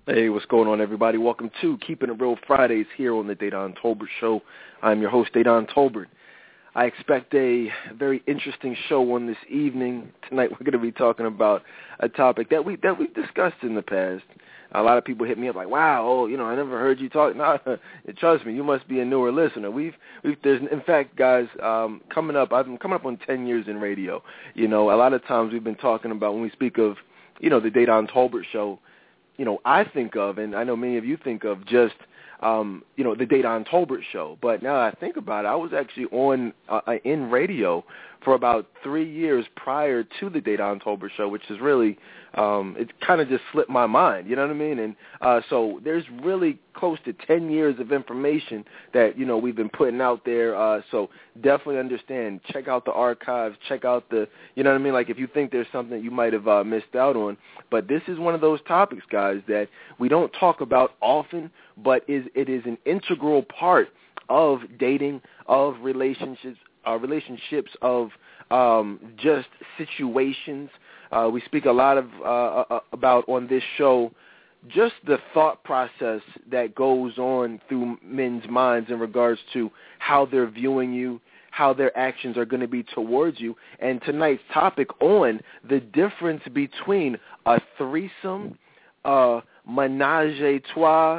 Hey, what's going on, everybody? Welcome to Keeping It Real Fridays here on the Dedan Tolbert Show. I'm your host, Dedan Tolbert. I expect a very interesting show on this evening. Tonight we're going to be talking about a topic that we've discussed in the past. A lot of people hit me up like, wow, I never heard you talk. No, trust me, you must be a newer listener. There's, in fact, guys, I've been coming up on 10 years in radio. A lot of times we've been talking about when we speak of, the Dedan Tolbert Show, I think of, and I know many of you think of just, the Dedan Tolbert Show. But now that I think about it, I was actually on in radio for about 3 years prior to the Dedan Tolbert Show, which is really, it kind of just slipped my mind, you know what I mean? And so there's really close to 10 years of information that, we've been putting out there. So definitely understand, check out the archives, check out the, you know what I mean? Like if you think there's something you might have missed out on. But this is one of those topics, guys, that we don't talk about often, but it is an integral part of dating, of relationships, of just situations. We speak a lot of about on this show just the thought process that goes on through men's minds in regards to how they're viewing you, how their actions are going to be towards you. And tonight's topic on the difference between a threesome, menage a trois,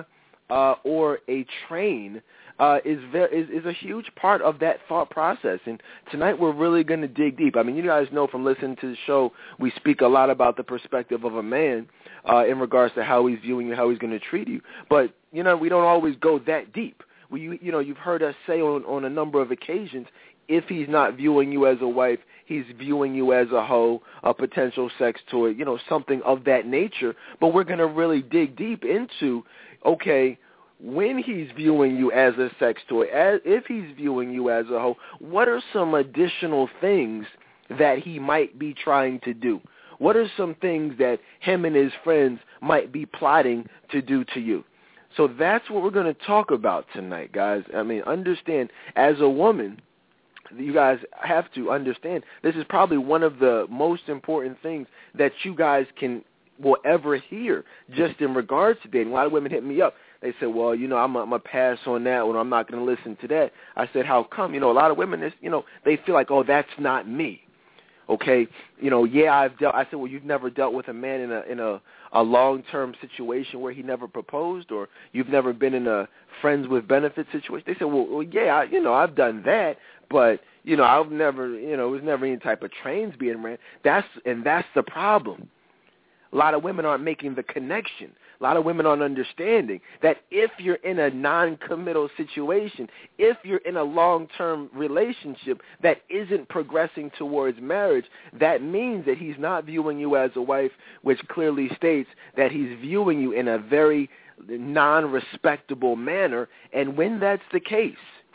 or a train is a huge part of that thought process. And tonight we're really going to dig deep. I mean, you guys know from listening to the show, we speak a lot about the perspective of a man in regards to how he's viewing you, how he's going to treat you. But, we don't always go that deep. You've heard us say on a number of occasions, if he's not viewing you as a wife, he's viewing you as a hoe, a potential sex toy, something of that nature. But we're going to really dig deep into, okay, when he's viewing you as a sex toy, if he's viewing you as a hoe, what are some additional things that he might be trying to do? What are some things that him and his friends might be plotting to do to you? So that's what we're going to talk about tonight, guys. I mean, understand, as a woman, you guys have to understand, this is probably one of the most important things that you guys will ever hear just in regards to dating. A lot of women hit me up. They said, well, I'm going to pass on that one. I'm not going to listen to that. I said, how come? A lot of women, they feel like, oh, that's not me. Okay, I said, well, you've never dealt with a man in a long-term situation where he never proposed, or you've never been in a friends with benefits situation. They said, well yeah, I've done that, but I've never, it was never any type of trains being ran. That's the problem. A lot of women aren't making the connection. A lot of women aren't understanding that if you're in a non-committal situation, if you're in a long-term relationship that isn't progressing towards marriage, that means that he's not viewing you as a wife, which clearly states that he's viewing you in a very non-respectable manner. And when that's the case,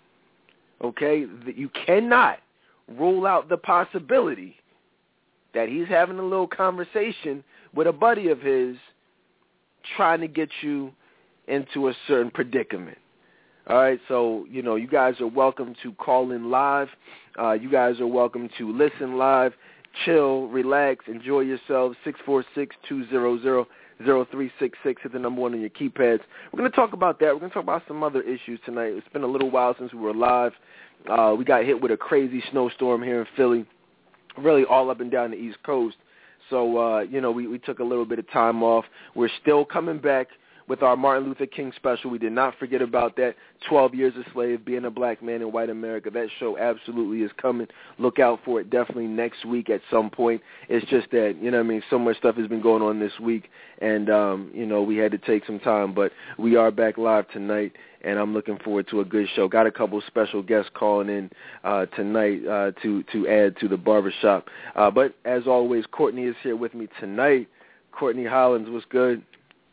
okay, you cannot rule out the possibility that he's having a little conversation with a buddy of his trying to get you into a certain predicament. All right, so, you guys are welcome to call in live. You guys are welcome to listen live, chill, relax, enjoy yourselves. 646-200-0366 is the number one on your keypads. We're going to talk about that. We're going to talk about some other issues tonight. It's been a little while since we were live. We got hit with a crazy snowstorm here in Philly, really all up and down the East Coast. So, we took a little bit of time off. We're still coming back with our Martin Luther King special. We did not forget about that. 12 Years a Slave, Being a Black Man in White America. That show absolutely is coming. Look out for it definitely next week at some point. It's just that, so much stuff has been going on this week, and, we had to take some time. But we are back live tonight, and I'm looking forward to a good show. Got a couple special guests calling in tonight to add to the barbershop. But as always, Courtney is here with me tonight. Courtney Hollins, what's good?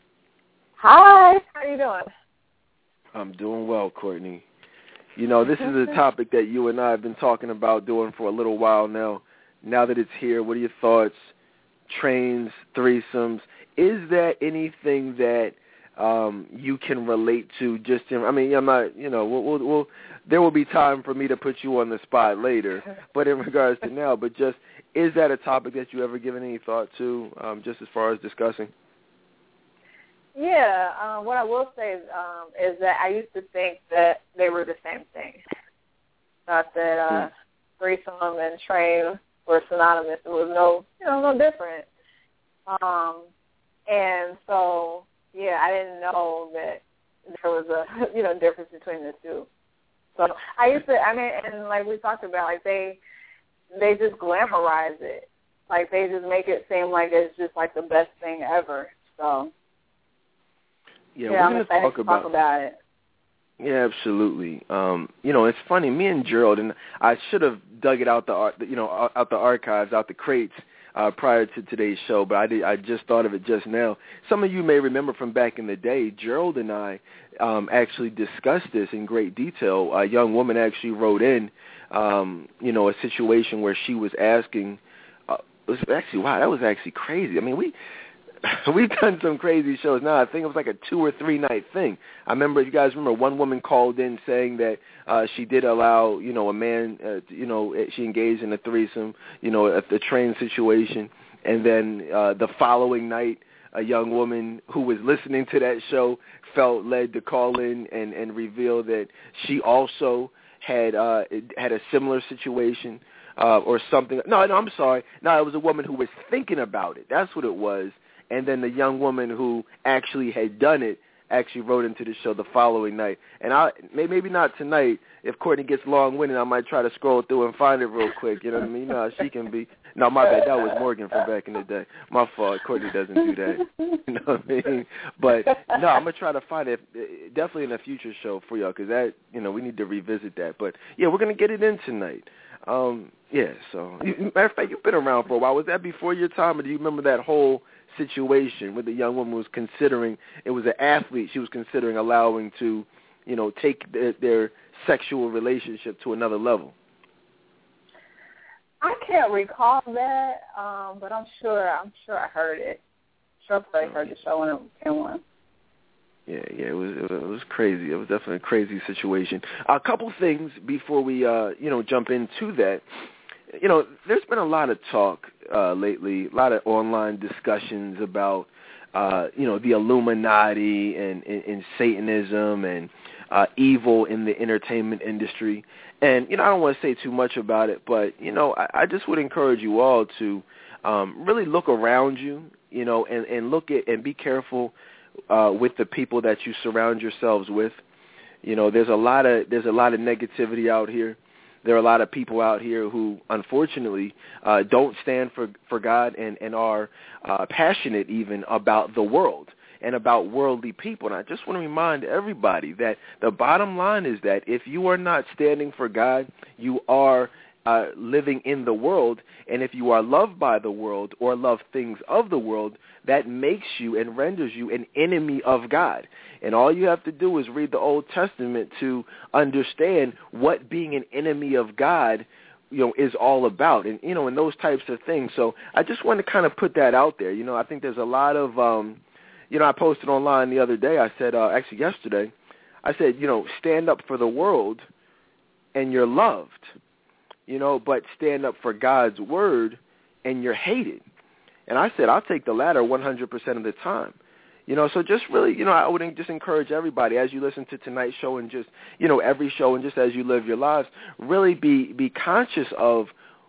Hi, how are you doing? I'm doing well, Courtney. This is a topic that you and I have been talking about doing for a little while now. Now that it's here, what are your thoughts? Trains, threesomes. Is there anything that you can relate to? I'm not, there will be time for me to put you on the spot later, but in regards to now, but just, is that a topic that you ever given any thought to, just as far as discussing? Yeah, what I will say is that I used to think that they were the same thing. Thought that threesome and train were synonymous. It was no different. And so, yeah, I didn't know that there was a, difference between the two. So and like we talked about, like they just glamorize it. Like they just make it seem like it's just like the best thing ever. So, yeah, we're going to talk about it. Yeah, absolutely. It's funny. Me and Gerald, and I should have dug it out the archives, out the crates prior to today's show, but I just thought of it just now. Some of you may remember from back in the day, Gerald and I actually discussed this in great detail. A young woman actually wrote in, a situation where she was asking. That was actually crazy. I mean, we've done some crazy shows now. I think it was like a 2 or 3 night thing. I remember, if you guys remember, one woman called in saying that she did allow, a man, she engaged in a threesome, at the train situation. And then the following night, a young woman who was listening to that show felt led to call in and reveal that she also had a similar situation. Or something. No, I'm sorry. No, it was a woman who was thinking about it. That's what it was. And then the young woman who actually had done it actually wrote into the show the following night. And maybe not tonight. If Courtney gets long-winded, I might try to scroll through and find it real quick. You know what I mean? You know how she can be. No, my bad. That was Morgan from back in the day. My fault. Courtney doesn't do that. You know what I mean? But, no, I'm going to try to find it definitely in a future show for y'all, because that, we need to revisit that. But, yeah, we're going to get it in tonight. So, matter of fact, you've been around for a while. Was that before your time, or do you remember that whole situation where the young woman was considering, it was an athlete she was considering allowing to, take their sexual relationship to another level? I can't recall that, but I'm sure I heard it. I probably heard the show when it came on. Yeah, it was crazy. It was definitely a crazy situation. A couple things before we, jump into that. There's been a lot of talk lately, a lot of online discussions about, the Illuminati and Satanism and evil in the entertainment industry. And, I don't want to say too much about it, but, I just would encourage you all to really look around you, and look at and be careful with the people that you surround yourselves with. There's a lot of negativity out here. There are a lot of people out here who, unfortunately, don't stand for God and are passionate even about the world and about worldly people. And I just want to remind everybody that the bottom line is that if you are not standing for God, you are living in the world, and if you are loved by the world or love things of the world, that makes you and renders you an enemy of God. And all you have to do is read the Old Testament to understand what being an enemy of God, is all about, and and those types of things. So I just want to kind of put that out there. I think there's a lot of, I posted online the other day. I said, actually yesterday, I said, stand up for the world, and you're loved. But stand up for God's word and you're hated. And I said, I'll take the latter 100% of the time. So just really, I would just encourage everybody as you listen to tonight's show and just, every show and just as you live your lives, really be conscious of,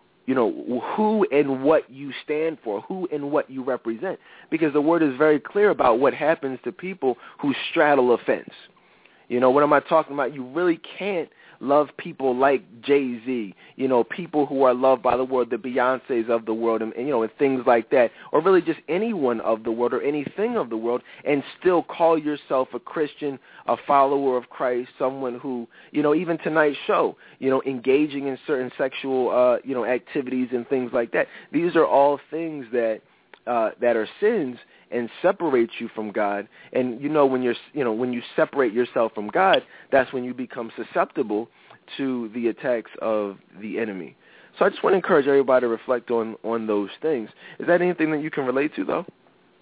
who and what you stand for, who and what you represent. Because the word is very clear about what happens to people who straddle a fence. What am I talking about? You really can't love people like Jay-Z, people who are loved by the world, the Beyoncés of the world, and things like that, or really just anyone of the world or anything of the world, and still call yourself a Christian, a follower of Christ, someone who, even tonight's show, engaging in certain sexual, activities and things like that. These are all things that are sins and separates you from God. And when you separate yourself from God, that's when you become susceptible to the attacks of the enemy. So I just want to encourage everybody to reflect on those things. Is that anything that you can relate to, though?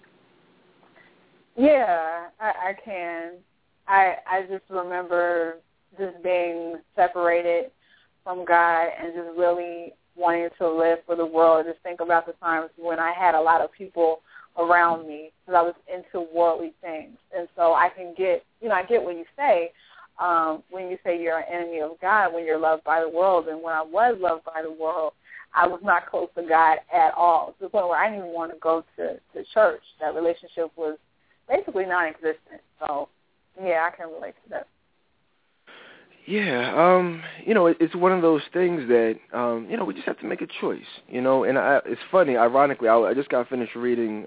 Yeah, I can. I just remember just being separated from God and just really wanting to live for the world. Just think about the times when I had a lot of people around me because I was into worldly things. And so I can get, I get what you say when you say you're an enemy of God, when you're loved by the world. And when I was loved by the world, I was not close to God at all, to the point where I didn't even want to go to church. That relationship was basically non-existent. So, yeah, I can relate to that. Yeah, it's one of those things that, we just have to make a choice, and it's funny, ironically, I just got finished reading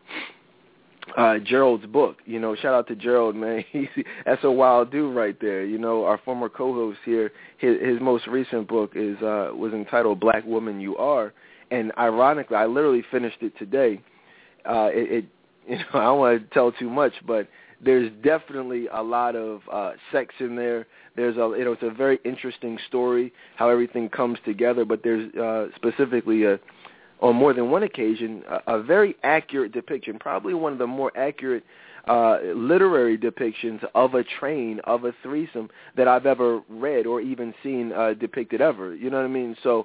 Gerald's book. Shout out to Gerald, man. That's a wild dude right there. Our former co-host here, his most recent book was entitled Black Woman You Are, and ironically, I literally finished it today. I don't want to tell too much, but there's definitely a lot of sex in there. There's it's a very interesting story how everything comes together, but there's specifically on more than one occasion a very accurate depiction, probably one of the more accurate literary depictions of a train, of a threesome that I've ever read or even seen depicted ever. You know what I mean? So,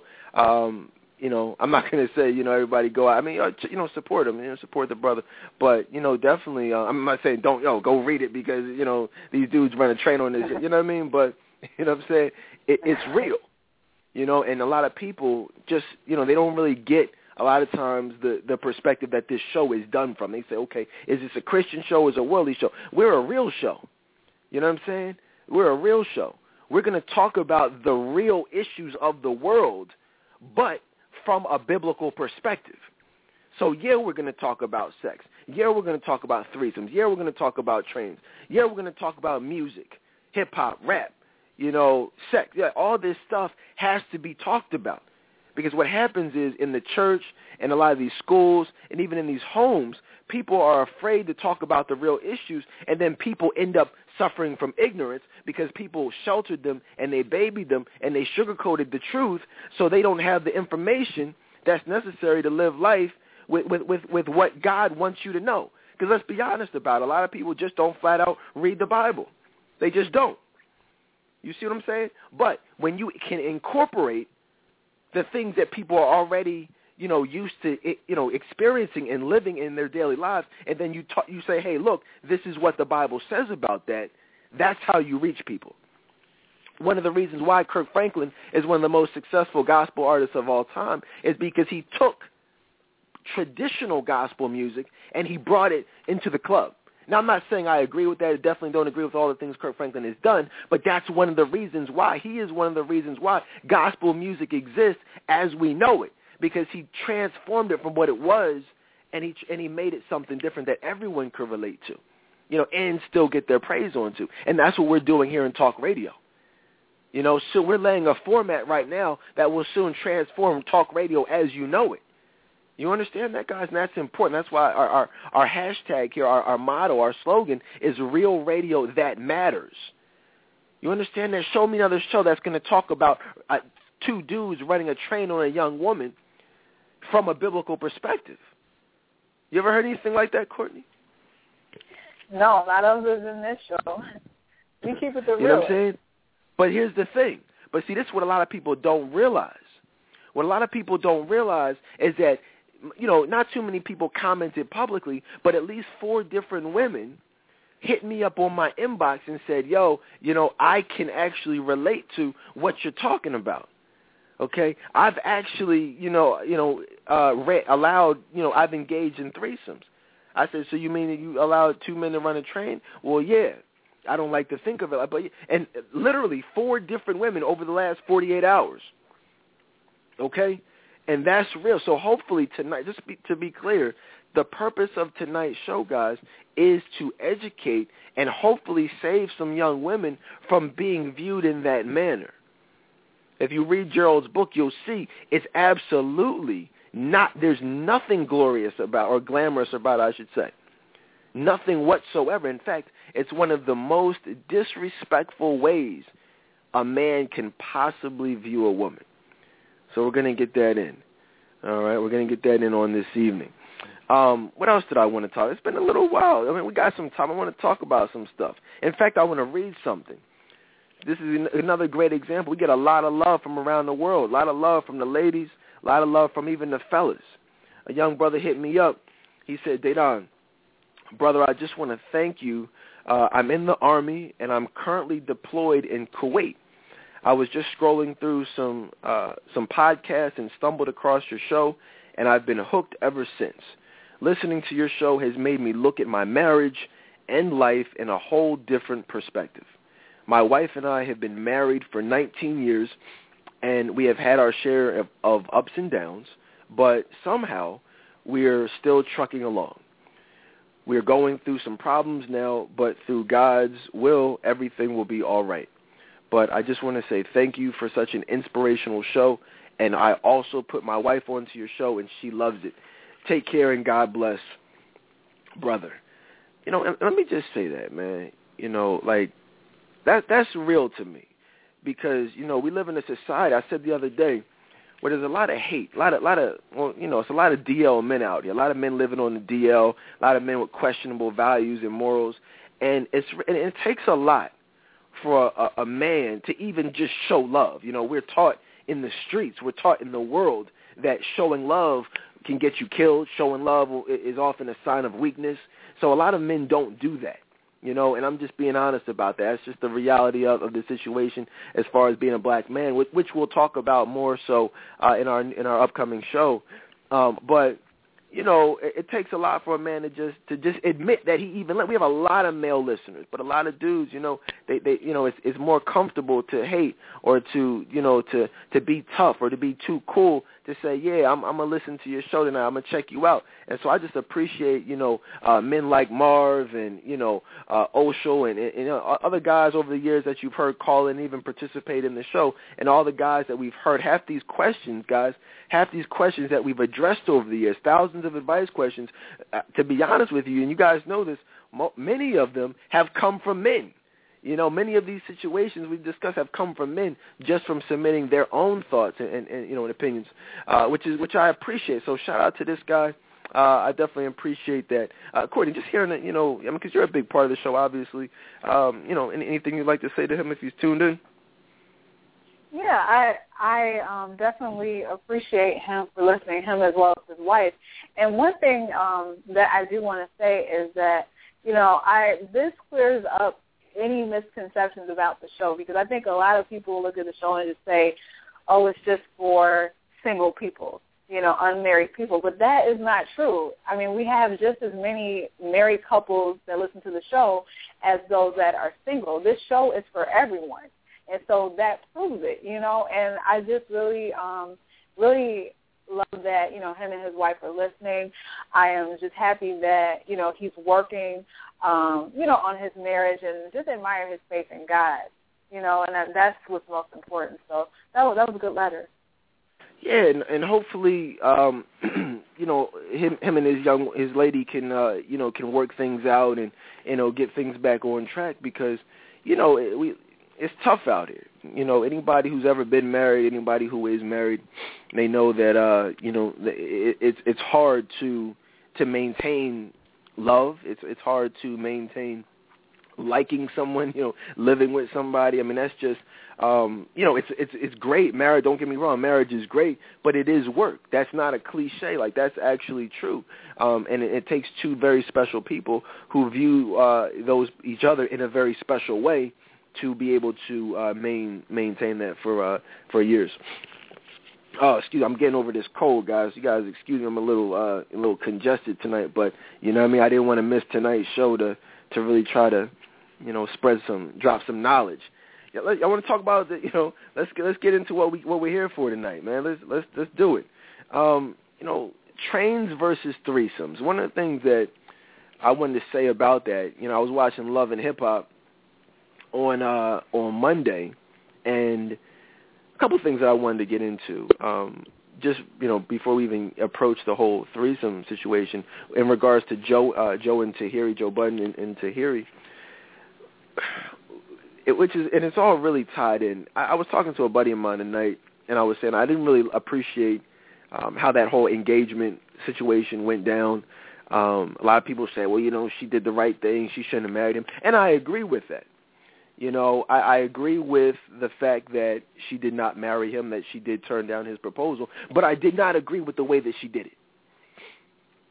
I'm not going to say, everybody go out. I mean, support him, support the brother. But, definitely, I'm not saying go read it because, these dudes run a train on this, you know what I mean? But, you know what I'm saying? It's real, and a lot of people just, they don't really get a lot of times the perspective that this show is done from. They say, okay, is this a Christian show or is it a worldly show? We're a real show. You know what I'm saying? We're a real show. We're going to talk about the real issues of the world, but from a biblical perspective. So, yeah, we're going to talk about sex. Yeah, we're going to talk about threesomes. Yeah, we're going to talk about trains. Yeah, we're going to talk about music, hip-hop, rap, sex. Yeah, all this stuff has to be talked about. Because what happens is in the church and a lot of these schools and even in these homes, people are afraid to talk about the real issues, and then people end up suffering from ignorance because people sheltered them and they babied them and they sugarcoated the truth so they don't have the information that's necessary to live life with what God wants you to know. Because let's be honest about it, a lot of people just don't flat out read the Bible. They just don't. You see what I'm saying? But when you can incorporate the things that people are already, used to, experiencing and living in their daily lives, and then you say, hey, look, this is what the Bible says about that. That's how you reach people. One of the reasons why Kirk Franklin is one of the most successful gospel artists of all time is because he took traditional gospel music and he brought it into the club. Now, I'm not saying I agree with that. I definitely don't agree with all the things Kirk Franklin has done, but that's one of the reasons why. He is one of the reasons why gospel music exists as we know it, because he transformed it from what it was, and he made it something different that everyone could relate to, and still get their praise onto. And that's what we're doing here in talk radio. So we're laying a format right now that will soon transform talk radio as you know it. You understand that, guys? And that's important. That's why our hashtag here, our motto, our slogan is Real Radio That Matters. You understand that? Show me another show that's going to talk about two dudes running a train on a young woman from a biblical perspective. You ever heard anything like that, Courtney? No, not other than this show. We keep it the real. You know what I'm saying? But here's the thing. But see, this is what a lot of people don't realize. What a lot of people don't realize is that, not too many people commented publicly, but at least 4 different women hit me up on my inbox and said, yo, I can actually relate to what you're talking about. Okay? I've actually, I've engaged in threesomes. I said, so you mean that you allowed 2 men to run a train? Well, yeah. I don't like to think of it, but and literally 4 different women over the last 48 hours. Okay? And that's real. So hopefully tonight, to be clear, the purpose of tonight's show, guys, is to educate and hopefully save some young women from being viewed in that manner. If you read Gerald's book, you'll see it's absolutely not, there's nothing glorious about, or glamorous about, I should say. Nothing whatsoever. In fact, it's one of the most disrespectful ways a man can possibly view a woman. So we're going to get that in. All right, we're going to get that in on this evening. What else did I want to talk? It's been a little while. I mean, we got some time. I want to talk about some stuff. In fact, I want to read something. This is another great example. We get a lot of love from around the world, a lot of love from the ladies, a lot of love from even the fellas. A young brother hit me up. He said, Dedan, brother, I just want to thank you. I'm in the Army, and I'm currently deployed in Kuwait. I was just scrolling through some podcasts and stumbled across your show, and I've been hooked ever since. Listening to your show has made me look at my marriage and life in a whole different perspective. My wife and I have been married for 19 years, and we have had our share of ups and downs, but somehow we're still trucking along. We're going through some problems now, but through God's will, everything will be all right. But I just want to say thank you for such an inspirational show, and I also put my wife onto your show, and she loves it. Take care, and God bless, brother. You know, and let me just say that, man. You know, like, that's real to me because, you know, we live in a society, I said the other day, where there's a lot of hate, a lot of, well, you know, it's a lot of DL men out here, a lot of men living on the DL, a lot of men with questionable values and morals, and it takes a lot for a man to even just show love. You know, we're taught in the streets, we're taught in the world that showing love can get you killed. Showing love is often a sign of weakness. So a lot of men don't do that, you know, and I'm just being honest about that. It's just the reality of the situation as far as being a black man, which we'll talk about more so in our upcoming show. But you know, it takes a lot for a man to just admit that he even. We have a lot of male listeners, but a lot of dudes, you know, they you know, it's more comfortable to hate or to, you know, to be tough or to be too cool to say, yeah, I'm gonna listen to your show tonight. I'm gonna check you out. And so I just appreciate, you know, men like Marv and, you know, Oshel and you know, other guys over the years that you've heard call and even participate in the show, and all the guys that we've heard. Half these questions that we've addressed over the years, thousands of advice questions, to be honest with you, and you guys know this, many of them have come from men. You know, many of these situations we've discussed have come from men just from submitting their own thoughts and you know, and opinions, which I appreciate. So shout out to this guy. I definitely appreciate that. Courtney, just hearing it, you know, I mean, because you're a big part of the show, obviously. You know, anything you'd like to say to him if he's tuned in? Yeah, I definitely appreciate him for listening, him as well as his wife. And one thing that I do want to say is that, you know, this clears up any misconceptions about the show, because I think a lot of people look at the show and just say, oh, it's just for single people, you know, unmarried people. But that is not true. I mean, we have just as many married couples that listen to the show as those that are single. This show is for everyone. And so that proves it, you know, and I just really, really love that, you know, him and his wife are listening. I am just happy that, you know, he's working, you know, on his marriage, and just admire his faith in God, you know, and that's what's most important. So that was a good letter. Yeah, and hopefully, you know, him and his lady can, you know, can work things out and, you know, get things back on track, because, you know, it's tough out here. You know, anybody who's ever been married, anybody who is married, they know that, you know, it's hard to maintain love. It's hard to maintain liking someone, you know, living with somebody. I mean, that's just, you know, it's great. Marriage, don't get me wrong, marriage is great, but it is work. That's not a cliche. Like, that's actually true. And it takes two very special people who view each other in a very special way to be able to maintain that for years. Oh, excuse me, I'm getting over this cold, guys. You guys, excuse me, I'm a little congested tonight, but you know what I mean. I didn't want to miss tonight's show to really try to, you know, drop some knowledge. Yeah, I want to talk about the, you know, let's get into what we're here for tonight, man. Let's do it. You know, trains versus threesomes. One of the things that I wanted to say about that, you know, I was watching Love and Hip Hop on Monday, and a couple of things that I wanted to get into, just, you know, before we even approach the whole threesome situation in regards to Joe and Tahiri, Joe Budden and Tahiri, and it's all really tied in. I was talking to a buddy of mine tonight, and I was saying I didn't really appreciate how that whole engagement situation went down. A lot of people say, well, you know, she did the right thing. She shouldn't have married him. And I agree with that. You know, I agree with the fact that she did not marry him, that she did turn down his proposal, but I did not agree with the way that she did it.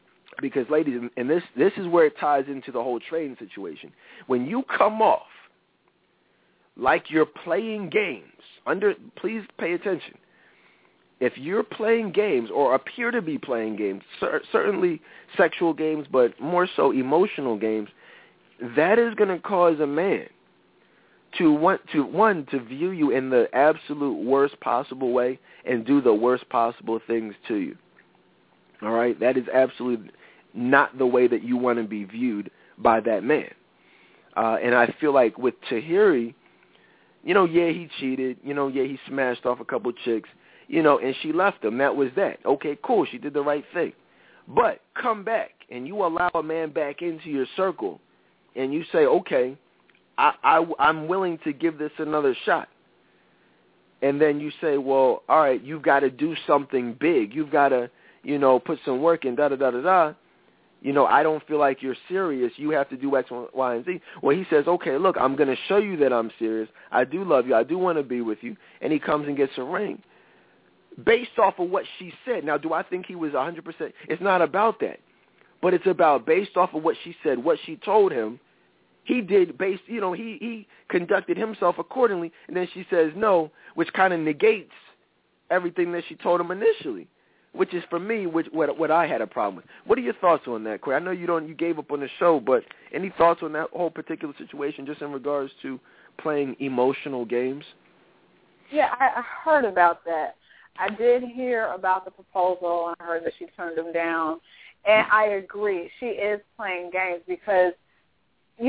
Because, ladies, and this is where it ties into the whole trading situation. When you come off like you're playing games, please pay attention. If you're playing games or appear to be playing games, certainly sexual games, but more so emotional games, that is going to cause a man to view you in the absolute worst possible way and do the worst possible things to you. All right? That is absolutely not the way that you want to be viewed by that man. And I feel like with Tahiri, he cheated. He smashed off a couple chicks, and she left him. That was that. Okay, cool. She did the right thing. But come back and you allow a man back into your circle and you say, okay, I'm willing to give this another shot. And then you say, well, all right, you've got to do something big. You've got to, put some work in, da-da-da-da-da. I don't feel like you're serious. You have to do X, Y, and Z. Well, he says, okay, look, I'm going to show you that I'm serious. I do love you. I do want to be with you. And he comes and gets a ring based off of what she said. Now, do I think he was 100%? It's not about that. But it's about based off of what she said, what she told him, he did he conducted himself accordingly. And then she says no, which kind of negates everything that she told him initially. Which is, for me, what I had a problem with. What are your thoughts on that, Corey? I know you gave up on the show, but any thoughts on that whole particular situation just in regards to playing emotional games? Yeah, I heard about that. I did hear about the proposal, and I heard that she turned him down. And I agree. She is playing games because, she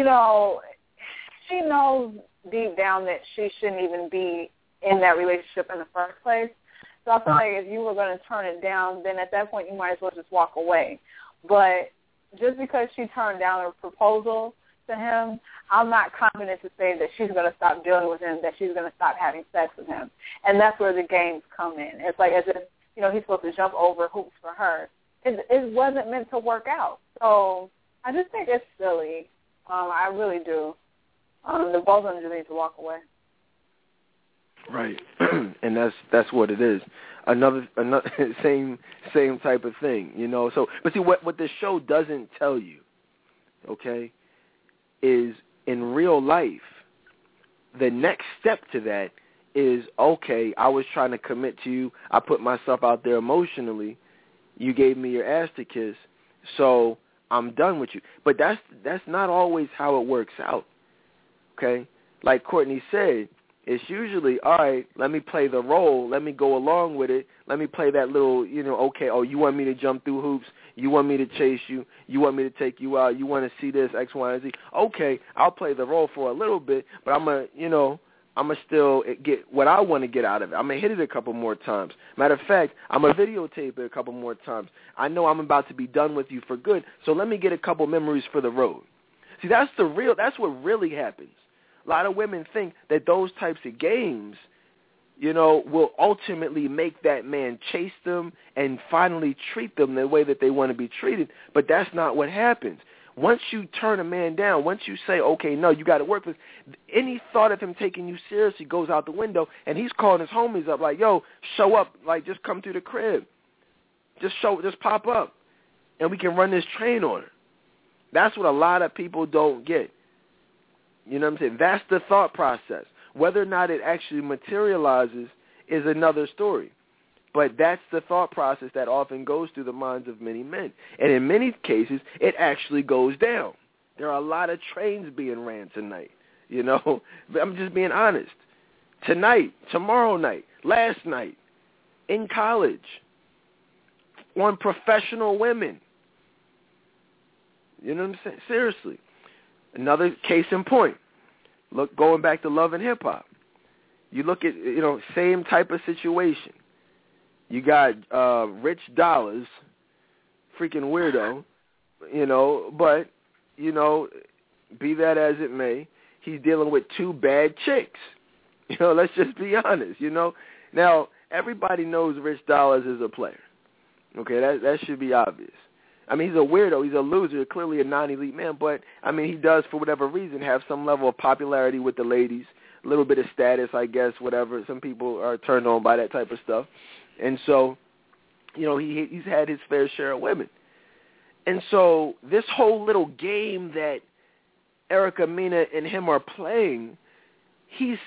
knows deep down that she shouldn't even be in that relationship in the first place. So I feel like if you were going to turn it down, then at that point you might as well just walk away. But just because she turned down a proposal to him, I'm not confident to say that she's going to stop dealing with him, that she's going to stop having sex with him. And that's where the games come in. It's like as if, he's supposed to jump over hoops for her. It wasn't meant to work out. So I just think it's silly. I really do. The both of them just need to walk away. Right, and that's what it is. Another same type of thing, So, but see, what the show doesn't tell you, okay, is in real life, the next step to that is, okay, I was trying to commit to you. I put myself out there emotionally. You gave me your ass to kiss, so I'm done with you. But that's not always how it works out, okay? Like Courtney said, it's usually, all right, let me play the role. Let me go along with it. Let me play that little, okay, you want me to jump through hoops. You want me to chase you. You want me to take you out. You want to see this, X, Y, and Z. Okay, I'll play the role for a little bit, but I'm going to still get what I want to get out of it. I'm going to hit it a couple more times. Matter of fact, I'm going to videotape it a couple more times. I know I'm about to be done with you for good, so let me get a couple memories for the road. See, that's what really happens. A lot of women think that those types of games, will ultimately make that man chase them and finally treat them the way that they want to be treated. But that's not what happens. Once you turn a man down, once you say, okay, no, you got to work with, any thought of him taking you seriously goes out the window, and he's calling his homies up like, yo, show up, like just come through the crib. Just pop up, and we can run this train on her. That's what a lot of people don't get. You know what I'm saying? That's the thought process. Whether or not it actually materializes is another story. But that's the thought process that often goes through the minds of many men. And in many cases, it actually goes down. There are a lot of trains being ran tonight, But I'm just being honest. Tonight, tomorrow night, last night, in college, on professional women. You know what I'm saying? Seriously. Another case in point. Look, going back to Love and Hip Hop. You look at, same type of situation. You got Rich Dollaz, freaking weirdo, but, be that as it may, he's dealing with two bad chicks. Let's just be honest, Now, everybody knows Rich Dollaz is a player. Okay, that should be obvious. I mean, he's a weirdo. He's a loser, clearly a non-elite man. But, I mean, he does, for whatever reason, have some level of popularity with the ladies, a little bit of status, I guess, whatever. Some people are turned on by that type of stuff. And so, he's had his fair share of women. And so this whole little game that Erica Mena and him are playing, he's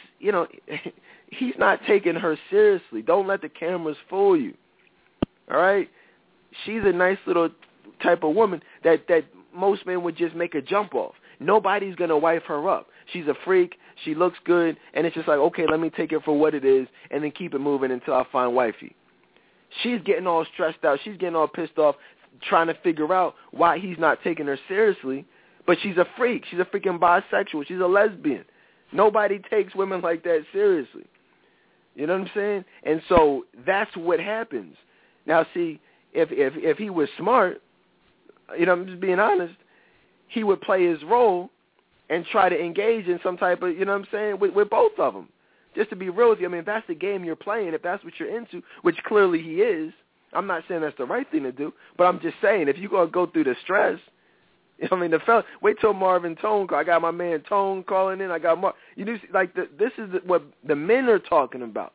not taking her seriously. Don't let the cameras fool you. All right? She's a nice little type of woman that most men would just make a jump off. Nobody's going to wife her up. She's a freak. She looks good. And it's just like, okay, let me take it for what it is and then keep it moving until I find wifey. She's getting all stressed out. She's getting all pissed off trying to figure out why he's not taking her seriously. But she's a freak. She's a freaking bisexual. She's a lesbian. Nobody takes women like that seriously. You know what I'm saying? And so that's what happens. Now, see, if he was smart, I'm just being honest, he would play his role and try to engage in some type of, with both of them. Just to be real with you, if that's the game you're playing, if that's what you're into, which clearly he is, I'm not saying that's the right thing to do, but I'm just saying if you're going to go through the stress, the fella, wait till Marvin Tone call. I got my man Tone calling in. I got this is what the men are talking about.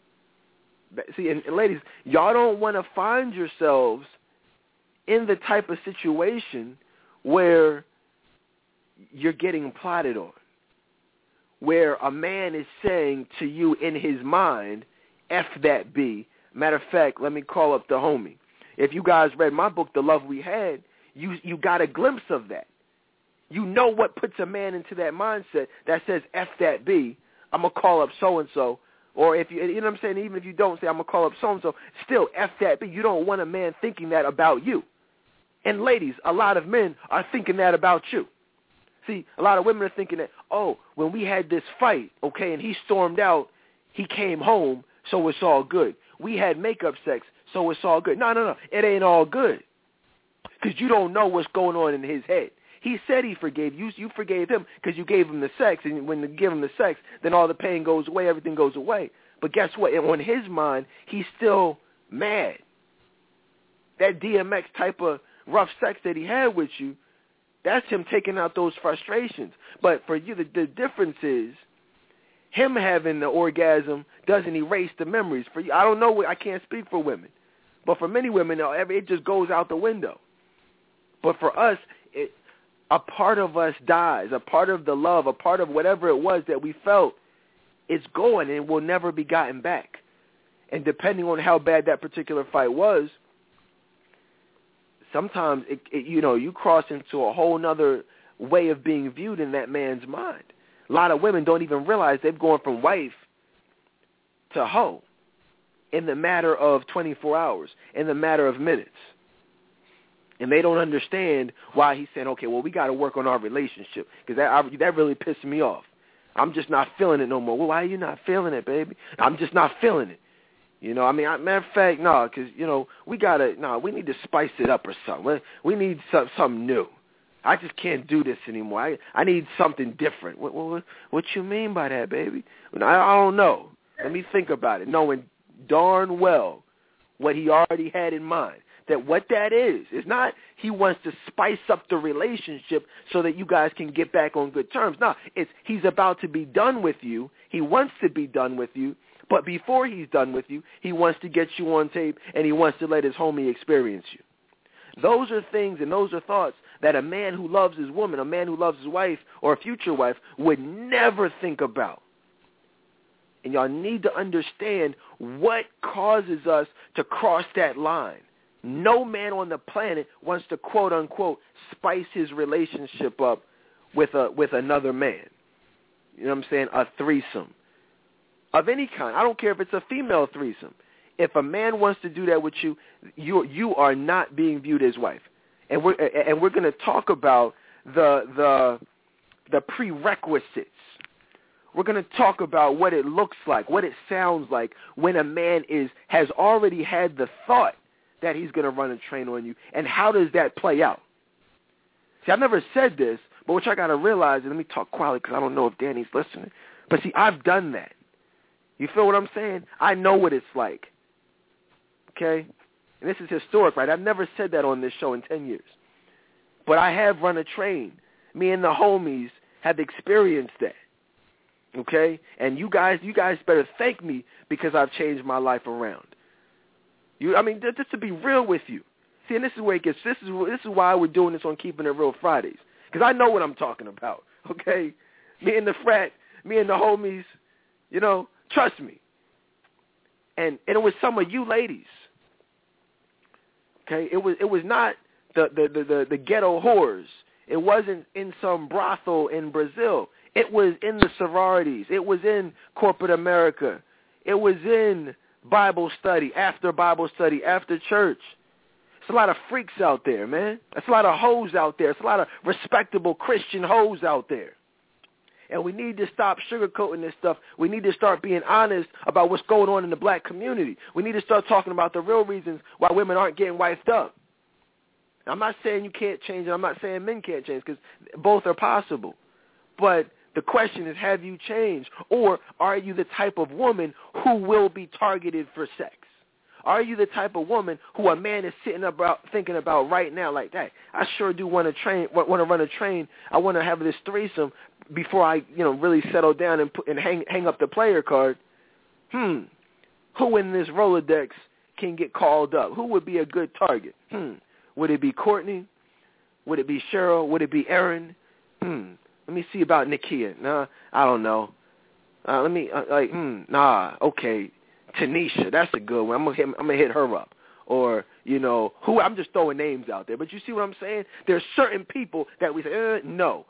See, and ladies, y'all don't want to find yourselves in the type of situation where you're getting plotted on, where a man is saying to you in his mind, F that B. Matter of fact, let me call up the homie. If you guys read my book, The Love We Had, you got a glimpse of that. You know what puts a man into that mindset that says, F that B, I'm going to call up so-and-so. Or if you know what I'm saying, even if you don't say, I'm going to call up so-and-so, still, F that B. You don't want a man thinking that about you. And ladies, a lot of men are thinking that about you. See, a lot of women are thinking that, oh, when we had this fight, okay, and he stormed out, he came home, so it's all good. We had makeup sex, so it's all good. No, it ain't all good. Because you don't know what's going on in his head. He said he forgave you. You forgave him because you gave him the sex. And when you give him the sex, then all the pain goes away, everything goes away. But guess what? On his mind, he's still mad. That DMX type of rough sex that he had with you, that's him taking out those frustrations. But for you, the difference is him having the orgasm doesn't erase the memories. For you, I don't know. I can't speak for women. But for many women, it just goes out the window. But for us, a part of us dies, a part of the love, a part of whatever it was that we felt, it's going and will never be gotten back. And depending on how bad that particular fight was, sometimes you cross into a whole nother way of being viewed in that man's mind. A lot of women don't even realize they've gone from wife to hoe in the matter of 24 hours, in the matter of minutes. And they don't understand why he's saying, okay, well, we got to work on our relationship because that really pissed me off. I'm just not feeling it no more. Well, why are you not feeling it, baby? I'm just not feeling it. Matter of fact, no, because, we need to spice it up or something. We need something new. I just can't do this anymore. I need something different. What you mean by that, baby? I don't know. Let me think about it, knowing darn well what he already had in mind. That what that is not he wants to spice up the relationship so that you guys can get back on good terms. No, it's he's about to be done with you. He wants to be done with you. But before he's done with you, he wants to get you on tape and he wants to let his homie experience you. Those are things and those are thoughts that a man who loves his woman, a man who loves his wife or a future wife would never think about. And y'all need to understand what causes us to cross that line. No man on the planet wants to, quote unquote, spice his relationship up with another man. You know what I'm saying? A threesome of any kind. I don't care if it's a female threesome. If a man wants to do that with you, you are not being viewed as wife. And we're going to talk about the prerequisites. We're going to talk about what it looks like, what it sounds like when a man has already had the thought that he's going to run a train on you, and how does that play out? See, I've never said this, but what y'all got to realize, and let me talk quietly because I don't know if Danny's listening, but see, I've done that. You feel what I'm saying? I know what it's like, okay? And this is historic, right? I've never said that on this show in 10 years, but I have run a train. Me and the homies have experienced that, okay? And you guys better thank me because I've changed my life around. Just to be real with you, See, and this is where it gets. This is why we're doing this on Keeping It Real Fridays, because I know what I'm talking about. Okay, me and the homies, you know, trust me. And it was some of you ladies. Okay, it was not the ghetto whores. It wasn't in some brothel in Brazil. It was in the sororities. It was in corporate America. It was in Bible study after church. It's a lot of freaks out there, man. It's a lot of hoes out there. It's a lot of respectable Christian hoes out there. And we need to stop sugarcoating this stuff. We need to start being honest about what's going on in the black community. We need to start talking about the real reasons why women aren't getting wifed up. I'm not saying you can't change, and I'm not saying men can't change, because both are possible. But the question is, have you changed? Or are you the type of woman who will be targeted for sex? Are you the type of woman who a man is thinking about right now, like, hey, I sure do want to run a train. I want to have this threesome before I, really settle down and hang up the player card. Who in this Rolodex can get called up? Who would be a good target? Would it be Courtney? Would it be Cheryl? Would it be Aaron? Let me see about Nakia. Nah, I don't know. Okay. Tanisha, that's a good one. I'm gonna hit her up. Or, who, I'm just throwing names out there. But you see what I'm saying? There's certain people that we say, no,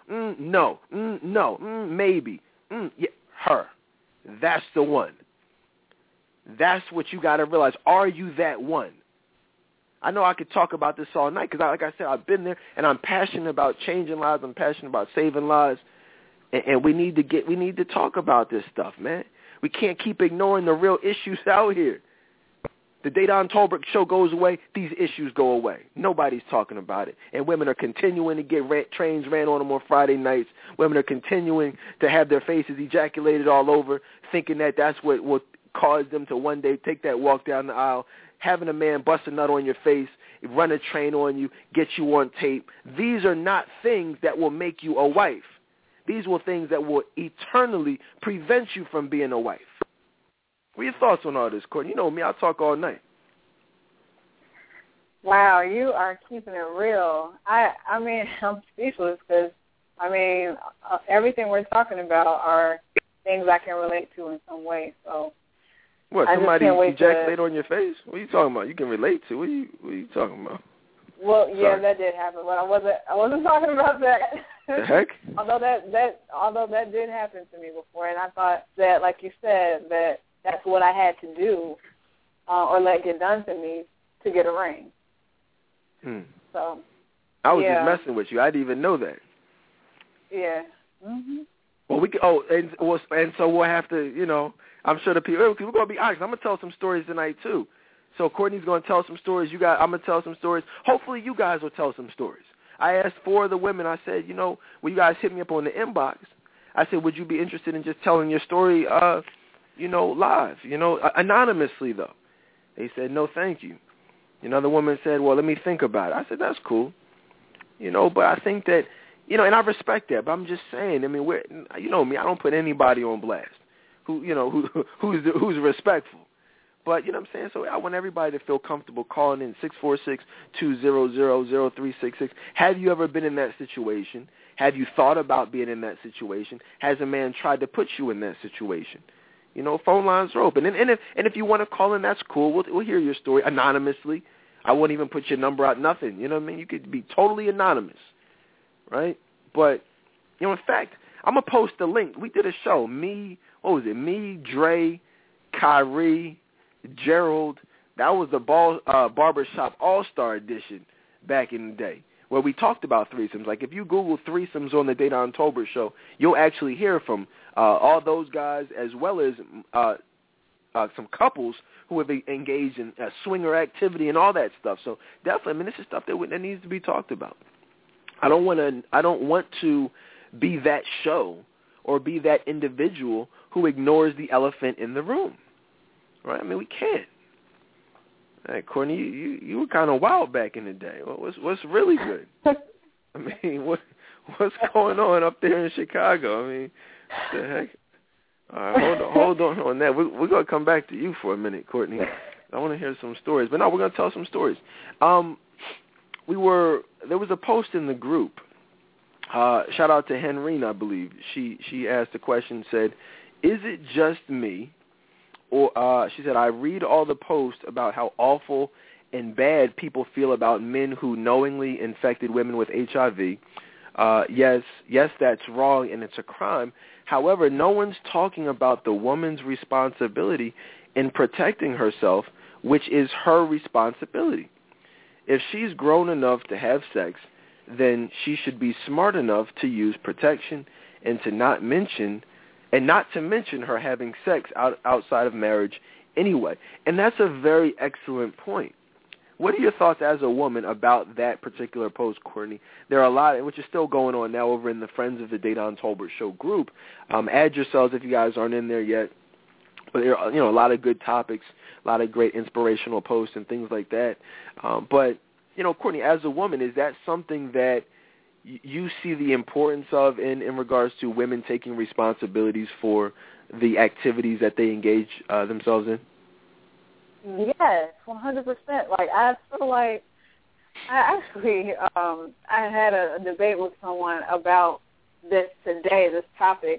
maybe. Yeah, her. That's the one. That's what you got to realize. Are you that one? I know I could talk about this all night because, like I said, I've been there, and I'm passionate about changing lives. I'm passionate about saving lives. And we need to talk about this stuff, man. We can't keep ignoring the real issues out here. The Dedan Tolbert show goes away, these issues go away. Nobody's talking about it. And women are continuing to get trains ran on them on Friday nights. Women are continuing to have their faces ejaculated all over, thinking that that's what will cause them to one day take that walk down the aisle, having a man bust a nut on your face, run a train on you, get you on tape. These are not things that will make you a wife. These were things that will eternally prevent you from being a wife. What are your thoughts on all this, Courtney? You know me, I'll talk all night. Wow, you are keeping it real. I mean, I'm speechless because, everything we're talking about are things I can relate to in some way. So, what, somebody ejaculate on your face? What are you talking about? You can relate to? What are you talking about? Well, yeah, that did happen, but I wasn't talking about that. The heck? although that did happen to me before, and I thought that, like you said, that's what I had to do, or let get done to me to get a ring. So I was just messing with you. I didn't even know that. Yeah. Mm-hmm. Well, we can. And so we'll have to. I'm sure the people. We're gonna be honest. I'm gonna tell some stories tonight too. So Courtney's gonna tell some stories. I'm gonna tell some stories. Hopefully, you guys will tell some stories. I asked 4 of the women. I said, when you guys hit me up on the inbox, I said, would you be interested in just telling your story, live, anonymously though? They said, no, thank you. Another woman said, well, let me think about it. I said, that's cool. But I think that, and I respect that. But I'm just saying, you know me, I don't put anybody on blast who's respectful. But, you know what I'm saying? So I want everybody to feel comfortable calling in 646-200-0366. Have you ever been in that situation? Have you thought about being in that situation? Has a man tried to put you in that situation? Phone lines are open. And if you want to call in, that's cool. We'll hear your story anonymously. I won't even put your number out, nothing. You know what I mean? You could be totally anonymous, right? But, in fact, I'm going to post a link. We did a show. Me, Dre, Kyrie, Gerald. That was the Barbershop All-Star Edition back in the day, where we talked about threesomes. Like, if you Google threesomes on the Dedan Tolbert show, you'll actually hear from all those guys, as well as some couples who have engaged in swinger activity and all that stuff. So definitely, this is stuff that needs to be talked about. I don't want to be that show or be that individual who ignores the elephant in the room. Right? We can't. Hey, Courtney, you were kind of wild back in the day. What's really good? What's going on up there in Chicago? The heck? All right, hold on that. We're going to come back to you for a minute, Courtney. I want to hear some stories. But no, we're going to tell some stories. there was a post in the group. Shout out to Henrine, I believe. She asked the question, said, "Is it just me?" Or she said, "I read all the posts about how awful and bad people feel about men who knowingly infected women with HIV. Yes, that's wrong and it's a crime. However, no one's talking about the woman's responsibility in protecting herself, which is her responsibility. If she's grown enough to have sex, then she should be smart enough to use protection and not to mention her having sex outside of marriage anyway." And that's a very excellent point. What are your thoughts as a woman about that particular post, Courtney? There are a lot, which is still going on now over in the Friends of the Dedan Tolbert Show group. Add yourselves if you guys aren't in there yet. But there are, a lot of good topics, a lot of great inspirational posts and things like that. But Courtney, as a woman, is that something that you see the importance of in regards to women taking responsibilities for the activities that they engage themselves in? Yes, 100%. Like, I feel like I had a debate with someone about this today, this topic.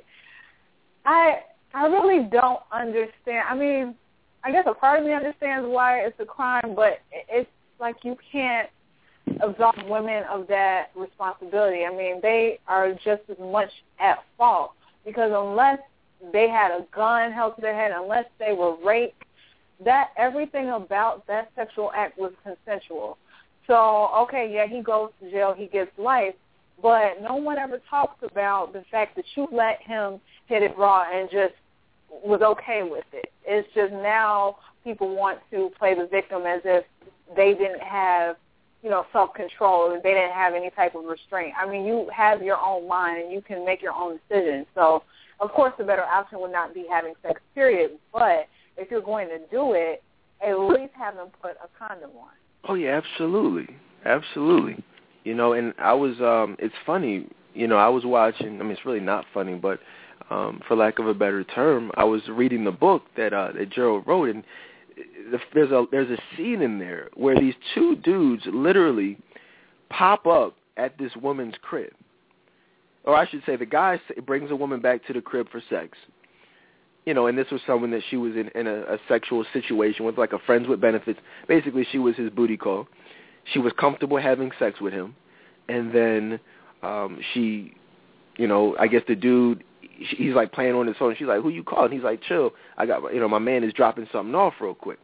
I really don't understand. I mean, I guess a part of me understands why it's a crime, but it's like you can't absolve women of that responsibility. I mean, they are just as much at fault because unless they had a gun held to their head, unless they were raped, that everything about that sexual act was consensual. So, okay, yeah, he goes to jail, he gets life, but no one ever talks about the fact that you let him hit it raw and just was okay with it. It's just now people want to play the victim as if they didn't have, self-control, or they didn't have any type of restraint. I mean, you have your own mind and you can make your own decisions. So, of course, the better option would not be having sex, period, but if you're going to do it, at least have them put a condom on. Oh, yeah, absolutely. Absolutely. And I was, it's funny, I was watching, it's really not funny, but for lack of a better term, I was reading the book that Gerald wrote, and there's a scene in there where these two dudes literally pop up at this woman's crib. Or I should say the guy brings a woman back to the crib for sex. And this was someone that she was in a sexual situation with, like a friends with benefits. Basically, she was his booty call. She was comfortable having sex with him. And then she, I guess the dude, he's like playing on his phone. She's like, "Who you calling?" He's like, "Chill. I got, my man is dropping something off real quick."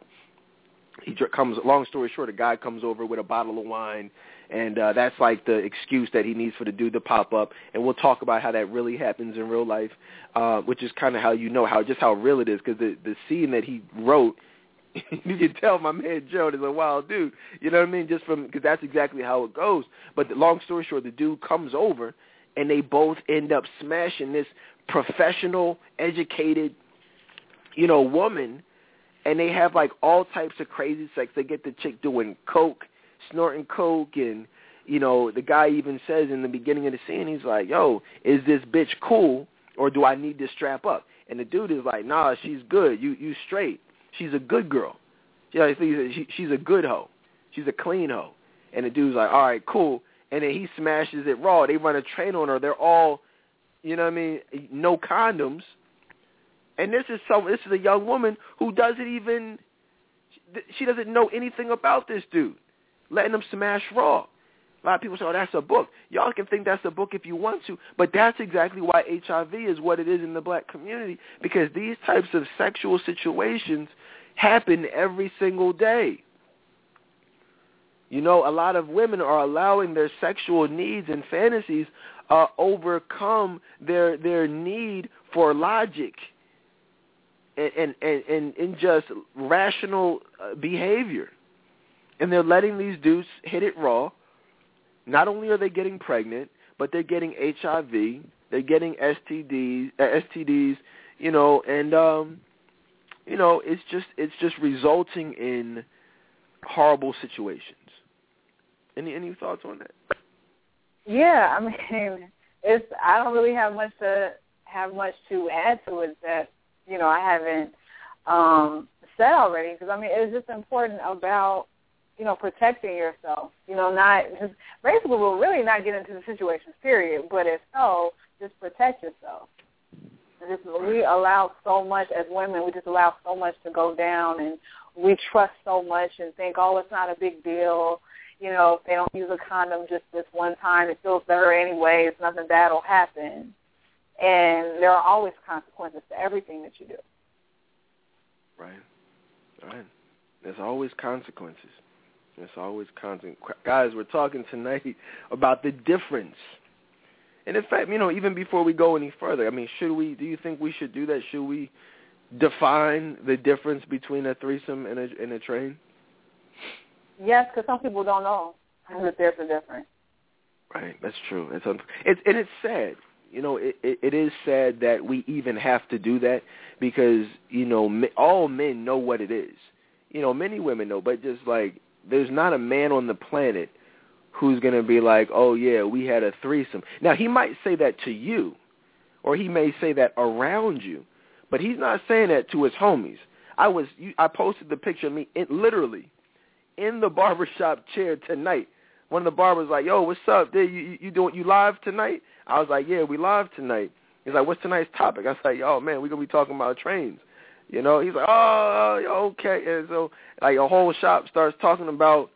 Long story short, a guy comes over with a bottle of wine, and that's like the excuse that he needs for the dude to pop up. And we'll talk about how that really happens in real life, which is kind of how how real it is, because the scene that he wrote, you can tell my man Joe is a wild dude. You know what I mean? Just because that's exactly how it goes. But the long story short, the dude comes over, and they both end up smashing this professional, educated, woman. And they have, like, all types of crazy sex. They get the chick doing coke, snorting coke, and, the guy even says in the beginning of the scene, he's like, "Yo, is this bitch cool, or do I need to strap up?" And the dude is like, "Nah, she's good. You straight. She's a good girl. She's a good hoe. She's a clean hoe." And the dude's like, "All right, cool." And then he smashes it raw. They run a train on her. They're all, no condoms. And this is a young woman who she doesn't know anything about this dude, letting him smash raw. A lot of people say, "Oh, that's a book." Y'all can think that's a book if you want to, but that's exactly why HIV is what it is in the black community, because these types of sexual situations happen every single day. A lot of women are allowing their sexual needs and fantasies overcome their need for logic and just rational behavior. And they're letting these dudes hit it raw. Not only are they getting pregnant, but they're getting HIV, they're getting STDs, it's just resulting in horrible situations. Any thoughts on that? Yeah, I don't really have much to add to it that I haven't said already, because it's just important about protecting yourself. Not just basically we'll really not get into the situations, period. But if so, just protect yourself. We allow so much as women. We just allow so much to go down, and we trust so much and think, oh, it's not a big deal. If they don't use a condom just this one time, it feels better anyway. It's nothing bad will happen. And there are always consequences to everything that you do. Right. There's always consequences. Guys, we're talking tonight about the difference. And in fact, even before we go any further, do you think we should do that? Should we define the difference between a threesome and a train? Yes, because some people don't know that there's a difference. Right, that's true. It's sad. It is sad that we even have to do that because, all men know what it is. Many women know, but just like there's not a man on the planet who's going to be like, oh, yeah, we had a threesome. Now, he might say that to you, or he may say that around you, but he's not saying that to his homies. I posted the picture of me literally in the barbershop chair tonight. One of the barbers like, yo, what's up? You live tonight? I was like, yeah, we live tonight. He's like, what's tonight's topic? I was like, oh, man, we're going to be talking about trains. He's like, oh, okay. And so, like, a whole shop starts talking about,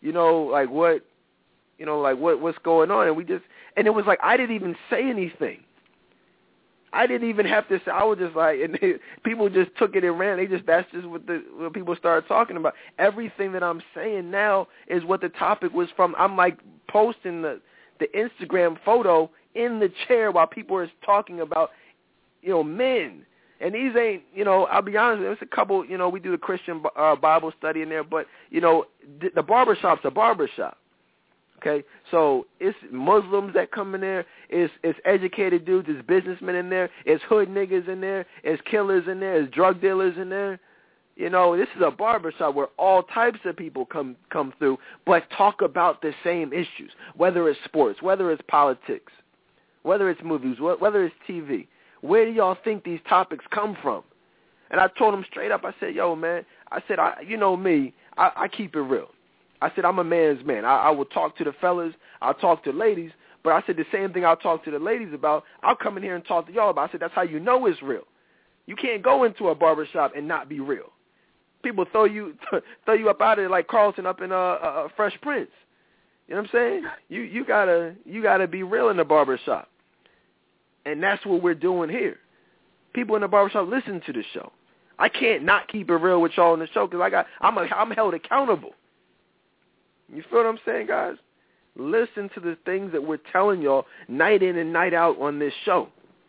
what's going on. And it was like I didn't even say anything. I didn't even have to say. I was just like, and people just took it and ran. That's just what people started talking about. Everything that I'm saying now is what the topic was from. I'm like posting the Instagram photo in the chair while people are talking about, men. And these ain't, I'll be honest, there's a couple, we do the Christian Bible study in there, but, the barbershop's a barbershop. Okay, so it's Muslims that come in there, it's educated dudes, it's businessmen in there, it's hood niggas in there, it's killers in there, it's drug dealers in there. This is a barbershop where all types of people come through, but talk about the same issues, whether it's sports, whether it's politics, whether it's movies, whether it's TV. Where do y'all think these topics come from? And I told them straight up, I said, yo, man, I said, I keep it real. I said, I'm a man's man. I will talk to the fellas. I'll talk to ladies. But I said the same thing I'll talk to the ladies about, I'll come in here and talk to y'all about. I said, that's how you know it's real. You can't go into a barbershop and not be real. People throw you up out of there like Carlton up in Fresh Prince. You know what I'm saying? You gotta be real in the barbershop. And that's what we're doing here. People in the barbershop listen to the show. I can't not keep it real with y'all on the show because I'm held accountable. You feel what I'm saying, guys? Listen to the things that we're telling y'all night in and night out on this show.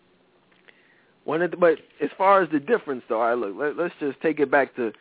But as far as the difference, though, all right, look, let's just take it back to,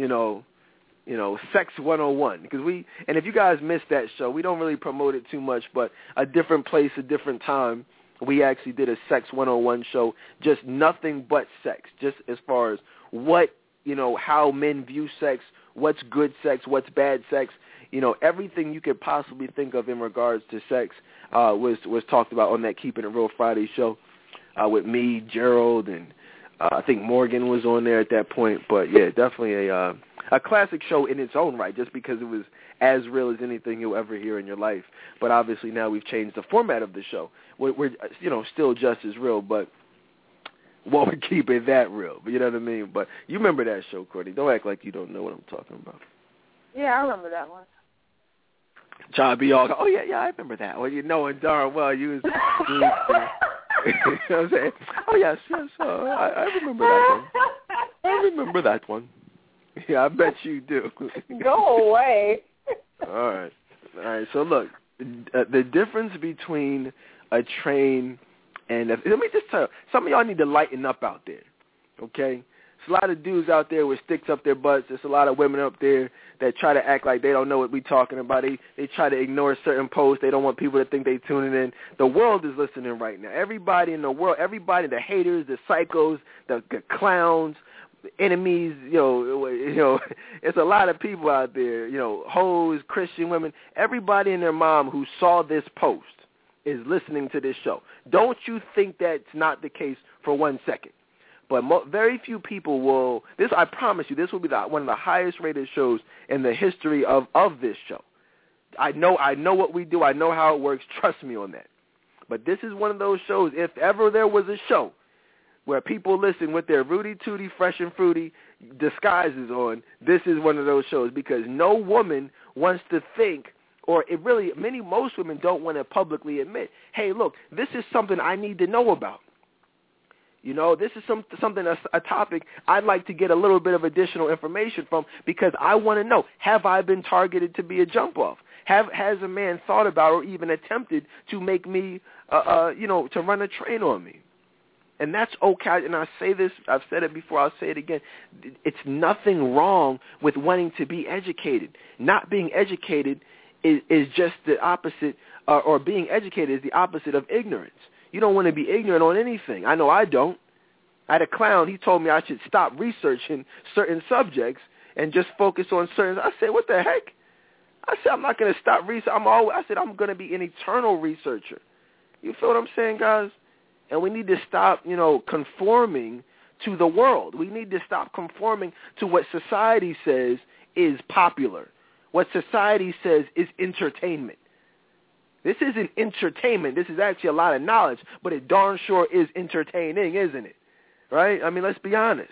Sex 101. And if you guys missed that show, we don't really promote it too much, but a different place, a different time, we actually did a Sex 101 show, just nothing but sex, just as far as how men view sex, what's good sex, what's bad sex. Everything you could possibly think of in regards to sex was talked about on that Keeping It Real Friday show with me, Gerald, and I think Morgan was on there at that point. But, yeah, definitely a classic show in its own right, just because it was as real as anything you'll ever hear in your life. But obviously now we've changed the format of the show. We're still just as real, but won't keep it that real. But you know what I mean? But you remember that show, Courtney. Don't act like you don't know what I'm talking about. Yeah, I remember that one. Trying to be all, oh, yeah, I remember that. Well, knowing darn well you was you know what I'm saying? Oh, yes, I remember that one. I remember that one. Yeah, I bet you do. Go away. All right. So, look, the difference between a train and let me just tell you, some of y'all need to lighten up out there, okay? There's a lot of dudes out there with sticks up their butts. There's a lot of women up there that try to act like they don't know what we're talking about. They try to ignore certain posts. They don't want people to think they're tuning in. The world is listening right now. Everybody in the world, the haters, the psychos, the clowns, the enemies, it's a lot of people out there, hoes, Christian women. Everybody and their mom who saw this post is listening to this show. Don't you think that's not the case for 1 second. But very few people will. I promise you, this will be one of the highest rated shows in the history of this show. I know what we do. I know how it works. Trust me on that. But this is one of those shows. If ever there was a show where people listen with their Rudy Tooty, Fresh and Fruity disguises on, this is one of those shows, because no woman wants to think, or most women don't want to publicly admit, hey, look, this is something I need to know about. You know, this is something, a topic I'd like to get a little bit of additional information from, because I want to know, have I been targeted to be a jump-off? Has a man thought about or even attempted to make me, to run a train on me? And that's okay. And I say this, I've said it before, I'll say it again. It's nothing wrong with wanting to be educated. Not being educated is just the opposite, or being educated is the opposite of ignorance. You don't want to be ignorant on anything. I know I don't. I had a clown, he told me I should stop researching certain subjects and just focus on certain. I said, what the heck? I said, I'm not going to stop research. I said, I'm going to be an eternal researcher. You feel what I'm saying, guys? And we need to stop, conforming to the world. We need to stop conforming to what society says is popular, what society says is entertainment. This isn't entertainment. This is actually a lot of knowledge, but it darn sure is entertaining, isn't it? Right? I mean, let's be honest.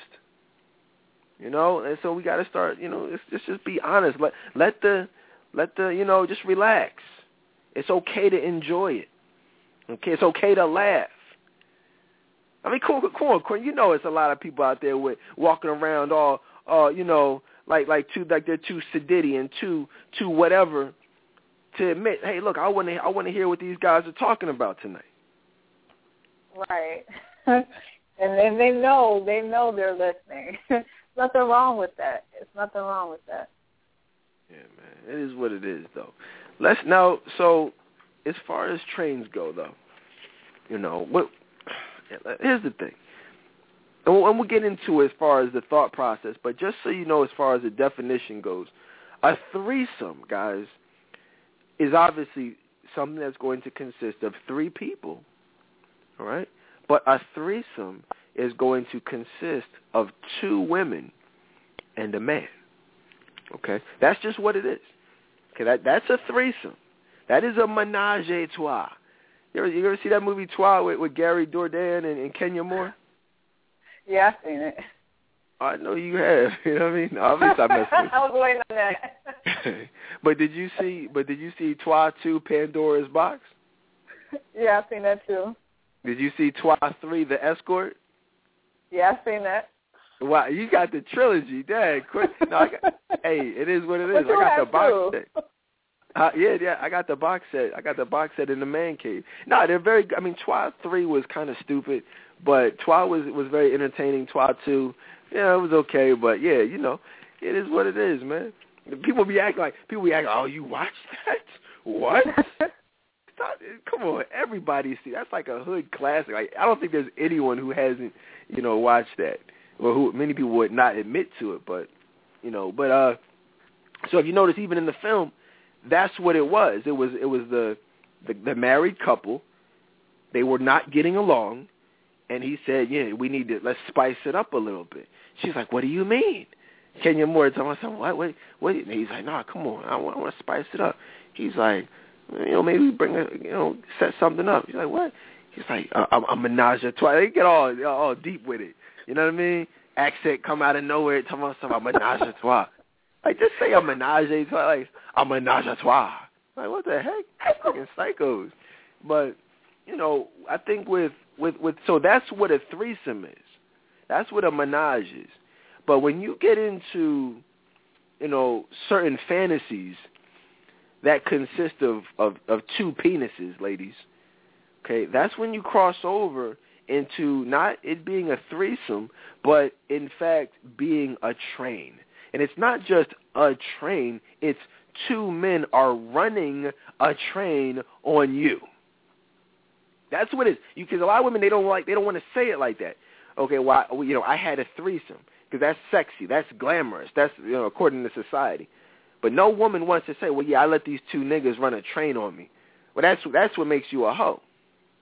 And so we got to start, let's just be honest. Let the just relax. It's okay to enjoy it. Okay, it's okay to laugh. I mean, cool. It's a lot of people out there walking around all like they're too sedity and too whatever to admit, hey, look, I want to hear what these guys are talking about tonight. Right. And then they know they're listening. Nothing wrong with that. It's nothing wrong with that. Yeah, man. It is what it is, though. So as far as trains go, though, here's the thing. And we'll get into as far as the thought process, but just so you know, as far as the definition goes, a threesome, guys, is obviously something that's going to consist of three people, all right? But a threesome is going to consist of two women and a man, okay? That's just what it is. Okay, that's a threesome. That is a menage a trois. You ever see that movie Trois with Gary Dourdan and Kenya Moore? Yeah, I've seen it. I know you have. You know what I mean? Obviously, I messed with you. I was waiting on that. But did you see Trois 2, Pandora's Box? Yeah, I've seen that too. Did you see Trois 3, The Escort? Yeah, I've seen that. Wow, you got the trilogy. Dang, quick. No, hey, it is what it is. But I got the box set. Yeah, I got the box set. I got the box set in the man cave. No, they're very. I mean, Trois 3 was kind of stupid, but Trois was very entertaining. Trois 2, yeah, it was okay, but yeah, it is what it is, man. People be acting, oh, you watched that? What? Come on, everybody see that's like a hood classic. Like, I don't think there's anyone who hasn't, watched that, or who many people would not admit to it. But, so if you notice, even in the film, that's what it was. It was the married couple. They were not getting along, and he said, yeah, let's spice it up a little bit. She's like, what do you mean? Kenya Moore told myself, what? And he's like, nah, come on, I want to spice it up. He's like, maybe set something up. He's like, what? He's like, a menage a trois. They get all deep with it. You know what I mean? Accent come out of nowhere, talking about something, a menage a trois. Like, just say a menage a trois, like, a menage a trois. Like, what the heck? Fucking psychos. But, I think so that's what a threesome is. That's what a menage is. But when you get into, certain fantasies that consist of two penises, ladies, okay, that's when you cross over into not it being a threesome, but in fact being a train. And it's not just a train, it's two men are running a train on you. That's what it is. Because a lot of women, they don't want to say it like that. Okay, well, I had a threesome. Because that's sexy, that's glamorous, that's according to society. But no woman wants to say, well, yeah, I let these two niggas run a train on me. Well, that's what makes you a hoe.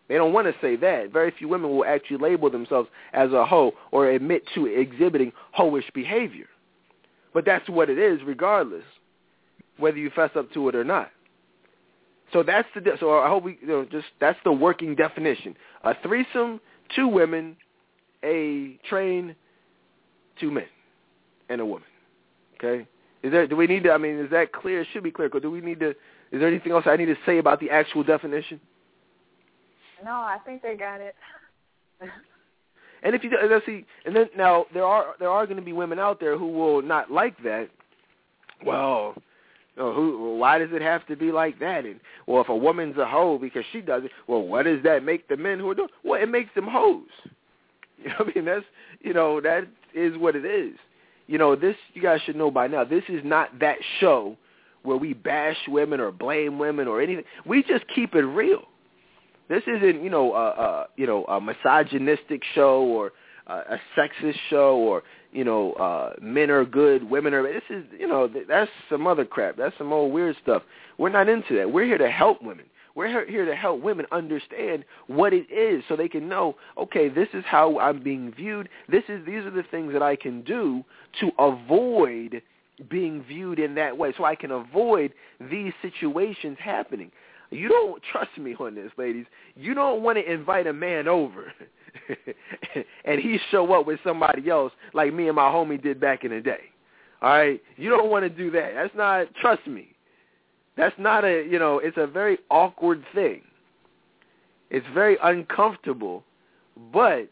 They don't want to say that. Very few women will actually label themselves as a hoe or admit to exhibiting hoish behavior. But that's what it is regardless, whether you fess up to it or not. So that's so I hope that's the working definition. A threesome, 2 women, a train, 2 men, and a woman. Okay? Is that clear? It should be clear. Is there anything else I need to say about the actual definition? No, I think they got it. And if you see, and then now there are going to be women out there who will not like that. Well, why does it have to be like that? And well, if a woman's a hoe because she does it, well, what does that make the men who are doing? Well, it makes them hoes. You know what I mean? That is what it is. This you guys should know by now. This is not that show where we bash women or blame women or anything. We just keep it real. This isn't, a misogynistic show or a sexist show or, men are good, women are. This is, that's some other crap. That's some old weird stuff. We're not into that. We're here to help women. We're here to help women understand what it is so they can know, okay, this is how I'm being viewed. These are the things that I can do to avoid being viewed in that way, so I can avoid these situations happening. You don't trust me on this, ladies. You don't want to invite a man over and he show up with somebody else like me and my homie did back in the day. All right? You don't want to do that. That's not, trust me. That's not it's a very awkward thing. It's very uncomfortable, but,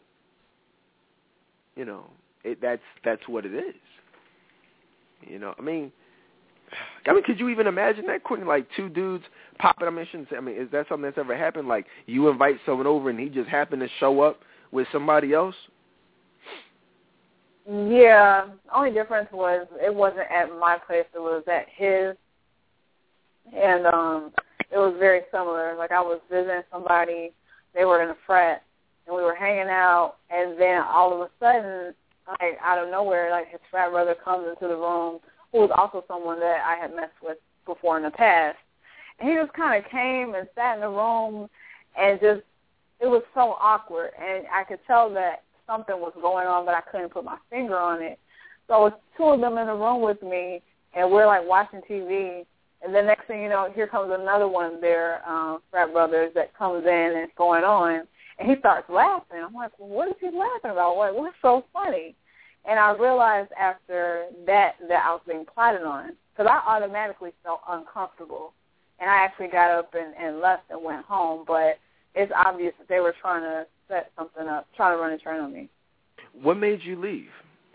that's what it is. Could you even imagine that, Courtney? Like 2 dudes popping. Is that something that's ever happened? Like you invite someone over and he just happened to show up with somebody else? Yeah. Only difference was it wasn't at my place. It was at his. And it was very similar. Like I was visiting somebody. They were in a frat. And we were hanging out. And then all of a sudden, like out of nowhere, like his frat brother comes into the room, who was also someone that I had messed with before in the past. And he just kind of came and sat in the room and it was so awkward. And I could tell that something was going on, but I couldn't put my finger on it. So it was 2 of them in the room with me, and we're, like, watching TV. And then next thing you know, here comes another one of their frat brothers that comes in and it's going on. And he starts laughing. I'm like, well, what is he laughing about? What's so funny? And I realized after that I was being plotted on because I automatically felt uncomfortable. And I actually got up and left and went home. But it's obvious that they were trying to set something up, trying to run a train on me. What made you leave?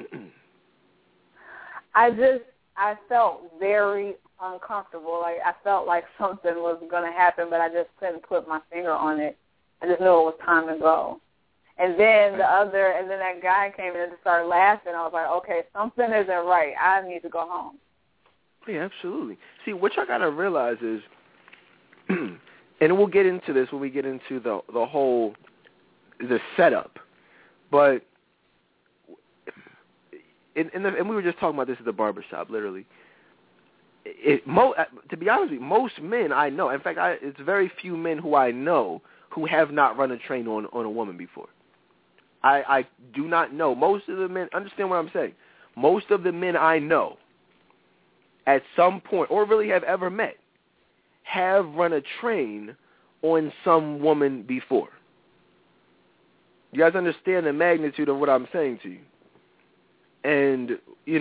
I felt very uncomfortable. Like I felt like something was going to happen, but I just couldn't put my finger on it. I just knew it was time to go. And then that guy came in and started laughing. I was like, okay, something isn't right. I need to go home. Yeah, absolutely. See, what y'all got to realize is, and we'll get into this when we get into the setup, but and we were just talking about this at the barbershop, literally. To be honest with you, most men I know, in fact, it's very few men who I know who have not run a train on a woman before. I do not know. Most of the men, understand what I'm saying, most of the men I know at some point, or really have ever met, have run a train on some woman before. You guys understand the magnitude of what I'm saying to you. And,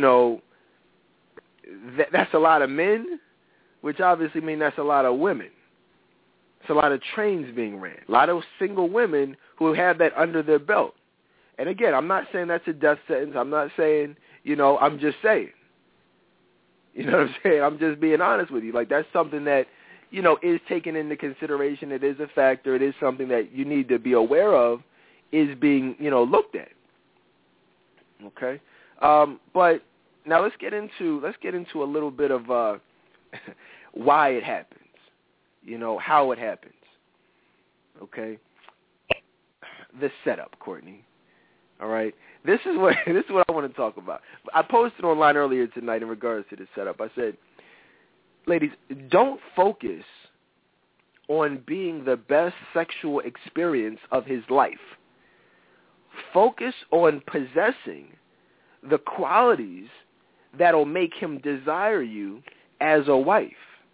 that's a lot of men, which obviously means that's a lot of women. It's a lot of trains being ran. A lot of single women who have that under their belt. And again, I'm not saying that's a death sentence. I'm not saying, I'm just saying. You know what I'm saying? I'm just being honest with you. Like, that's something that, is taken into consideration. It is a factor. It is something that you need to be aware of is being, looked at. Okay? But now let's get into a little bit of why it happens. How it happens. Okay? The setup, Courtney. All right? This is what I want to talk about. I posted online earlier tonight in regards to the setup. I said, ladies, don't focus on being the best sexual experience of his life. Focus on possessing the qualities that'll make him desire you as a wife.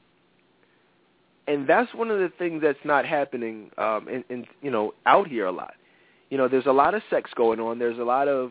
And that's one of the things that's not happening in out here a lot. There's a lot of sex going on. There's a lot of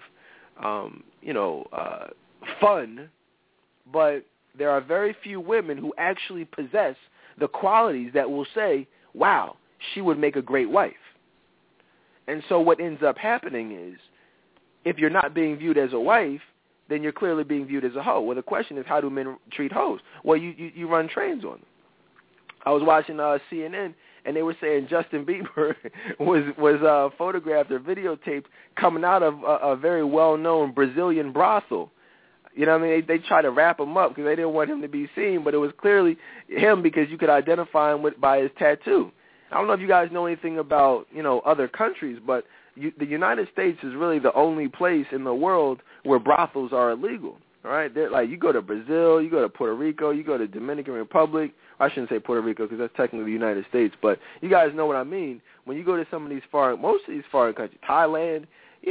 fun, but there are very few women who actually possess the qualities that will say, wow, she would make a great wife. And so what ends up happening is, if you're not being viewed as a wife, then you're clearly being viewed as a hoe. Well, the question is, how do men treat hoes? Well, you run trains on them. I was watching CNN, and they were saying Justin Bieber was photographed or videotaped coming out of a very well-known Brazilian brothel. You know what I mean? They tried to wrap him up because they didn't want him to be seen, but it was clearly him because you could identify him by his tattoo. I don't know if you guys know anything about, other countries, but the United States is really the only place in the world where brothels are illegal. All right? They're, like, you go to Brazil, you go to Puerto Rico, you go to Dominican Republic. I shouldn't say Puerto Rico because that's technically the United States, but you guys know what I mean. When you go to some of these most of these foreign countries, Thailand,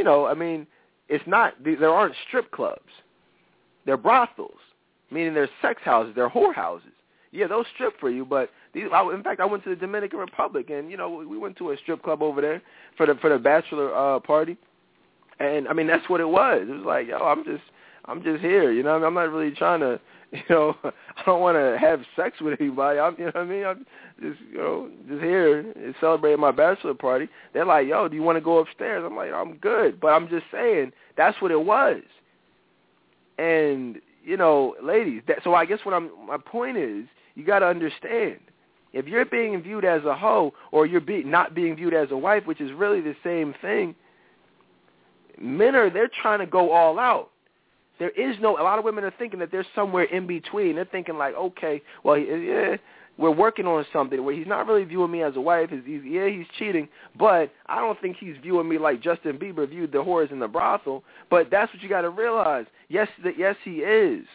it's not, there aren't strip clubs. They're brothels, meaning they're sex houses, they're whore houses. Yeah, they'll strip for you, but in fact, I went to the Dominican Republic, and we went to a strip club over there for the bachelor party, and I mean that's what it was. It was like, yo, I'm just here, I'm not really trying to, I don't want to have sex with anybody. I'm just just here and celebrating my bachelor party. They're like, yo, do you want to go upstairs? I'm like, I'm good, but I'm just saying that's what it was. And ladies, so I guess my point is, you got to understand, if you're being viewed as a hoe or you're not being viewed as a wife, which is really the same thing, they're trying to go all out. There is a lot of women are thinking that there's somewhere in between. They're thinking like, okay, well, we're working on something where he's not really viewing me as a wife. He's cheating, but I don't think he's viewing me like Justin Bieber viewed the whores in the brothel. But that's what you got to realize. Yes, he is.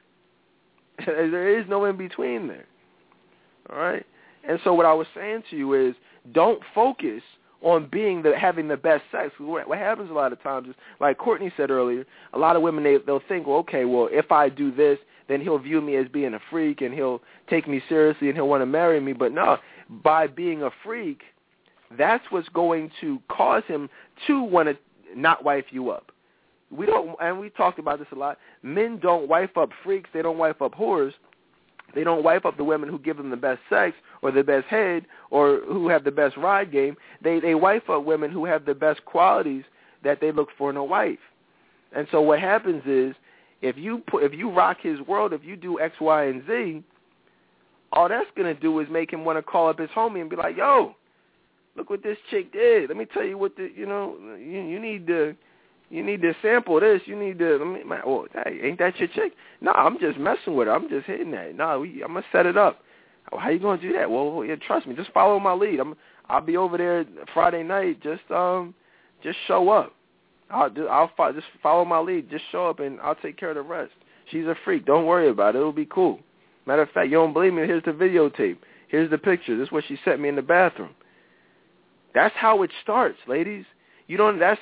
There is no in between there. All right? And so what I was saying to you is, don't focus on having the best sex. What happens a lot of times is, like Courtney said earlier, a lot of women, they'll think, well, okay, well, if I do this, then he'll view me as being a freak and he'll take me seriously and he'll want to marry me. But no, by being a freak, that's what's going to cause him to want to not wife you up. We talked about this a lot. Men don't wife up freaks. They don't wife up whores. They don't wife up the women who give them the best sex or the best head or who have the best ride game. They wife up women who have the best qualities that they look for in a wife. And so what happens is, if you rock his world, if you do X, Y, and Z, all that's going to do is make him want to call up his homie and be like, yo, look what this chick did. Let me tell you what you need to sample this. You need to, hey, ain't that your chick? No, I'm just messing with her. I'm just hitting that. No, I'm going to set it up. Oh, how you going to do that? Well, yeah, trust me. Just follow my lead. I'll be over there Friday night. Just show up. I'll just follow my lead. Just show up, and I'll take care of the rest. She's a freak. Don't worry about it. It'll be cool. Matter of fact, you don't believe me? Here's the videotape. Here's the picture. This is what she sent me in the bathroom. That's how it starts, ladies. A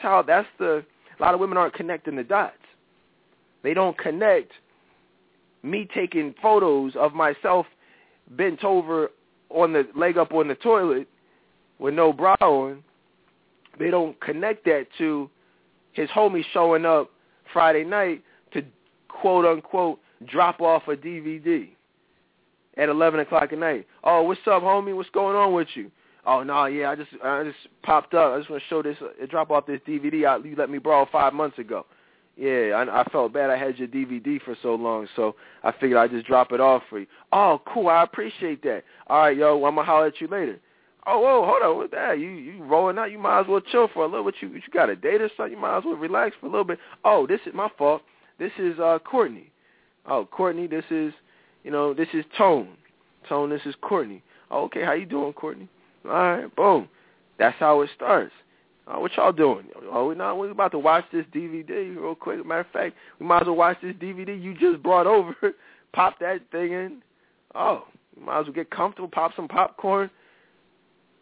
lot of women aren't connecting the dots. They don't connect me taking photos of myself bent over on the leg up on the toilet with no bra on. They don't connect that to his homie showing up Friday night to quote unquote drop off a DVD at 11 o'clock at night. Oh, what's up, homie? What's going on with you? Oh no, yeah, I just popped up. I just want to show this, drop off this DVD you let me borrow 5 months ago. Yeah, I felt bad I had your DVD for so long, so I figured I'd just drop it off for you. Oh, cool, I appreciate that. All right, yo, I'm going to holler at you later. Oh, whoa, hold on, what's that? You rolling out? You might as well chill for a little bit. You got a date or something? You might as well relax for a little bit. Oh, this is my fault. This is Courtney. Oh, Courtney, this is Tone. Tone, this is Courtney. Oh, okay, how you doing, Courtney? All right, boom. That's how it starts. What y'all doing? Oh, we're about to watch this DVD real quick. Matter of fact, we might as well watch this DVD you just brought over. Pop that thing in. Oh, you might as well get comfortable, pop some popcorn.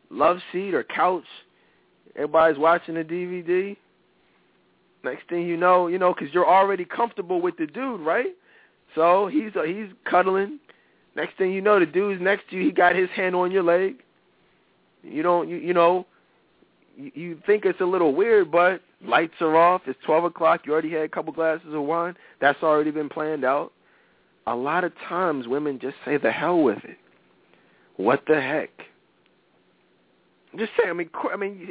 love seat or couch. Everybody's watching the DVD. Next thing you know, because you're already comfortable with the dude, right? So he's cuddling. Next thing you know, the dude's next to you. He got his hand on your leg. You think it's a little weird, but lights are off. It's 12 o'clock. You already had a couple glasses of wine. That's already been planned out. A lot of times women just say the hell with it. What the heck? I'm just saying, I mean,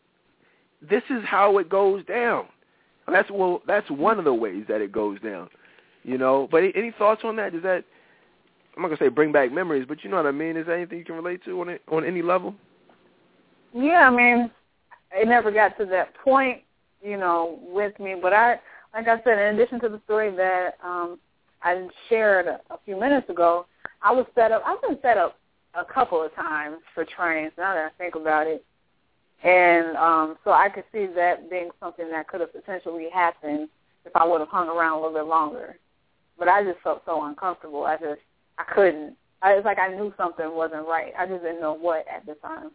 this is how it goes down. That's one of the ways that it goes down, But any thoughts on that? Does that, I'm not going to say bring back memories, but you know what I mean? Is there anything you can relate to on any level? Yeah, I mean, it never got to that point, with me. But like I said, in addition to the story that I shared a few minutes ago, I've been set up a couple of times for trains, now that I think about it. And so I could see that being something that could have potentially happened if I would have hung around a little bit longer. But I just felt so uncomfortable. I couldn't. It's like I knew something wasn't right. I just didn't know what at the time.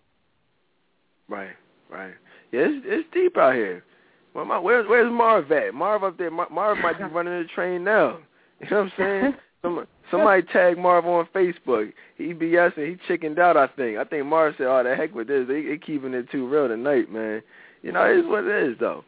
Right. Yeah, it's deep out here. Well, where's Marv at? Marv up there. Marv might be running the train now. You know what I'm saying? Somebody tag Marv on Facebook. He BSing. He chickened out, I think. I think Marv said, the heck with this. They keeping it too real tonight, man. It is what it is, though.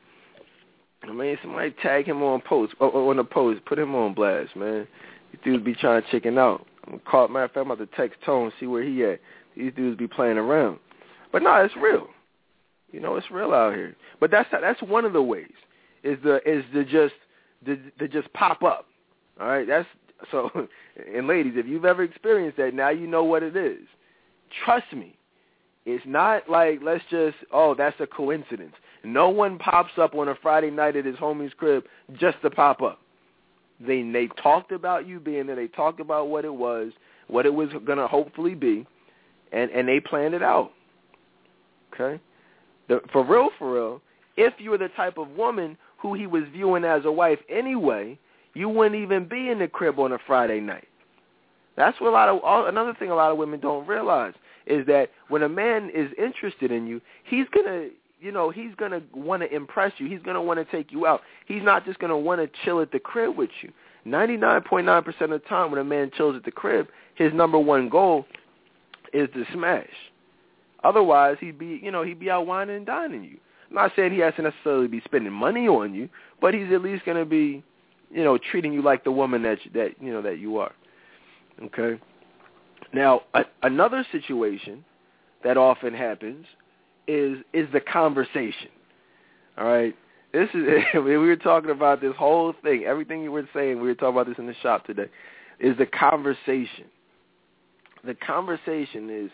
I mean, somebody tag him on the post. Put him on blast, man. These dudes be trying to chicken out. Matter of fact, I'm about to text Tone, see where he at. These dudes be playing around. But no, it's real. It's real out here. But that's one of the ways is to just pop up. All right, so. And ladies, if you've ever experienced that, now you know what it is. Trust me, it's not like that's a coincidence. No one pops up on a Friday night at his homie's crib just to pop up. They talked about you being there. They talked about what it was going to hopefully be, and they planned it out. Okay? For real, if you were the type of woman who he was viewing as a wife anyway, you wouldn't even be in the crib on a Friday night. That's what another thing a lot of women don't realize is that when a man is interested in you, he's gonna want to impress you. He's gonna want to take you out. He's not just gonna want to chill at the crib with you. 99.9% of the time when a man chills at the crib, his number one goal is to smash. Otherwise, he'd be out whining and dining you. I'm not saying he has to necessarily be spending money on you, but he's at least gonna be treating you like the woman that you are. Okay. Now, another situation that often happens is the conversation. All right. This is we were talking about this whole thing. Everything you were saying, we were talking about this in the shop today. Is the conversation. The conversation is,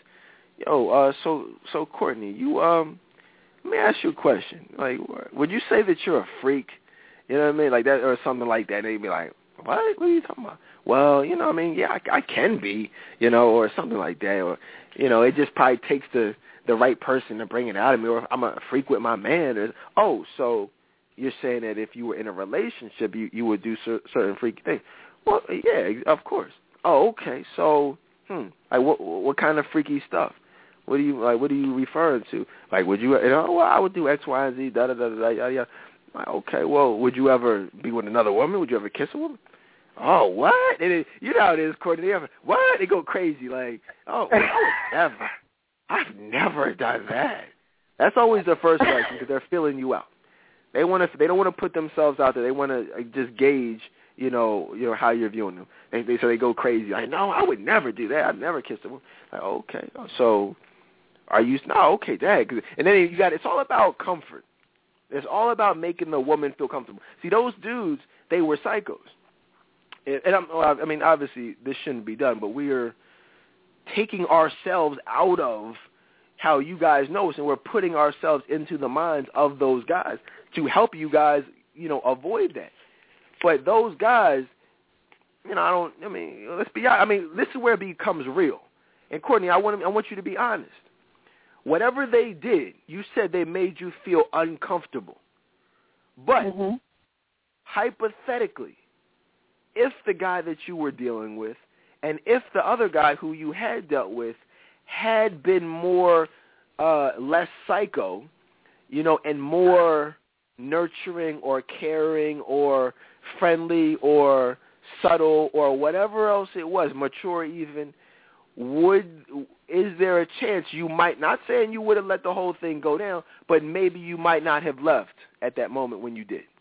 so Courtney, you let me ask you a question. Like, would you say that you're a freak? You know what I mean? Like that or something like that. And they'd be like, what are you talking about? Well, yeah, I can be, or something like that. Or, it just probably takes the right person to bring it out of me. Or I'm a freak with my man. Or, so you're saying that if you were in a relationship, you would do certain freaky things. Well, yeah, of course. Oh, okay. So, like what kind of freaky stuff? What are you referring to? Like, would you, well, I would do X, Y, and Z, da da da da da. Yeah. Okay, well, would you ever be with another woman? Would you ever kiss a woman? Oh, what? You know how it is, Courtney. What? They go crazy. like, I would never. I've never done that. That's always the first question because they're feeling you out. They don't want to put themselves out there. They want to just gauge, how you're viewing them. So they go crazy. Like, no, I would never do that. I'd never kiss a woman. Like, okay, so are you? No, okay, Dad. And then it's all about comfort. It's all about making the woman feel comfortable. See, those dudes, they were psychos. And obviously, this shouldn't be done, but we are taking ourselves out of how you guys know us, and we're putting ourselves into the minds of those guys to help you guys, avoid that. But those guys, let's be honest. This is where it becomes real. And Courtney, I want you to be honest. Whatever they did, you said they made you feel uncomfortable. But hypothetically, if the guy that you were dealing with and if the other guy who you had dealt with had been more, less psycho, and more nurturing or caring or friendly or subtle or whatever else it was, mature even, is there a chance you might, not saying you would have let the whole thing go down, but maybe you might not have left at that moment when you did?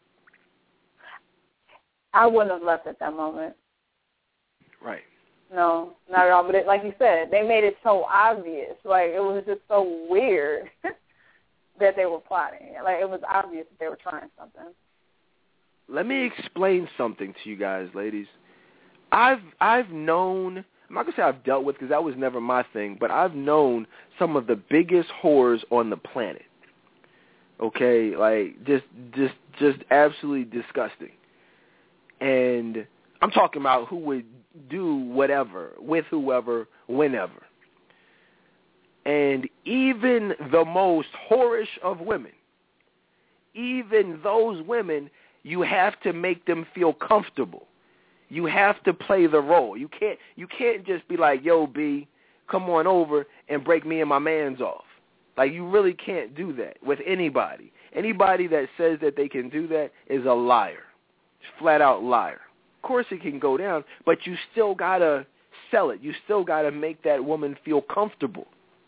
I wouldn't have left at that moment. Right. No, not at all. But like you said, they made it so obvious. Like, it was just so weird that they were plotting. Like, it was obvious that they were trying something. Let me explain something to you guys, ladies. I've known, I'm not going to say I've dealt with, because that was never my thing, but I've known some of the biggest whores on the planet. Okay? Like, just absolutely disgusting. And I'm talking about who would do whatever, with whoever, whenever. And even the most whorish of women, even those women, you have to make them feel comfortable. You have to play the role. You can't just be like, yo, B, come on over and break me and my mans off. Like, you really can't do that with anybody. Anybody that says that they can do that is a liar, flat out liar. Of course it can go down, but you still got to sell it. You still got to make that woman feel comfortable.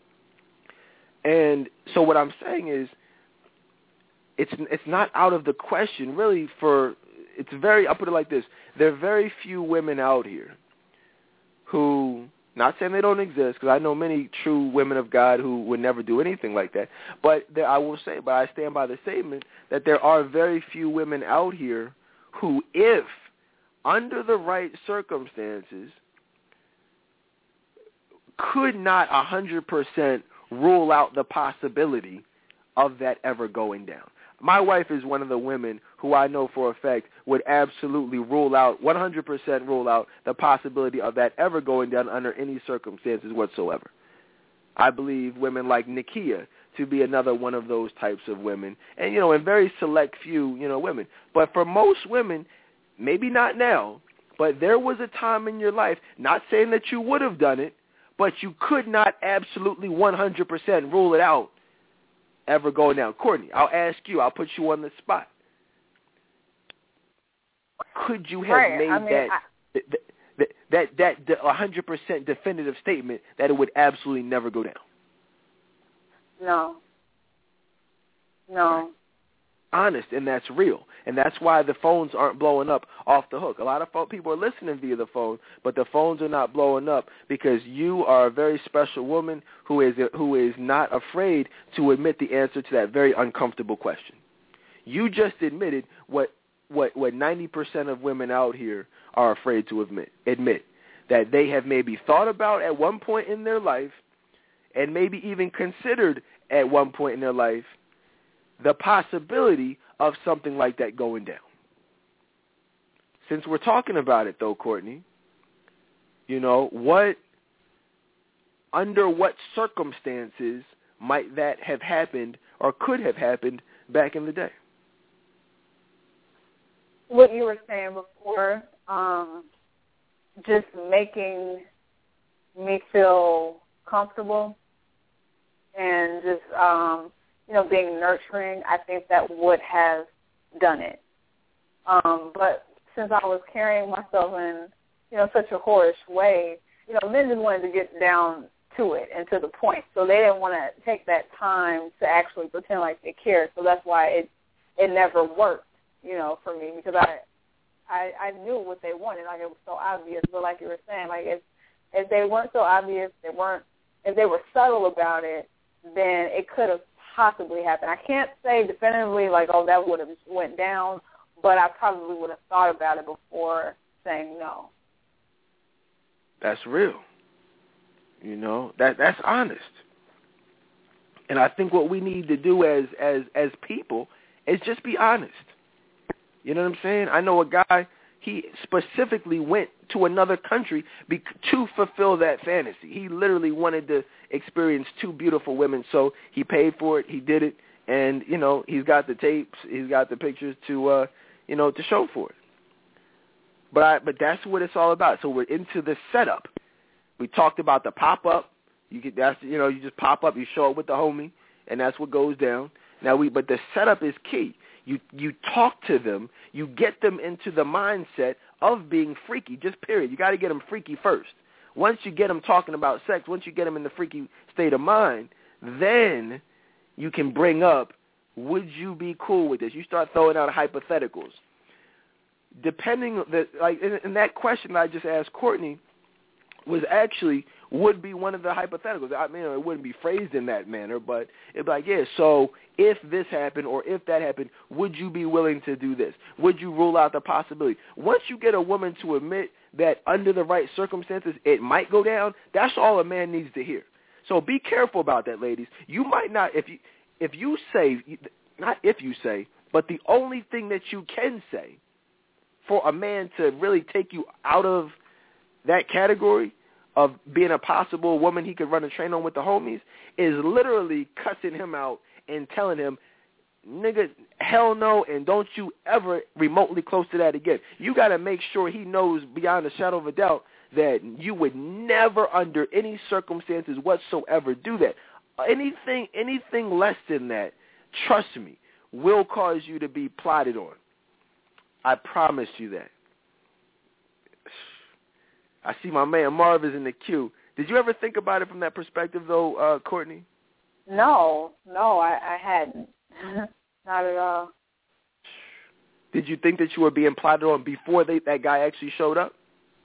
And so what I'm saying is, it's not out of the question, really, I'll put it like this, there are very few women out here who, not saying they don't exist, because I know many true women of God who would never do anything like that, but I stand by the statement that there are very few women out here who, if under the right circumstances, could not 100% rule out the possibility of that ever going down. My wife is one of the women who I know for a fact would absolutely 100% rule out the possibility of that ever going down under any circumstances whatsoever. I believe women like Nakia to be another one of those types of women, and, and very select few, women. But for most women, maybe not now, but there was a time in your life, not saying that you would have done it, but you could not absolutely 100% rule it out ever going down. Courtney, I'll ask you, I'll put you on the spot. Could you have made that 100% definitive statement that it would absolutely never go down? No. Right. Honest, and that's real. And that's why the phones aren't blowing up off the hook. A lot of people are listening via the phone, but the phones are not blowing up because you are a very special woman who is not afraid to admit the answer to that very uncomfortable question. You just admitted what 90% of women out here are afraid to admit, that they have maybe thought about at one point in their life and maybe even considered at one point in their life the possibility of something like that going down. Since we're talking about it, though, Courtney, under what circumstances might that have happened or could have happened back in the day? What you were saying before, just making me feel comfortable and just, being nurturing, I think that would have done it. But since I was carrying myself in, such a whorish way, men just wanted to get down to it and to the point. So they didn't want to take that time to actually pretend like they cared. So that's why it never worked, for me, because I knew what they wanted. Like, it was so obvious. But like you were saying, like, if they weren't so obvious, if they were subtle about it, then it could have possibly happened. I can't say definitively, like, that would have went down, but I probably would have thought about it before saying no. That's real. That's honest. And I think what we need to do as people is just be honest. You know what I'm saying? I know a guy, he specifically went to another country to fulfill that fantasy. He literally wanted to experience two beautiful women, so he paid for it, he did it, and, he's got the tapes, he's got the pictures to show for it. But that's what it's all about. So we're into the setup. We talked about the pop-up. You just pop up, you show up with the homie, and that's what goes down. But the setup is key. You talk to them, you get them into the mindset of being freaky, just period. You got to get them freaky first. Once you get them talking about sex, once you get them in the freaky state of mind, then you can bring up, would you be cool with this? You start throwing out hypotheticals. Depending, and that question I just asked Courtney was actually would be one of the hypotheticals. I mean, it wouldn't be phrased in that manner, but it'd be like, yeah, so if this happened or if that happened, would you be willing to do this? Would you rule out the possibility? Once you get a woman to admit that under the right circumstances it might go down, that's all a man needs to hear. So be careful about that, ladies. You might not, if you say, not if you say, but the only thing that you can say for a man to really take you out of that category of being a possible woman he could run a train on with the homies is literally cussing him out and telling him, nigga, hell no, and don't you ever remotely close to that again. You got to make sure he knows beyond a shadow of a doubt that you would never under any circumstances whatsoever do that. Anything less than that, trust me, will cause you to be plotted on. I promise you that. I see my man Marv is in the queue. Did you ever think about it from that perspective, though, Courtney? No, I hadn't. Not at all. Did you think that you were being plotted on before that guy actually showed up?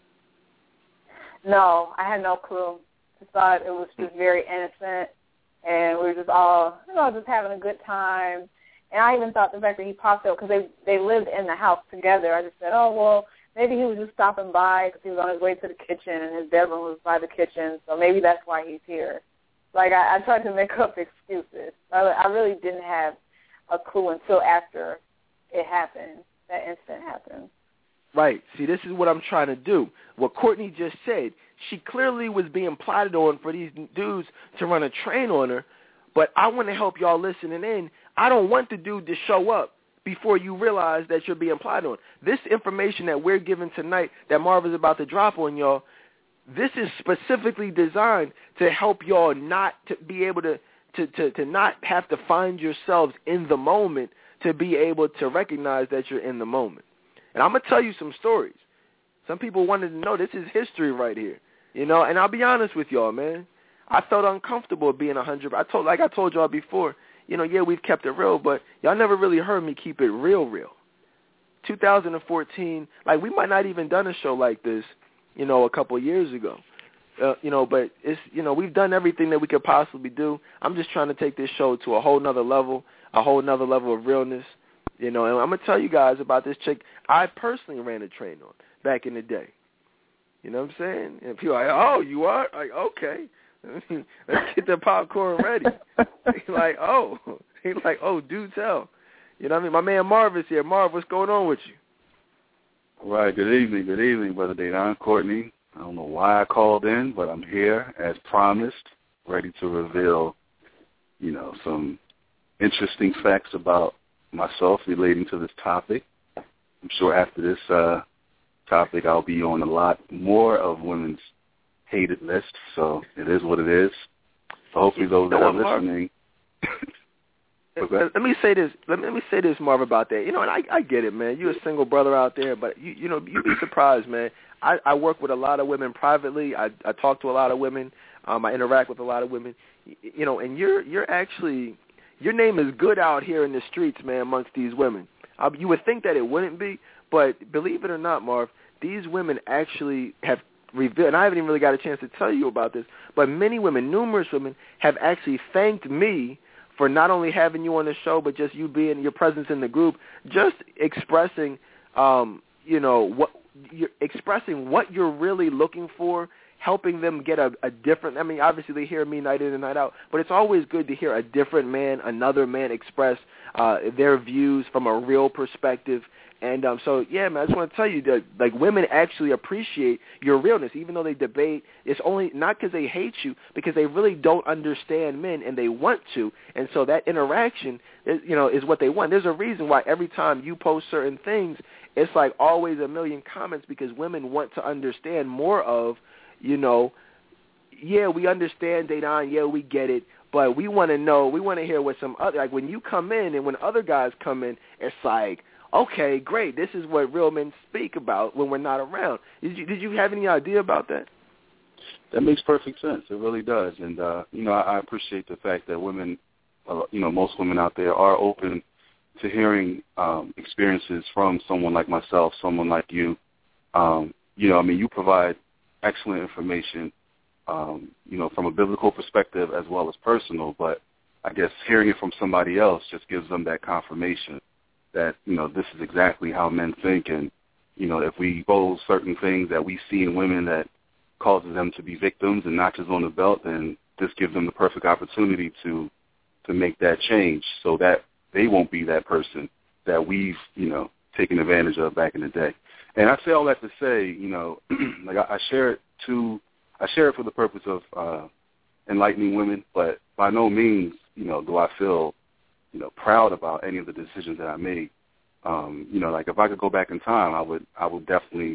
No, I had no clue. Just thought it was just very innocent, and we were just all, just having a good time. And I even thought the fact that he popped up, because they lived in the house together, I just said, oh, well, maybe he was just stopping by because he was on his way to the kitchen, and his bedroom was by the kitchen, so maybe that's why he's here. Like, I tried to make up excuses. I really didn't have a clue until after it happened, that incident happened. Right. See, this is what I'm trying to do. What Courtney just said, she clearly was being plotted on for these dudes to run a train on her, but I want to help y'all listening in. I don't want the dude to show up before you realize that you're being plotted on. This information that we're giving tonight that Marv is about to drop on y'all, this is specifically designed to help y'all not to be able to not have to find yourselves in the moment, to be able to recognize that you're in the moment. And I'm going to tell you some stories. Some people wanted to know this is history right here, and I'll be honest with y'all, man. I felt uncomfortable being 100. I told y'all before, yeah, we've kept it real, but y'all never really heard me keep it real. 2014, we might not even done a show like this, a couple of years ago. But it's, we've done everything that we could possibly do. I'm just trying to take this show to a whole nother level of realness, and I'm going to tell you guys about this chick I personally ran a train on back in the day. You know what I'm saying? And people are like, oh, you are? Like, okay. Let's get the popcorn ready. He's like, oh, do tell. You know what I mean? My man Marv is here. Marv, what's going on with you? All right, good evening, Brother Dedan, Courtney. I don't know why I called in, but I'm here as promised, ready to reveal, some interesting facts about myself relating to this topic. I'm sure after this topic I'll be on a lot more of women's hated list, so it is what it is. So hopefully those that are listening. Let me say this, Marv, about that. And I get it, man. You're a single brother out there, but you'd be surprised, man. I work with a lot of women privately. I talk to a lot of women. I interact with a lot of women. And you're actually, your name is good out here in the streets, man, amongst these women. You would think that it wouldn't be, but believe it or not, Marv, these women actually have revealed, and I haven't even really got a chance to tell you about this, but many women, numerous women, have actually thanked me for not only having you on the show, but just you being, your presence in the group, just expressing, expressing what you're really looking for, helping them get a different, obviously they hear me night in and night out, but it's always good to hear a different man, another man express their views from a real perspective. And so, yeah, man, I just want to tell you that, women actually appreciate your realness, even though they debate. It's only not because they hate you, because they really don't understand men, and they want to. And so that interaction, is what they want. There's a reason why every time you post certain things, it's like always a million comments, because women want to understand more of, yeah, we understand, Dedan, yeah, we get it, but we want to know, we want to hear what some other, like when you come in and when other guys come in, it's like, okay, great, this is what real men speak about when we're not around. Did you have any idea about that? That makes perfect sense. It really does. And, I appreciate the fact that women, most women out there are open to hearing experiences from someone like myself, someone like you. You provide excellent information, from a biblical perspective as well as personal, but I guess hearing it from somebody else just gives them that confirmation that, this is exactly how men think. And, if we expose certain things that we see in women that causes them to be victims and notches on the belt, then this gives them the perfect opportunity to make that change so that they won't be that person that we've, taken advantage of back in the day. And I say all that to say, like I share it for the purpose of enlightening women, but by no means, do I feel, proud about any of the decisions that I made. Like if I could go back in time, I would definitely,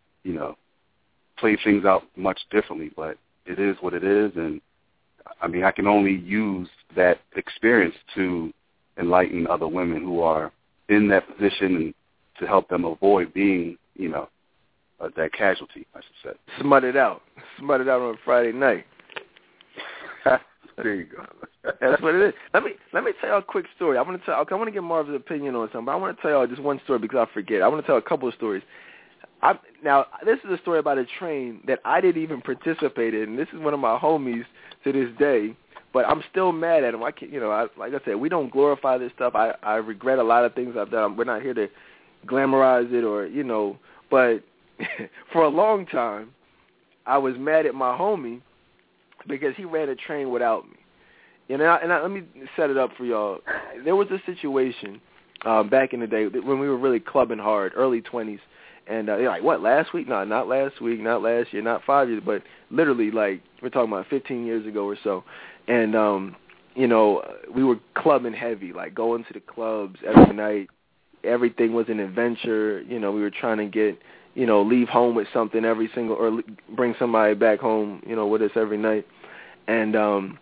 play things out much differently, but it is what it is. And I mean, I can only use that experience to enlighten other women who are in that position and to help them avoid being, that casualty, I should say. Smut it out on a Friday night. There you go. That's what it is. Let me tell y'all a quick story. I want to get Marv's opinion on something, but I want to tell y'all just one story because I forget. I want to tell a couple of stories. Now, this is a story about a train that I didn't even participate in. This is one of my homies to this day, but I'm still mad at him. I can't, like I said, we don't glorify this stuff. I regret a lot of things I've done. We're not here to glamorize it or, but for a long time, I was mad at my homie because he ran a train without me. Let me set it up for y'all. There was a situation back in the day when we were really clubbing hard, early 20s. And they're like, what, last week? No, not last week, not last year, not 5 years, but literally, like, we're talking about 15 years ago or so. And, we were clubbing heavy, like going to the clubs every night. Everything was an adventure. We were trying to get, leave home with something or bring somebody back home, with us every night. And,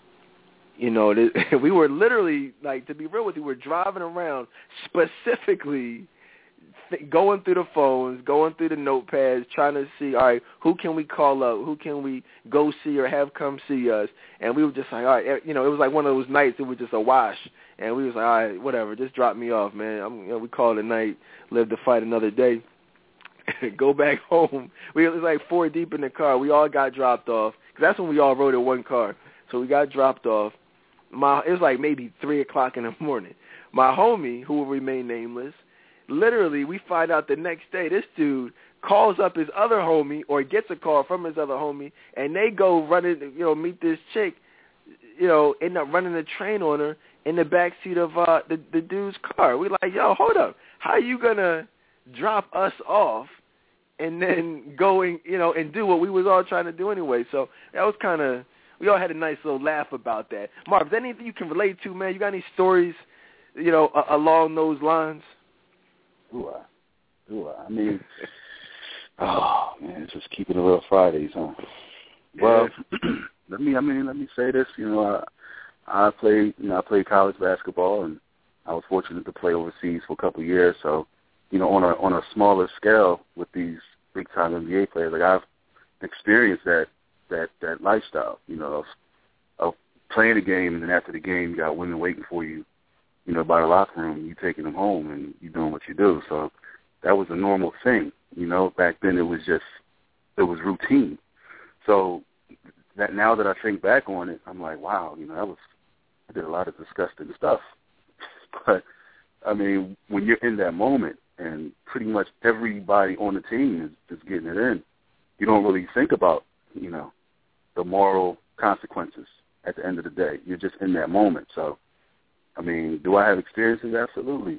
we were literally, like, to be real with you, we're driving around specifically going through the phones, going through the notepads, trying to see, all right, who can we call up? Who can we go see or have come see us? And we were just like, all right, it was like one of those nights. It was just a wash. And we was like, all right, whatever, just drop me off, man. We call it a night, live to fight another day. Go back home. It was like 4 deep in the car. We all got dropped off. Because that's when we all rode in one car. So we got dropped off. It was like maybe 3 o'clock in the morning. My homie, who will remain nameless, literally, we find out the next day, this dude calls up his other homie or gets a call from his other homie, and they go running, meet this chick, end up running a train on her in the backseat of the dude's car. We like, yo, hold up. How you going to drop us off and then go and do what we was all trying to do anyway? So that was kind of, we all had a nice little laugh about that. Marv, is there anything you can relate to, man? You got any stories, along those lines? Do I? I mean, oh man, it's just keeping it real Fridays, huh? Well, let me say this. I played college basketball, and I was fortunate to play overseas for a couple of years. So, on a smaller scale with these big time NBA players, like I've experienced that lifestyle, of playing a game, and then after the game, you got women waiting for you. By the locker room, you taking them home and you doing what you do. So that was a normal thing. Back then it was routine. So that now that I think back on it, I'm like, wow, I did a lot of disgusting stuff. But I mean, when you're in that moment and pretty much everybody on the team is getting it in, you don't really think about, the moral consequences at the end of the day. You're just in that moment. So I mean, do I have experiences? Absolutely.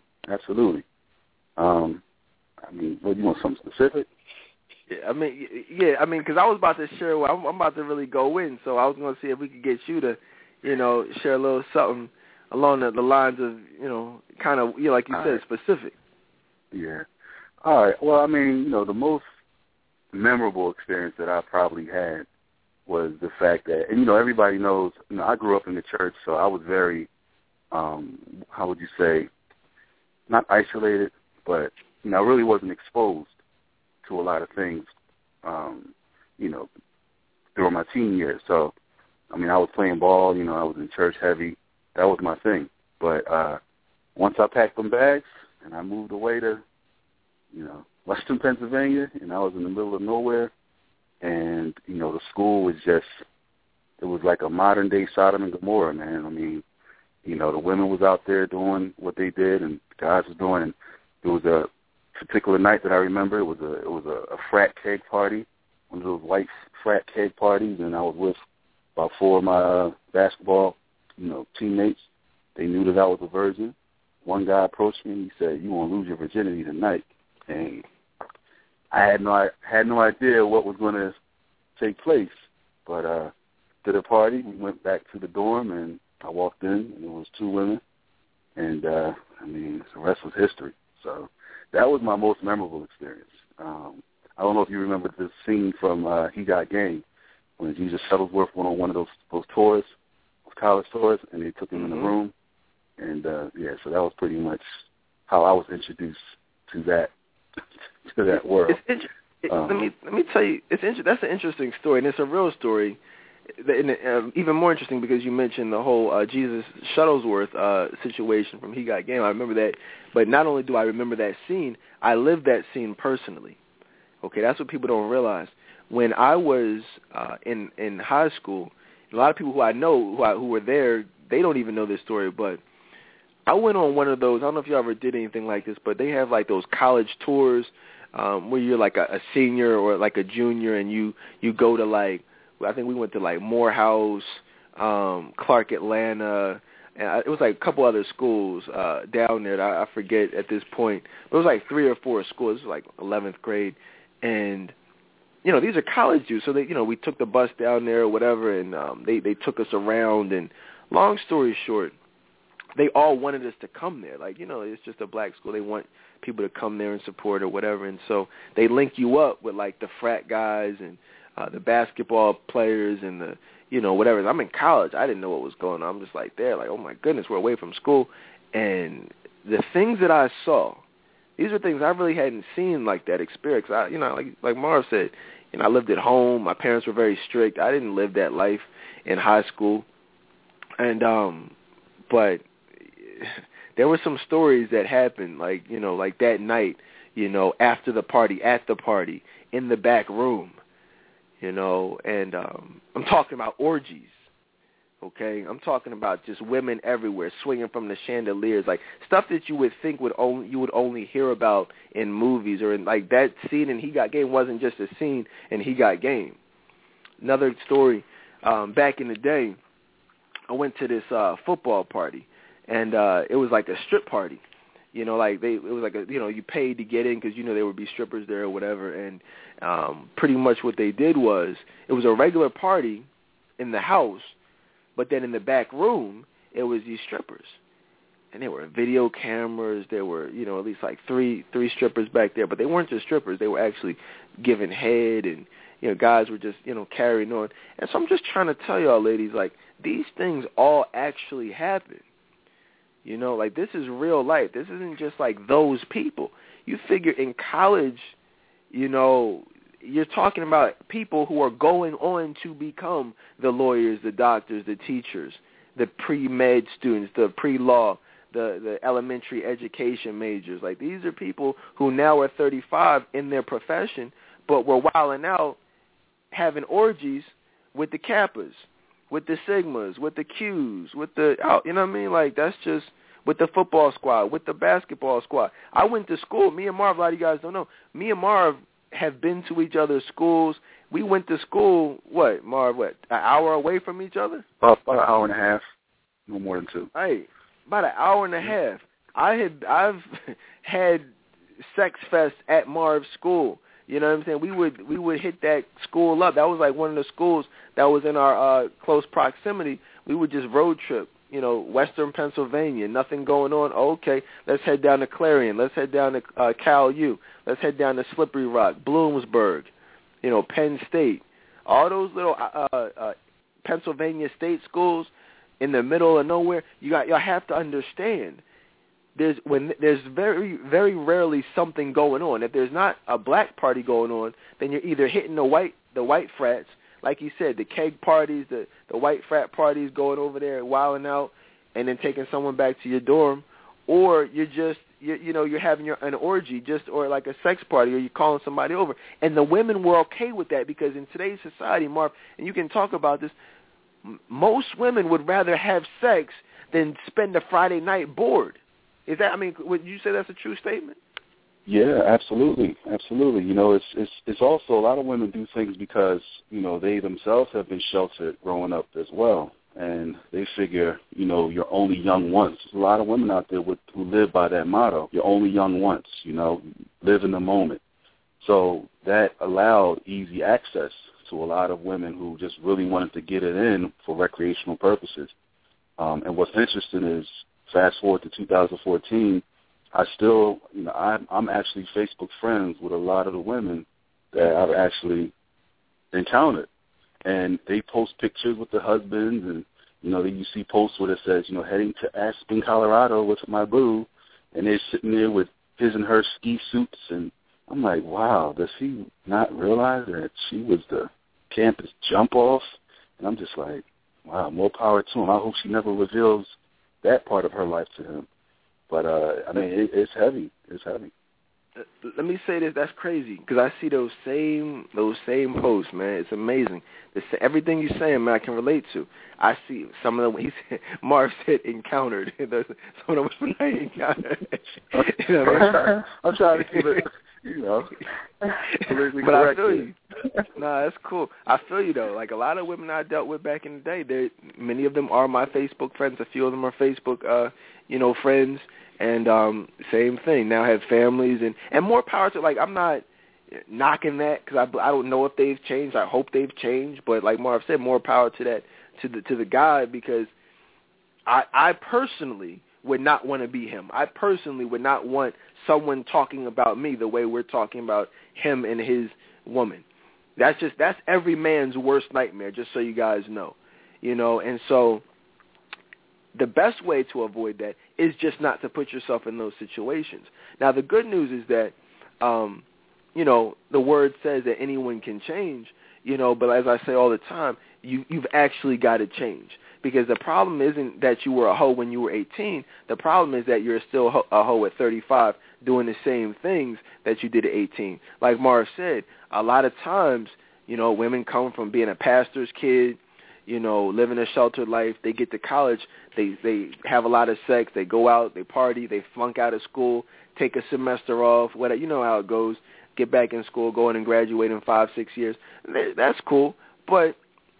What, you want something specific? Yeah, because I was about to share. I'm about to really go in, so I was going to see if we could get you to, share a little something along the lines of, kind of, like you said, specific. Yeah. All right. Well, I mean, the most memorable experience that I probably had was the fact that, and, everybody knows, I grew up in the church, so I was very, how would you say, not isolated, but, I really wasn't exposed to a lot of things, during my teen years. So, I was playing ball, I was in church heavy. That was my thing. But once I packed them bags and I moved away to, Western Pennsylvania, and I was in the middle of nowhere, and, the school was just, it was like a modern-day Sodom and Gomorrah, man. The women was out there doing what they did, and the guys was doing, and there was a particular night that I remember. It was a frat keg party, one of those white frat keg parties, and I was with about 4 of my basketball, teammates. They knew that I was a virgin. One guy approached me and he said, "You won't lose your virginity tonight." And I had no idea what was going to take place. But to the party, we went back to the dorm, and I walked in, and there was 2 women, and the rest was history. So that was my most memorable experience. I don't know if you remember the scene from He Got Game, when Jesus Shuttlesworth went on one of those tours, college tours, and they took him in the room. And, so that was pretty much how I was introduced to that world. Let me tell you, that's an interesting story, and it's a real story. And, even more interesting because you mentioned the whole Jesus Shuttlesworth situation from He Got Game. I remember that, but not only do I remember that scene, I lived that scene personally. Okay, that's what people don't realize. When I was in high school, a lot of people who I know who were there, they don't even know this story, but I went on one of those, I don't know if you ever did anything like this, but they have like those college tours where you're like a senior or like a junior, and you go to like, I think we went to like Morehouse, Clark Atlanta, and it was like a couple other schools down there that I forget at this point. But it was like 3 or 4 schools. It was like 11th grade. And, these are college dudes. So, we took the bus down there or whatever, and they took us around. And long story short, they all wanted us to come there. Like, it's just a black school. They want people to come there and support or whatever. And so they link you up with, like, the frat guys and the basketball players and the, whatever. I'm in college. I didn't know what was going on. I'm just like there, like, oh, my goodness, we're away from school. And the things that I saw, these are things I really hadn't seen like that experience. Like Marv said, I lived at home. My parents were very strict. I didn't live that life in high school. And, but there were some stories that happened, like, like that night, after the party, at the party, in the back room, and I'm talking about orgies, okay? I'm talking about just women everywhere swinging from the chandeliers, like stuff that you would think you would only hear about in movies, or in like that scene in He Got Game wasn't just a scene in He Got Game. Another story, back in the day, I went to this football party, and it was like a strip party. It was like you paid to get in because there would be strippers there or whatever, and pretty much what they did was it was a regular party in the house, but then in the back room it was these strippers, and there were video cameras. There were at least like three strippers back there, but they weren't just strippers. They were actually giving head, and guys were just carrying on. And so I'm just trying to tell y'all, ladies, like these things all actually happen. Like this is real life. This isn't just like those people. You figure in college, you're talking about people who are going on to become the lawyers, the doctors, the teachers, the pre-med students, the pre-law, the elementary education majors. Like these are people who now are 35 in their profession, but were wilding out, having orgies with the Kappas, with the Sigmas, with the Qs, with the, Like that's just with the football squad, with the basketball squad. I went to school. Me and Marv, a lot of you guys don't know. Me and Marv have been to each other's schools. We went to school, Marv, an hour away from each other? About an hour and a half, no more than 2. Right, about an hour and a half. I've had sex fest at Marv's school. You know what I'm saying? We would hit that school up. That was like one of the schools that was in our close proximity. We would just road trip, Western Pennsylvania, nothing going on. Okay, let's head down to Clarion. Let's head down to Cal U. Let's head down to Slippery Rock, Bloomsburg, Penn State, all those little Pennsylvania state schools in the middle of nowhere, y'all have to understand. There's very, very rarely something going on. If there's not a black party going on, then you're either hitting the white frats, like you said, the keg parties, the white frat parties going over there and wilding out, and then taking someone back to your dorm, or you're just you're having an orgy, or like a sex party, or you're calling somebody over. And the women were okay with that because in today's society, Marv, and you can talk about this, most women would rather have sex than spend a Friday night bored. Would you say that's a true statement? Yeah, absolutely. You know, it's also a lot of women do things because, you know, they themselves have been sheltered growing up as well. And they figure, you know, you're only young once. There's a lot of women out there who live by that motto. You're only young once, you know, live in the moment. So that allowed easy access to a lot of women who just really wanted to get it in for recreational purposes. And what's interesting is, fast forward to 2014, I still, you know, I'm actually Facebook friends with a lot of the women that I've actually encountered. And they post pictures with their husbands, and, you know, you see posts where it says, you know, heading to Aspen, Colorado with my boo, and they're sitting there with his and her ski suits, and I'm like, wow, does he not realize that she was the campus jump-off? And I'm just like, wow, more power to him. I hope she never reveals that part of her life to him. But, it's heavy. It's heavy. Let me say this. That's crazy because I see those same posts, man. It's amazing. Everything you're saying, man, I can relate to. I see some of them. Marv said encountered. Some of them I encountered. You know what I mean? I'm trying to keep it, you know, politically but correct. I feel you. No, that's cool. I feel you, though. Like, a lot of women I dealt with back in the day, many of them are my Facebook friends. A few of them are Facebook, friends. And same thing. Now have families and more power to. Like, I'm not knocking that because I don't know if they've changed. I hope they've changed. But like Marv said, more power to that to the guy because I personally would not want to be him. I personally would not want someone talking about me the way we're talking about him and his woman. That's every man's worst nightmare. Just so you guys know, you know. And so the best way to avoid that is just not to put yourself in those situations. Now, the good news is that, the word says that anyone can change, but as I say all the time, you've actually got to change because the problem isn't that you were a hoe when you were 18. The problem is that you're still a hoe at 35 doing the same things that you did at 18. Like Marv said, a lot of times, women come from being a pastor's kid, living a sheltered life. They get to college, they have a lot of sex, they go out, they party, they flunk out of school, take a semester off, whatever. You know how it goes. Get back in school, go in and graduate in 5-6 years. That's cool, but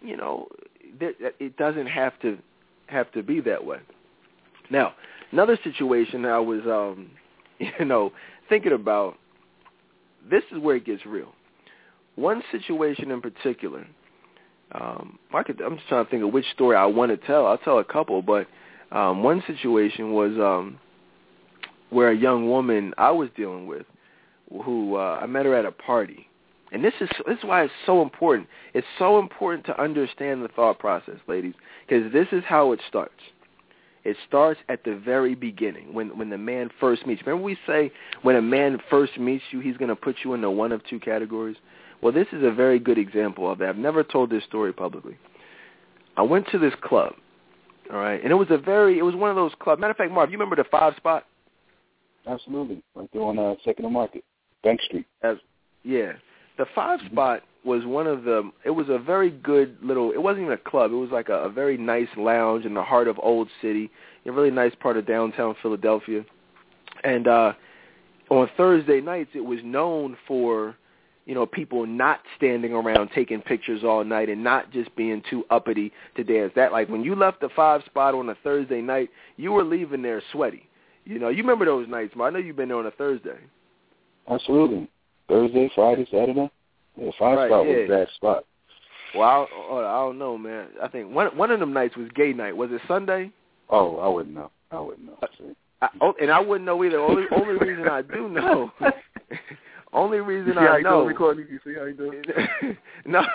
it doesn't have to be that way. Now, another situation I was thinking about. This is where it gets real. One situation in particular. I'm just trying to think of which story I want to tell. I'll tell a couple, but one situation was where a young woman I was dealing with, who I met her at a party, and this is why it's so important. It's so important to understand the thought process, ladies, because this is how it starts. It starts at the very beginning when the man first meets you. Remember we say when a man first meets you, he's going to put you into one of two categories. Well, this is a very good example of that. I've never told this story publicly. I went to this club, all right, and it was one of those clubs. Matter of fact, Marv, you remember the 5 Spot? Absolutely, right there on 2nd and Market, Bank Street. Yeah, the 5 Spot was one of the. It was a very good little. It wasn't even a club. It was like a very nice lounge in the heart of Old City, a really nice part of downtown Philadelphia. And on Thursday nights, it was known for people not standing around taking pictures all night and not just being too uppity to dance. That, like, when you left the 5 Spot on a Thursday night, you were leaving there sweaty. You remember those nights, Mark. I know you've been there on a Thursday. Absolutely. Thursday, Friday, Saturday. Yeah, 5 Spot was that spot. Well, I don't know, man. I think one of them nights was gay night. Was it Sunday? Oh, I wouldn't know. And I wouldn't know either. Only reason I do know Only reason I know. You see how you do it? No,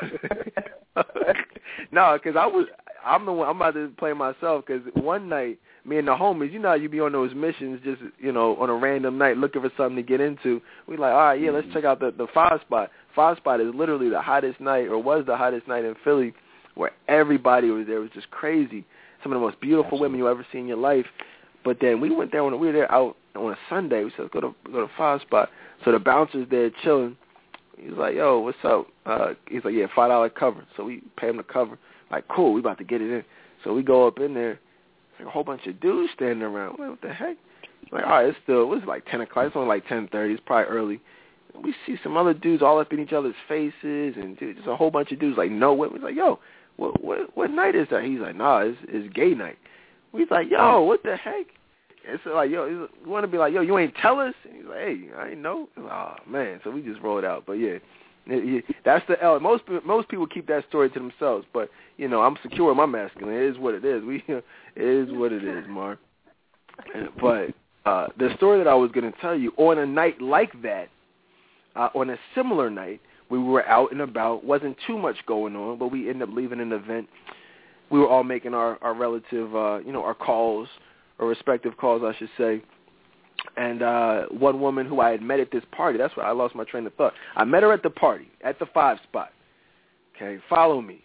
because I'm the one. I'm about to play myself. Because one night, me and the homies, you know how you be on those missions, just on a random night looking for something to get into. We like, all right, yeah, let's check out the Five Spot. Five Spot is literally the hottest night, or was the hottest night in Philly, where everybody was there. It was just crazy. Some of the most beautiful women you'll ever see in your life. But then we went there when we were there out on a Sunday. We said, let's go to Five Spot. So the bouncer's there chilling. He's like, yo, what's up? He's like, yeah, $5 cover. So we pay him the cover. Like, cool, we about to get it in. So we go up in there. There's like a whole bunch of dudes standing around. Like, what the heck? Like, all right, it's like 10 o'clock. It's only like 10:30. It's probably early. And we see some other dudes all up in each other's faces, and just a whole bunch of dudes like, no, we're like, yo, what night is that? He's like, nah, it's gay night. We like, yo, what the heck? And so like, yo, you want to be like, yo, you ain't tell us? And he's like, hey, I ain't know. Like, oh man, so we just rolled out. But yeah, that's the L. Most people keep that story to themselves. But I'm secure in my masculine. It is what it is. It is what it is, Marv. But the story that I was going to tell you, on a night like that, on a similar night, we were out and about. Wasn't too much going on, but we ended up leaving an event. We were all making our relative, our calls, or respective calls, I should say. And one woman who I had met at this party, that's where I lost my train of thought. I met her at the party, at the Five Spot. Okay, follow me.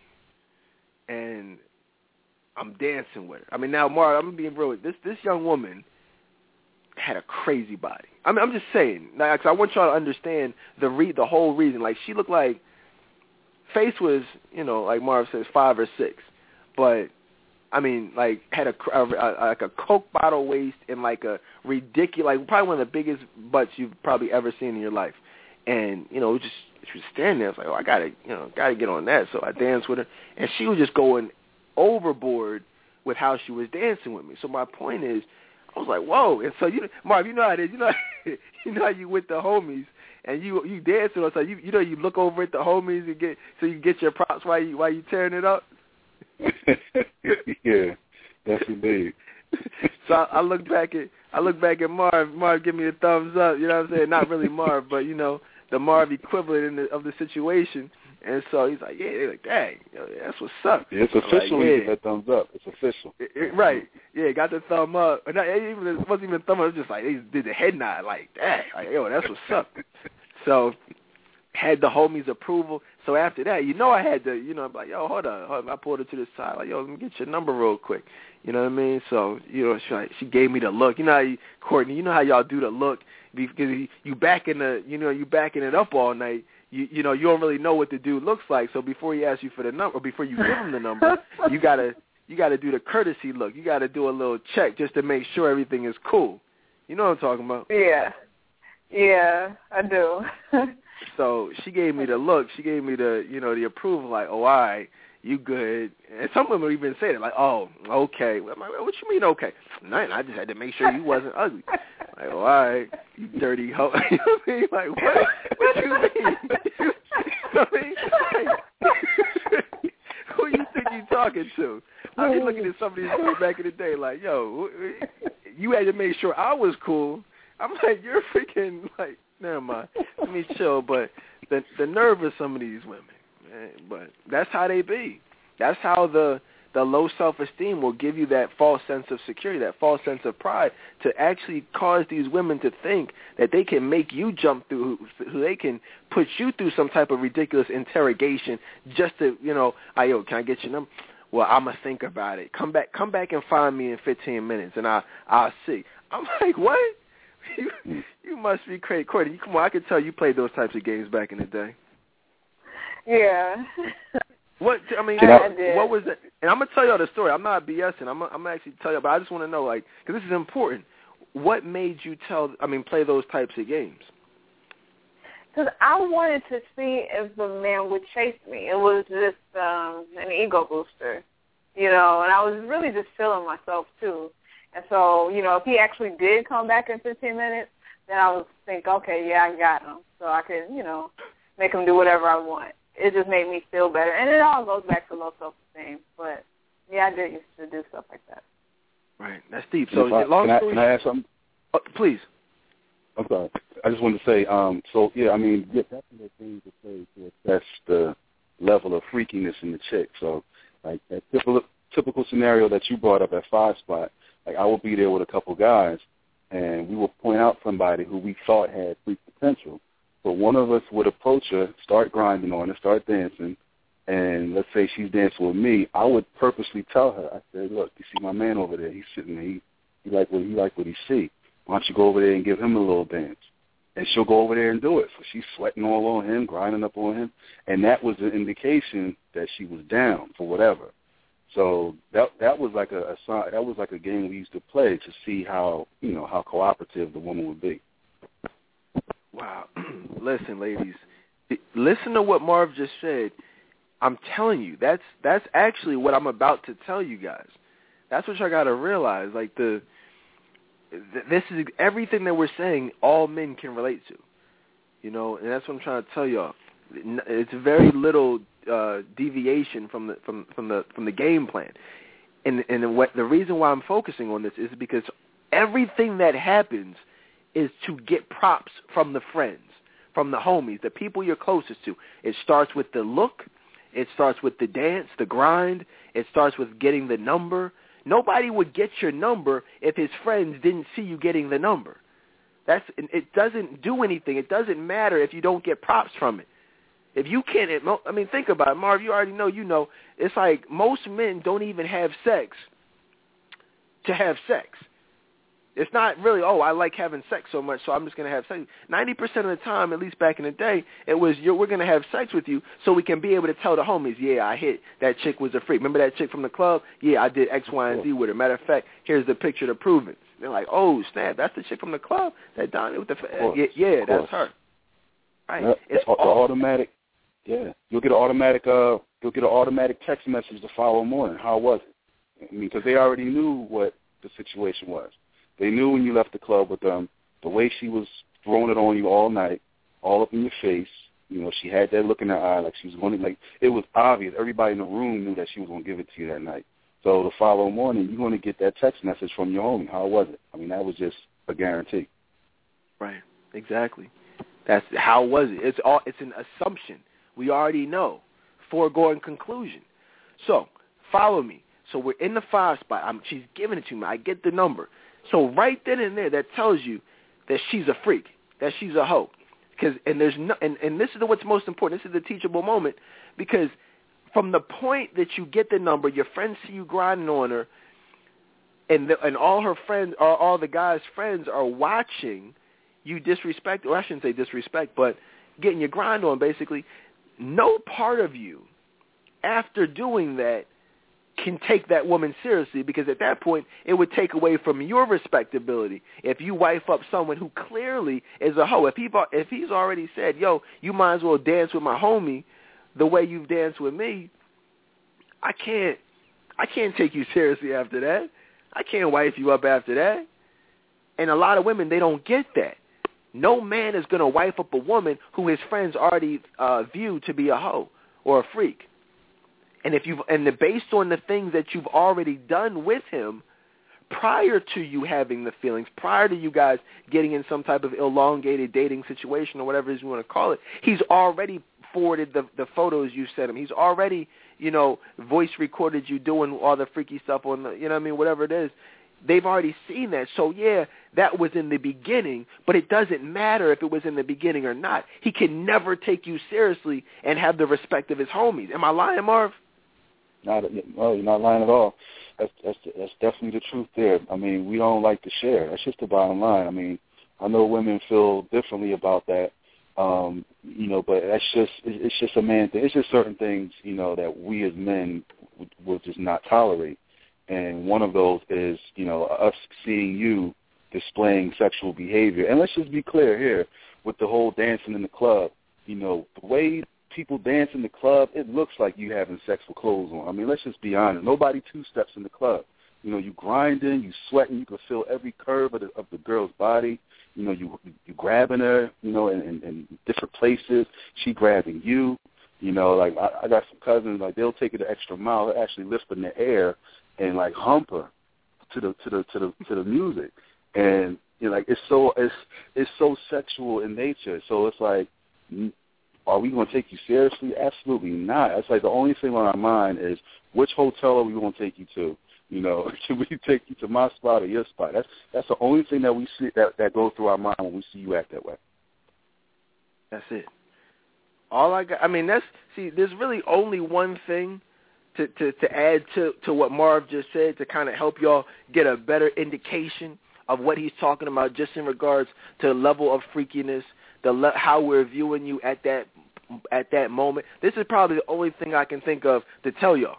And I'm dancing with her. I mean, now, Mark, I'm being real. This young woman had a crazy body. I mean, I'm just saying, because I want y'all to understand the whole reason. Like, she looked like, face was, like Marv says, 5 or 6. But I mean, like, had like a Coke bottle waist and like a ridiculous, like probably one of the biggest butts you've probably ever seen in your life. And she was standing there. I was like, oh, I gotta get on that. So I danced with her, and she was just going overboard with how she was dancing with me. So my point is, I was like, whoa. And so Marv, you know how it is. You know how you with the homies. And you dancing, so you look over at the homies and you get your props while you tearing it up. Yeah, that's indeed. So I look back at Marv. Marv give me a thumbs up. You know what I'm saying? Not really Marv, but the Marv equivalent of the situation. And so he's like, yeah. They're like, dang, that's what's up. Yeah, it's official. Like, yeah. That thumbs up. It's official. Right. Yeah, got the thumb up. It wasn't even a thumb up. It was just like they did the head nod. Like, dang, like, yo, that's what's up. So had the homies' approval. So after that, I had to, I'm like, yo, hold on. I pulled her to the side, like, yo, let me get your number real quick. You know what I mean? So, she gave me the look. You know how Courtney, how y'all do the look, because you backing it up all night. You don't really know what the dude looks like. So before he asks you for the number, or before you give him the number, you gotta do the courtesy look. You gotta do a little check just to make sure everything is cool. You know what I'm talking about? Yeah, I do. So she gave me the look. She gave me the, the approval, like, oh, all right, you good. And some women even say that, like, oh, okay. I'm like, what you mean, okay? Nothing. I just had to make sure you wasn't ugly. Like, oh, all right, you dirty hoe. You know what I mean? Like, what you mean? You know what I mean? Like, who you think you talking to? I was looking at some of these girls back in the day, like, yo, you had to make sure I was cool. I'm like, you're freaking, like, never mind. Let me chill. But the nerve of some of these women, man. But that's how they be. That's how the low self-esteem will give you that false sense of security, that false sense of pride, to actually cause these women to think that they can make you jump through, they can put you through some type of ridiculous interrogation just to, yo, can I get your number? Well, I'm going to think about it. Come back and find me in 15 minutes, and I'll see. I'm like, what? You must be crazy. Courtney, come on, I can tell you played those types of games back in the day. Yeah. What was it? And I'm going to tell y'all the story. I'm not BSing. I'm going to actually tell you, but I just want to know, like, because this is important. What made you play those types of games? Because I wanted to see if the man would chase me. It was just an ego booster, and I was really just feeling myself, too. And so, if he actually did come back in 15 minutes, then I would think, okay, yeah, I got him. So I could, make him do whatever I want. It just made me feel better. And it all goes back to low self-esteem. But, yeah, I did used to do stuff like that. Right. That's deep. So, long story. Can I ask something? Please. I'm sorry. I just wanted to say, definitely things to say to assess the level of freakiness in the chick. So, like that typical scenario that you brought up at 5 Spot, like I would be there with a couple guys, and we would point out somebody who we thought had freak potential. So one of us would approach her, start grinding on her, start dancing, and let's say she's dancing with me. I would purposely tell her, I said, look, you see my man over there? He's sitting there. He like what he see. Why don't you go over there and give him a little dance? And she'll go over there and do it. So she's sweating all on him, grinding up on him, and that was an indication that she was down for whatever. So that was like a sign. That was like a game we used to play to see how cooperative the woman would be. Wow. Listen, ladies, listen to what Marv just said. I'm telling you, that's actually what I'm about to tell you guys. That's what y'all got to realize. Like this is everything that we're saying. All men can relate to, and that's what I'm trying to tell y'all. It's very little deviation from the game plan, and the reason why I'm focusing on this is because everything that happens is to get props from the friends, from the homies, the people you're closest to. It starts with the look. It starts with the dance, the grind. It starts with getting the number. Nobody would get your number if his friends didn't see you getting the number. It doesn't do anything. It doesn't matter if you don't get props from it. If you can't, think about it, Marv. You already know. It's like most men don't even have sex to have sex. It's not really, I like having sex so much, so I'm just going to have sex. 90% of the time, at least back in the day, it was we're going to have sex with you so we can be able to tell the homies, yeah, I hit. That chick was a freak. Remember that chick from the club? Yeah, I did X, Y, and Z with her. Matter of fact, here's the picture to prove it. They're like, oh, snap, that's the chick from the club? That Donnie with the yeah, that's her. Right. It's automatic. Yeah, you'll get an automatic text message the following morning. How was it? Because they already knew what the situation was. They knew when you left the club with them, the way she was throwing it on you all night, all up in your face. She had that look in her eye like she was going to, it was obvious. Everybody in the room knew that she was going to give it to you that night. So the following morning, you're going to get that text message from your homie. How was it? That was just a guarantee. Right. Exactly. That's how was it? It's an assumption. We already know. Foregone conclusion. So follow me. So we're in the 5 Spot. She's giving it to me. I get the number. So right then and there, that tells you that she's a freak, that she's a hoe. And this is what's most important. This is the teachable moment, because from the point that you get the number, your friends see you grinding on her, and all her friends, or all the guys' friends, are watching you disrespect, or I shouldn't say disrespect, but getting your grind on, basically. No part of you, after doing that, can take that woman seriously, because at that point it would take away from your respectability. If you wife up someone who clearly is a hoe, if he's already said, yo, you might as well dance with my homie the way you've danced with me, I can't take you seriously after that. I can't wife you up after that. And a lot of women, they don't get that. No man is going to wife up a woman who his friends already view to be a hoe or a freak. And based on the things that you've already done with him prior to you having the feelings, prior to you guys getting in some type of elongated dating situation or whatever it is you want to call it, he's already forwarded the photos you sent him. He's already, voice recorded you doing all the freaky stuff on the, whatever it is. They've already seen that. So, yeah, that was in the beginning, but it doesn't matter if it was in the beginning or not. He can never take you seriously and have the respect of his homies. Am I lying, Marv? No, you're not lying at all. That's definitely the truth there. We don't like to share. That's just the bottom line. I know women feel differently about that, but it's just a man thing. It's just certain things, that we as men will just not tolerate. And one of those is, us seeing you displaying sexual behavior. And let's just be clear here with the whole dancing in the club. The way people dance in the club, it looks like you having sex with clothes on. Let's just be honest. Nobody two-steps in the club. You grinding, you sweating, you can feel every curve of the girl's body. You grabbing her, in different places. She grabbing you. I got some cousins, they'll take it the extra mile. They'll actually lift in the air and hump her to the music. And like it's so sexual in nature. So it's like, are we going to take you seriously? Absolutely not. It's like the only thing on our mind is which hotel are we going to take you to? Should we take you to my spot or your spot? That's the only thing that we see that goes through our mind when we see you act that way. That's it. All I got. I mean, there's really only one thing to add to what Marv just said to kind of help y'all get a better indication of what he's talking about, just in regards to the level of freakiness, how we're viewing you at that moment. This is probably the only thing I can think of to tell y'all.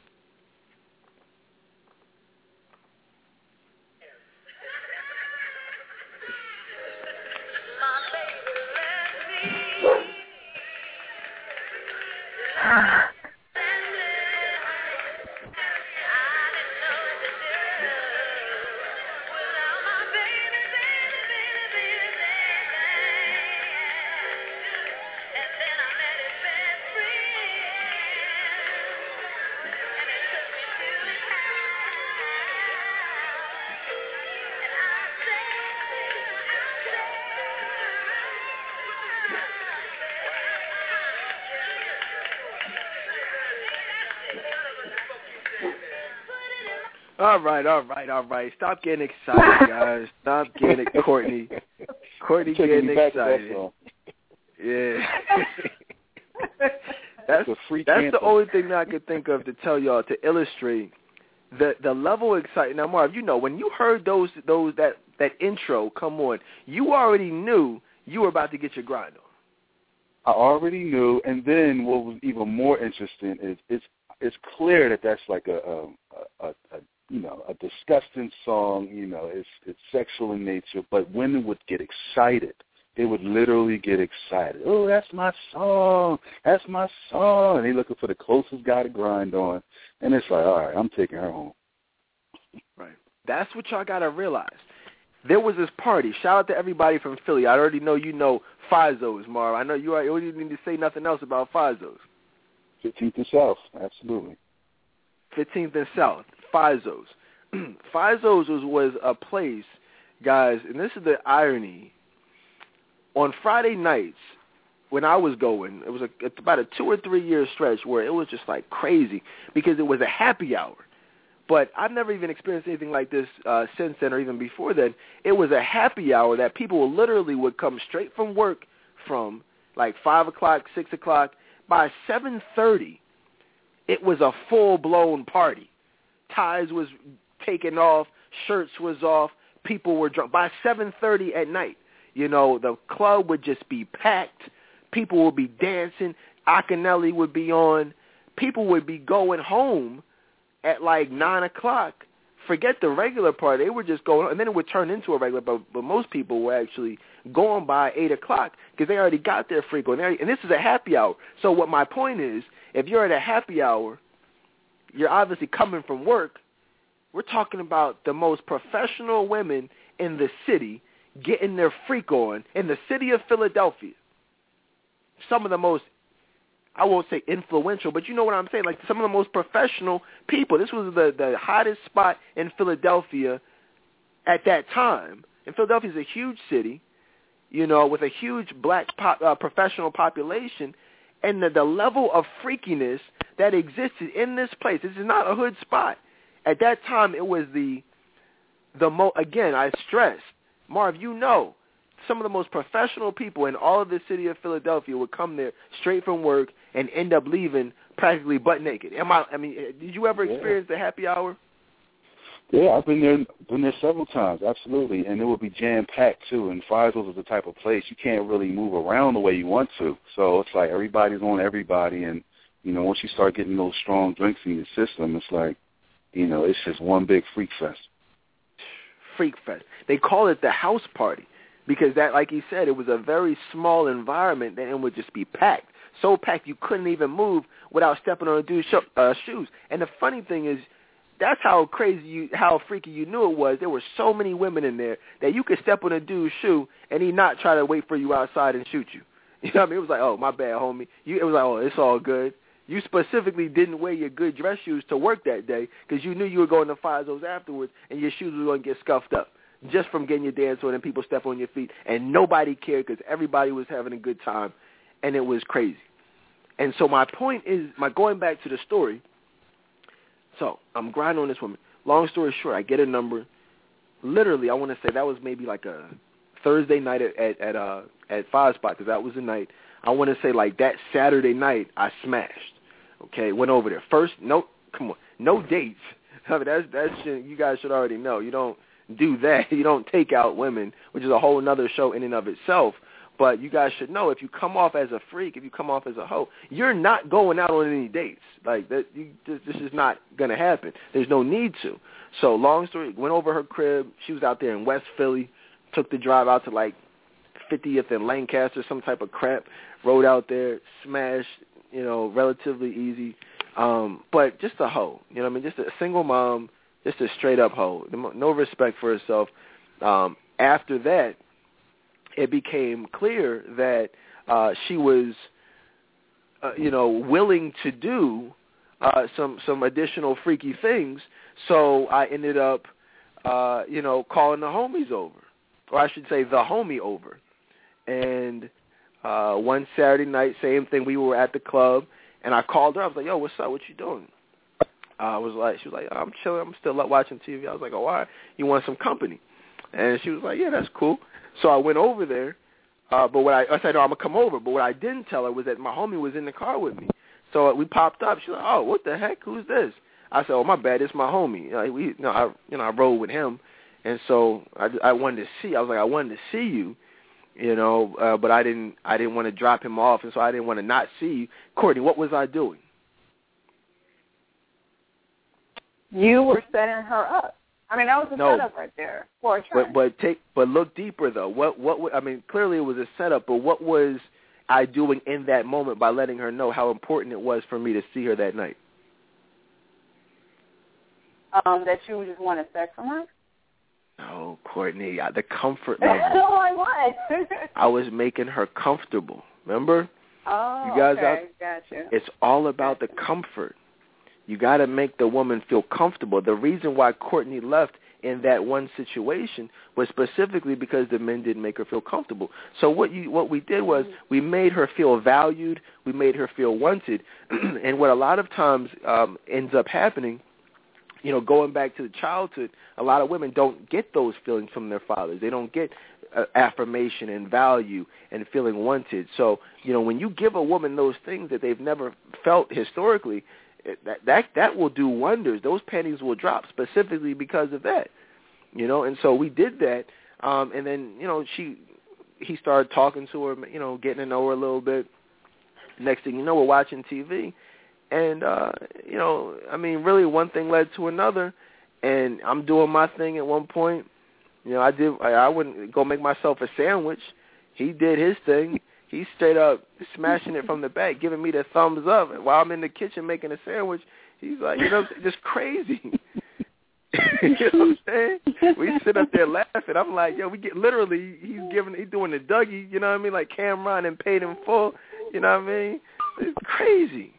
All right. Stop getting excited, guys. Stop getting it, Courtney. Courtney getting excited. Yeah. That's the only thing that I could think of to tell y'all to illustrate the level of excitement. Now, Marv, when you heard that intro come on, you already knew you were about to get your grind on. I already knew, and then what was even more interesting is it's clear that that's like a disgusting song. It's sexual in nature, but women would get excited. They would literally get excited. Oh, that's my song. That's my song. And they're looking for the closest guy to grind on. And it's like, all right, I'm taking her home. Right. That's what y'all got to realize. There was this party. Shout out to everybody from Philly. I already know you know Fizzo's, Marv. I know you don't need to say nothing else about Fizzo's. 15th and South, absolutely. 15th and South, Fizzo's. Fizzo's was a place, guys, and this is the irony. On Friday nights, when I was going, it was about a 2 or 3 year stretch where it was just like crazy because it was a happy hour. But I've never even experienced anything like this since then or even before then. It was a happy hour that people literally would come straight from work from like 5 o'clock, 6 o'clock. By 7:30, it was a full-blown party. Ties was taken off, shirts was off, people were drunk. By 7:30 at night, the club would just be packed. People would be dancing. Akinelli would be on. People would be going home at like 9 o'clock. Forget the regular party. They were just going, and then it would turn into a regular, but most people were actually going by 8 o'clock because they already got their freak on. And this is a happy hour. So what my point is, if you're at a happy hour, you're obviously coming from work. We're talking about the most professional women in the city getting their freak on in the city of Philadelphia. Some of the most, I won't say influential, but you know what I'm saying, like some of the most professional people. This was the hottest spot in Philadelphia at that time. And Philadelphia is a huge city, with a huge black professional population, and the level of freakiness that existed in this place. This is not a hood spot. At that time, it was again, I stress, Marv, some of the most professional people in all of the city of Philadelphia would come there straight from work and end up leaving practically butt naked. Did you ever experience the happy hour? Yeah, I've been there several times, absolutely, and it would be jam-packed, too, and Fizzo's is the type of place you can't really move around the way you want to, so it's like everybody's on everybody, and, once you start getting those strong drinks in your system, it's like, it's just one big freak fest. Freak fest. They call it the house party because that, like he said, it was a very small environment and it would just be packed. So packed you couldn't even move without stepping on a dude's shoes. And the funny thing is, that's how how freaky you knew it was. There were so many women in there that you could step on a dude's shoe and he not try to wait for you outside and shoot you. You know what I mean? It was like, oh, my bad, homie. It was like, oh, it's all good. You specifically didn't wear your good dress shoes to work that day because you knew you were going to Fizzo's afterwards and your shoes were going to get scuffed up. just from getting your dance on and people step on your feet, and nobody cared because everybody was having a good time, and it was crazy. And so my point is, going back to the story, so I'm grinding on this woman. Long story short, I get a number. Literally, I want to say that was maybe like a Thursday night at 5 Spot, because that was the night. I want to say like that Saturday night, I smashed. Okay, went over there. First, no dates. I mean, that's you guys should already know. You don't do that. You don't take out women, which is a whole other show in and of itself. But you guys should know, if you come off as a freak, if you come off as a hoe, you're not going out on any dates. Like that, this is not going to happen. There's no need to. So long story, went over her crib. She was out there in West Philly. Took the drive out to like 50th and Lancaster, some type of crap. Rode out there, smashed, relatively easy. But just a hoe, you know what I mean? Just a single mom, just a straight up hoe. No respect for herself. After that, it became clear that she was, willing to do some additional freaky things. So I ended up, calling the homies over, or I should say the homie over. And one Saturday night, same thing. We were at the club, and I called her. I was like, "Yo, what's up? What you doing?" She was like, "I'm chilling. I'm still up watching TV." I was like, "Oh, why? You want some company?" And she was like, "Yeah, that's cool." So I went over there, but I said, "No, I'm gonna come over." But what I didn't tell her was that my homie was in the car with me. So we popped up. She's like, "Oh, what the heck? Who's this?" I said, "Oh, my bad. It's my homie. I rode with him, and so I wanted to see. I was like, I wanted to see you, but I didn't want to drop him off, and so I didn't want to not see you." Courtney, what was I doing? You were setting her up. I mean, that was a setup right there for a trend. But look deeper though. What I mean, clearly it was a setup, but what was I doing in that moment by letting her know how important it was for me to see her that night? That you just wanted sex from her? No, Courtney, the comfort level. Oh, I was. I was making her comfortable. Remember? Oh, you guys okay, gotcha. It's all about the comfort. You got to make the woman feel comfortable. The reason why Courtney left in that one situation was specifically because the men didn't make her feel comfortable. So what we did was we made her feel valued. We made her feel wanted. And what a lot of times ends up happening, going back to the childhood, a lot of women don't get those feelings from their fathers. They don't get affirmation and value and feeling wanted. So, when you give a woman those things that they've never felt historically, that will do wonders. Those panties will drop specifically because of that, And so we did that, and then he started talking to her, getting to know her a little bit. Next thing you know, we're watching TV, and really one thing led to another, and I'm doing my thing at one point. I wouldn't go make myself a sandwich. He did his thing. He's straight up smashing it from the back, giving me the thumbs up. And while I'm in the kitchen making a sandwich, he's like, just crazy. You know what I'm saying? We sit up there laughing. I'm like, yo, he's doing the Dougie, you know what I mean? Like Cameron and paid in full, you know what I mean? It's crazy.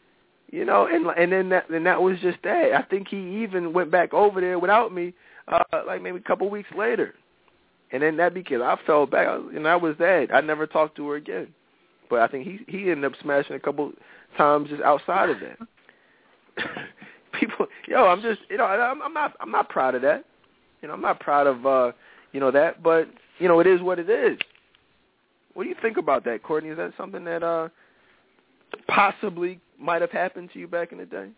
And then that was just that. I think he even went back over there without me, like maybe a couple weeks later. And then that because I fell back, and that was that. I never talked to her again. But I think he ended up smashing a couple times just outside of that. People, I'm just, I'm not proud of that. I'm not proud of, that. But it is what it is. What do you think about that, Courtney? Is that something that possibly might have happened to you back in the day?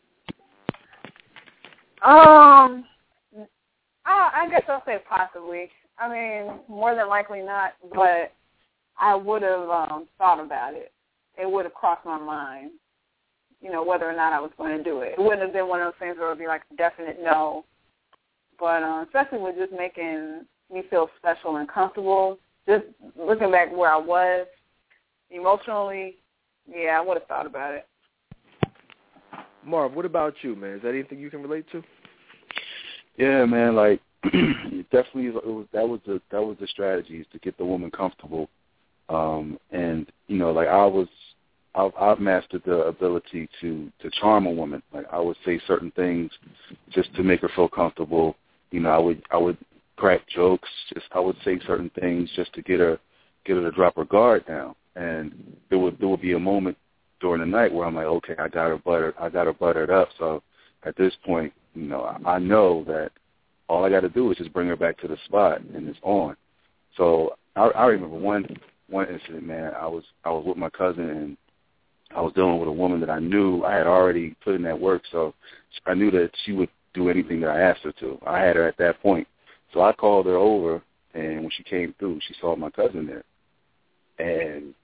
I guess I'll say possibly. I mean, more than likely not, but I would have thought about it. It would have crossed my mind, whether or not I was going to do it. It wouldn't have been one of those things where it would be like a definite no. But especially with just making me feel special and comfortable, just looking back where I was emotionally, yeah, I would have thought about it. Marv, what about you, man? Is that anything you can relate to? Yeah, man, like, definitely, that was the strategy, is to get the woman comfortable, and like I've mastered the ability to charm a woman. Like I would say certain things just to make her feel comfortable. I would crack jokes. Just I would say certain things just to get her to drop her guard down. And there would be a moment during the night where I'm like, okay, I got her buttered up. So at this point, I know that all I got to do is just bring her back to the spot, and it's on. So I remember one incident, man. I was with my cousin, and I was dealing with a woman that I knew I had already put in that work, so I knew that she would do anything that I asked her to. I had her at that point. So I called her over, and when she came through, she saw my cousin there. And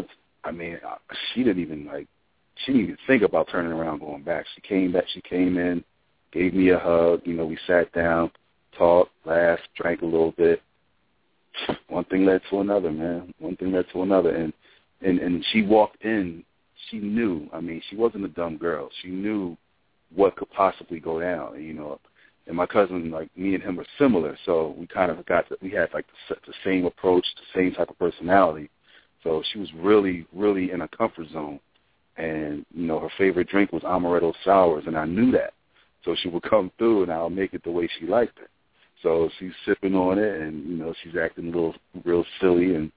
she didn't even think about turning around going back. She came in, gave me a hug. We sat down, talked, laughed, drank a little bit. One thing led to another, man. One thing led to another. And she walked in. She knew. She wasn't a dumb girl. She knew what could possibly go down. And my cousin, me and him are similar, so we kind of we had the same approach, the same type of personality. So she was really, really in a comfort zone. And, her favorite drink was amaretto sours, and I knew that. So she would come through, and I'll make it the way she liked it. So she's sipping on it, and, she's acting a little real silly, and,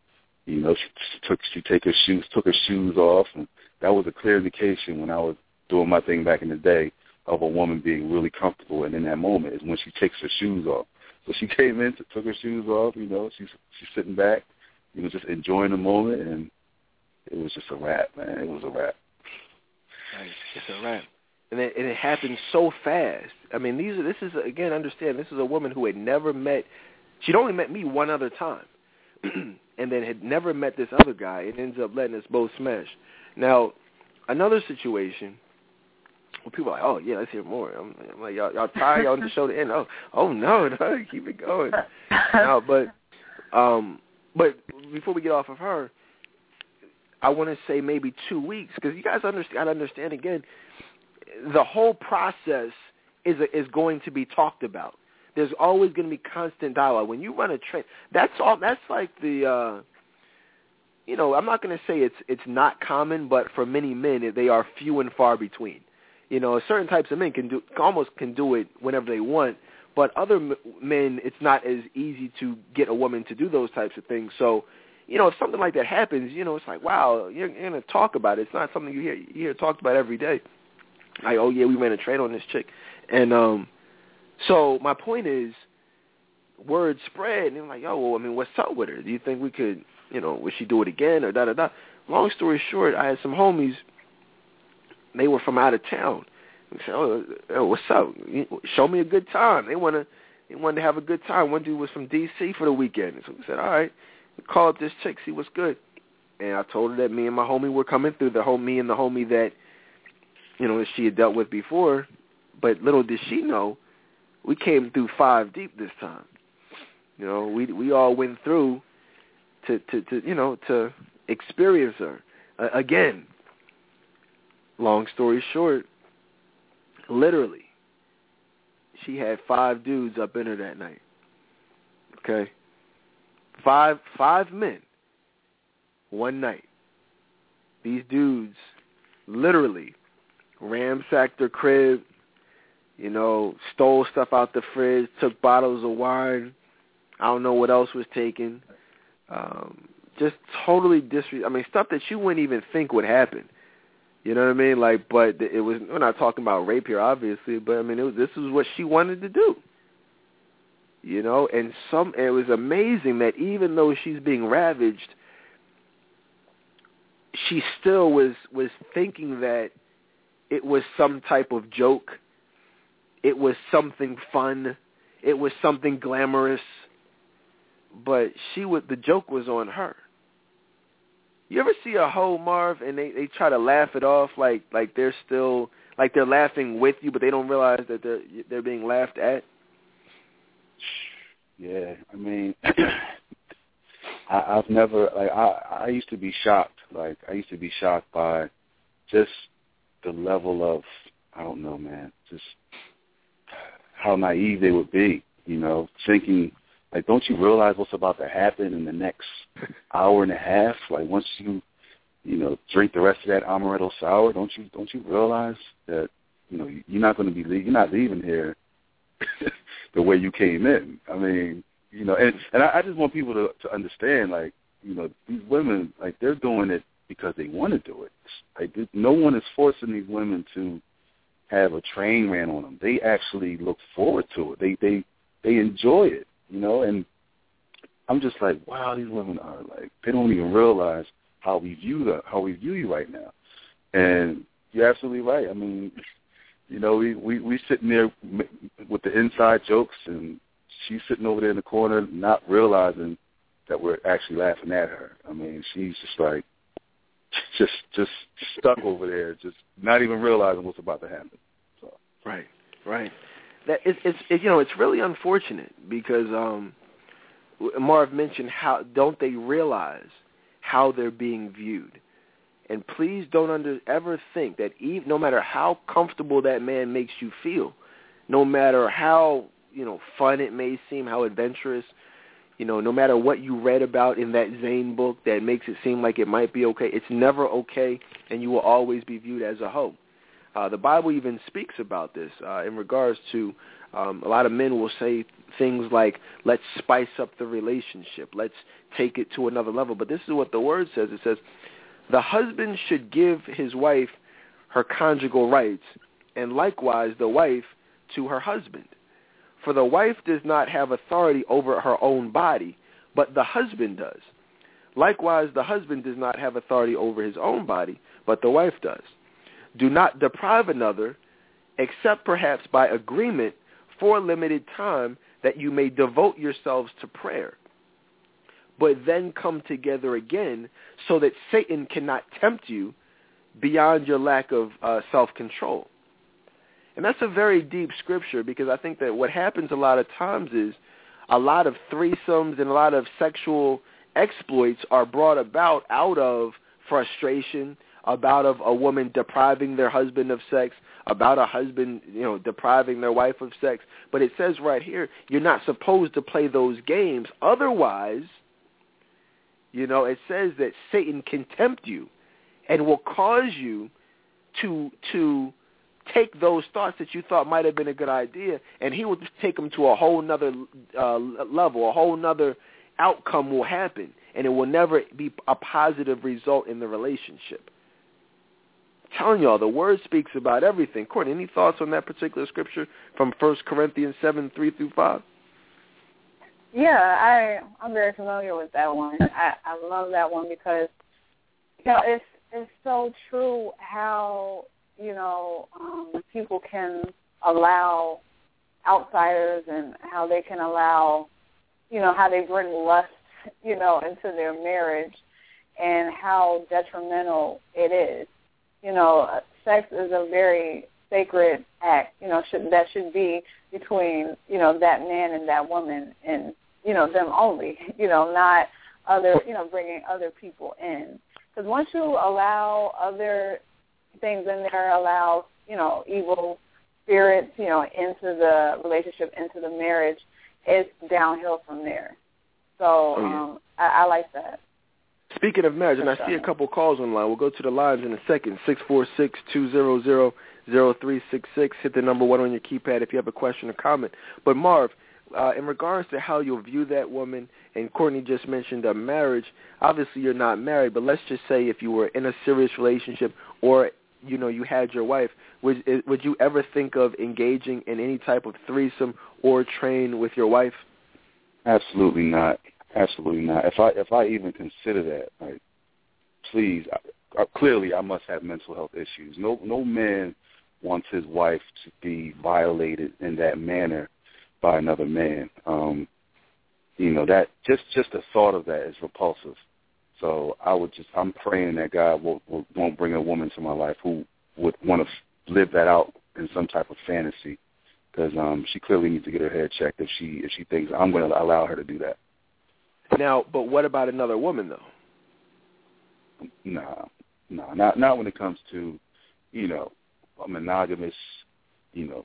she took her shoes off, and that was a clear indication when I was doing my thing back in the day of a woman being really comfortable, and in that moment is when she takes her shoes off. So she came in, took her shoes off, she's sitting back, just enjoying the moment, and it was just a wrap, man. It was a wrap. Right. It's a wrap. And it happened so fast. This is understand, this is a woman who had never met, she'd only met me one other time, and then had never met this other guy, and ends up letting us both smash. Now, another situation where people are like, oh, yeah, let's hear more. I'm like, y'all tired? Y'all want the show to end? Oh no, keep it going. No, but before we get off of her, I want to say maybe 2 weeks, because you guys understand again, the whole process is going to be talked about. There's always going to be constant dialogue. When you run a train, that's like the, I'm not going to say it's not common, but for many men, they are few and far between. Certain types of men can do it whenever they want, but other men, it's not as easy to get a woman to do those types of things. So, if something like that happens, it's like, wow, you're going to talk about it. It's not something you hear talked about every day. Like, oh, yeah, we ran a train on this chick. And so my point is, word spread, and they're like, yo, well, what's up with her? Do you think we could, would she do it again or da-da-da? Long story short, I had some homies, they were from out of town. We said, oh, what's up? Show me a good time. They wanted to have a good time. One dude was from D.C. for the weekend. So we said, all right, we called this chick, see what's good. And I told her that me and my homie were coming through, me and the homie that, that she had dealt with before. But little did she know, we came through 5 deep this time. We all went through to experience her. Again, long story short, literally, she had 5 dudes up in her that night. Okay? 5 men, one night. These dudes literally ransacked her crib, stole stuff out the fridge, took bottles of wine. I don't know what else was taken. Just totally stuff that you wouldn't even think would happen. You know what I mean? But it was, we're not talking about rape here, obviously, but this is what she wanted to do. And it was amazing that even though she's being ravaged, she still was thinking that it was some type of joke. It was something fun. It was something glamorous. But the joke was on her. You ever see a hoe, Marv, and they try to laugh it off like they're still, like they're laughing with you, but they don't realize that they're being laughed at? Yeah, I've never, I used to be shocked. I used to be shocked by just the level of, I don't know, man, just how naive they would be, thinking, don't you realize what's about to happen in the next hour and a half? Once you, drink the rest of that amaretto sour, don't you realize that, you're not leaving here the way you came in. I mean, you know, and I just want people to understand, like, you know, these women, like, they're doing it because they want to do it. Like, no one is forcing these women to have a train ran on them. They actually look forward to it. They enjoy it, you know. And I'm just like, wow, these women are like, they don't even realize how we view you right now. And you're absolutely right. I mean, you know, we sitting there with the inside jokes, and she's sitting over there in the corner not realizing that we're actually laughing at her. I mean, she's just like, just stuck over there, just not even realizing what's about to happen. So. Right. That it's you know, it's really unfortunate because Marv mentioned how don't they realize how they're being viewed. And please don't ever think that no matter how comfortable that man makes you feel, no matter how, you know, fun it may seem, how adventurous, you know, no matter what you read about in that Zane book that makes it seem like it might be okay, it's never okay, and you will always be viewed as a hoe. The Bible even speaks about this in regards to a lot of men will say things like, let's spice up the relationship, let's take it to another level. But this is what the word says. It says, the husband should give his wife her conjugal rights, and likewise the wife to her husband. For the wife does not have authority over her own body, but the husband does. Likewise, the husband does not have authority over his own body, but the wife does. Do not deprive another, except perhaps by agreement for a limited time, that you may devote yourselves to prayer, but then come together again so that Satan cannot tempt you beyond your lack of self-control. And that's a very deep scripture, because I think that what happens a lot of times is a lot of threesomes and a lot of sexual exploits are brought about out of frustration, about of a woman depriving their husband of sex, about a husband, you know, depriving their wife of sex. But it says right here, you're not supposed to play those games. Otherwise, you know, it says that Satan can tempt you and will cause you to take those thoughts that you thought might have been a good idea, and he will just take them to a whole nother level, a whole nother outcome will happen, and it will never be a positive result in the relationship. I'm telling y'all, the word speaks about everything. Courtney, any thoughts on that particular scripture from 1 Corinthians 7:3-5? Yeah, I'm very familiar with that one. I love that one because, you know, it's so true how, you know, people can allow outsiders and how they can allow, you know, how they bring lust, you know, into their marriage and how detrimental it is. You know, sex is a very sacred act, you know, that should be between, you know, that man and that woman and, you know, them only, you know, not other, you know, bringing other people in. Because once you allow other things in there, allow, you know, evil spirits, you know, into the relationship, into the marriage, it's downhill from there. So I like that. Speaking of marriage, and I see a couple calls online. We'll go to the lines in a second. 646-200-0366. Hit the number 1 on your keypad if you have a question or comment. But Marv, in regards to how you'll view that woman, and Courtney just mentioned a marriage, obviously you're not married, but let's just say if you were in a serious relationship or, you know, you had your wife, would you ever think of engaging in any type of threesome or train with your wife? Absolutely not. Absolutely not. If I even consider that, like, please, clearly I must have mental health issues. No man wants his wife to be violated in that manner by another man. You know, that just the thought of that is repulsive. So I'm praying that God won't bring a woman to my life who would want to live that out in some type of fantasy, because she clearly needs to get her head checked if she thinks I'm going to allow her to do that. Now, but what about another woman though? No, not when it comes to, you know, a monogamous, you know,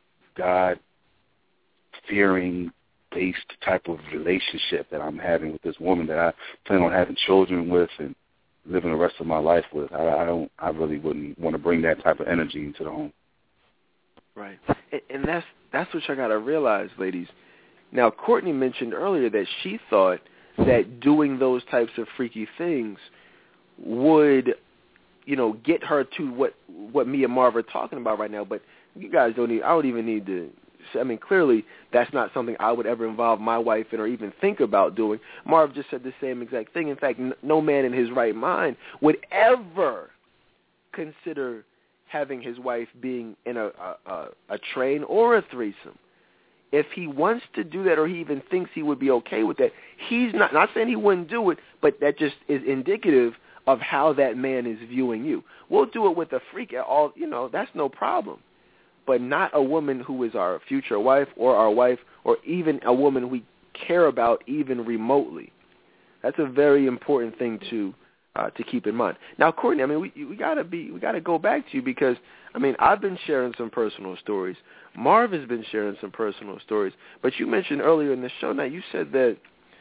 God-fearing based type of relationship that I'm having with this woman that I plan on having children with and living the rest of my life with. I really wouldn't want to bring that type of energy into the home. Right, and that's what you got to realize, ladies. Now, Courtney mentioned earlier that she thought that doing those types of freaky things would, get her to what me and Marv are talking about right now. But you guys I don't even need to. I mean, clearly that's not something I would ever involve my wife in or even think about doing. Marv just said the same exact thing. In fact, no man in his right mind would ever consider having his wife being in a train or a threesome. If he wants to do that or he even thinks he would be okay with that, he's not saying he wouldn't do it, but that just is indicative of how that man is viewing you. We'll do it with a freak at all, that's no problem. But not a woman who is our future wife or our wife or even a woman we care about even remotely. That's a very important thing to keep in mind. Now, Courtney, I mean, we gotta go back to you because I mean, I've been sharing some personal stories. Marv has been sharing some personal stories. But you mentioned earlier in the show, now you said that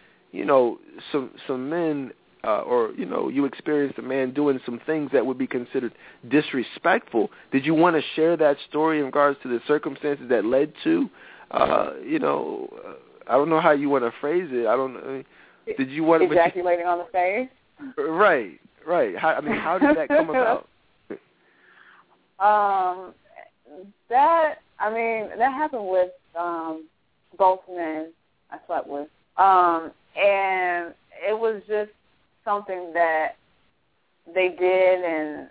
some men you experienced a man doing some things that would be considered disrespectful. Did you want to share that story in regards to the circumstances that led to, I don't know how you want to phrase it. Did you want to ejaculating on the face? Right. How did that come about? That happened with both men I slept with, and it was just something that they did, and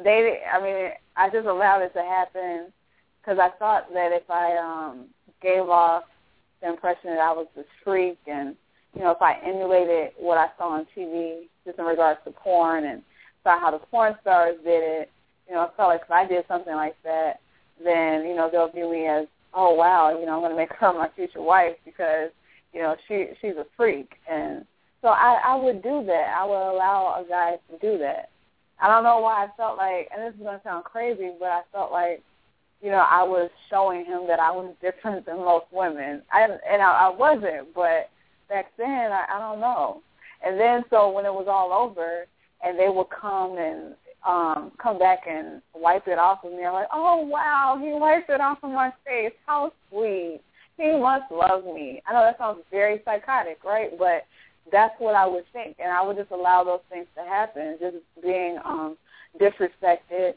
I just allowed it to happen because I thought that if I gave off the impression that I was this freak, and if I emulated what I saw on TV, just in regards to porn, and saw how the porn stars did it, I felt like if I did something like that, then they'll view me as, oh wow, I'm going to make her my future wife because she's a freak. And so I would do that. I would allow a guy to do that. I don't know why I felt like, and this is going to sound crazy, but I felt like, I was showing him that I was different than most women. I wasn't, but back then, I don't know. And then so when it was all over and they would come and come back and wipe it off of me, I'm like, oh, wow, he wiped it off of my face. How sweet. He must love me. I know that sounds very psychotic, right? But that's what I would think, and I would just allow those things to happen, just being disrespected.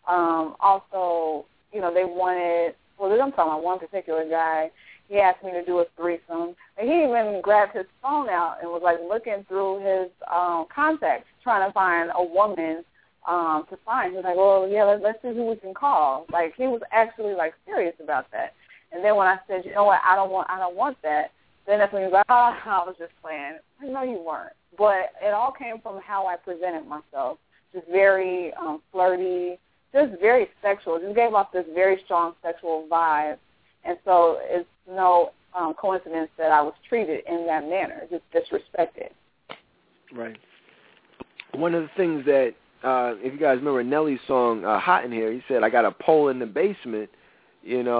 Also, they wanted, I'm talking about one particular guy. He asked me to do a threesome, and he even grabbed his phone out and was, looking through his contacts, trying to find a woman to find. He was like, well, yeah, let's see who we can call. He was actually, serious about that. And then when I said, you know what, I don't want that, then that's when he was like, oh, I was just playing. No, you weren't. But it all came from how I presented myself, just very flirty, just very sexual. Just gave off this very strong sexual vibe. And so it's no coincidence that I was treated in that manner, just disrespected. Right. One of the things that, if you guys remember Nelly's song, Hot in Here, he said, I got a pole in the basement, he said,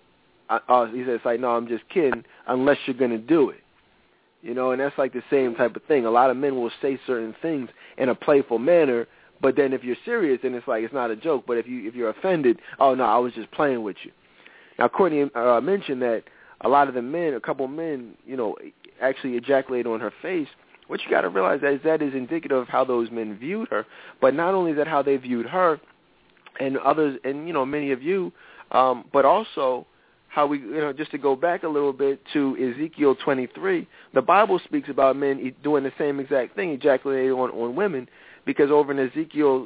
it's like, no, I'm just kidding, unless you're going to do it. And that's the same type of thing. A lot of men will say certain things in a playful manner, but then if you're serious, then it's it's not a joke. But if you're offended, oh, no, I was just playing with you. Now, Courtney mentioned that a couple of men, actually ejaculated on her face. What you got to realize is that is indicative of how those men viewed her. But not only is that how they viewed her and others, and, many of you, but also how we, just to go back a little bit to Ezekiel 23, the Bible speaks about men doing the same exact thing, ejaculating on women, because over in Ezekiel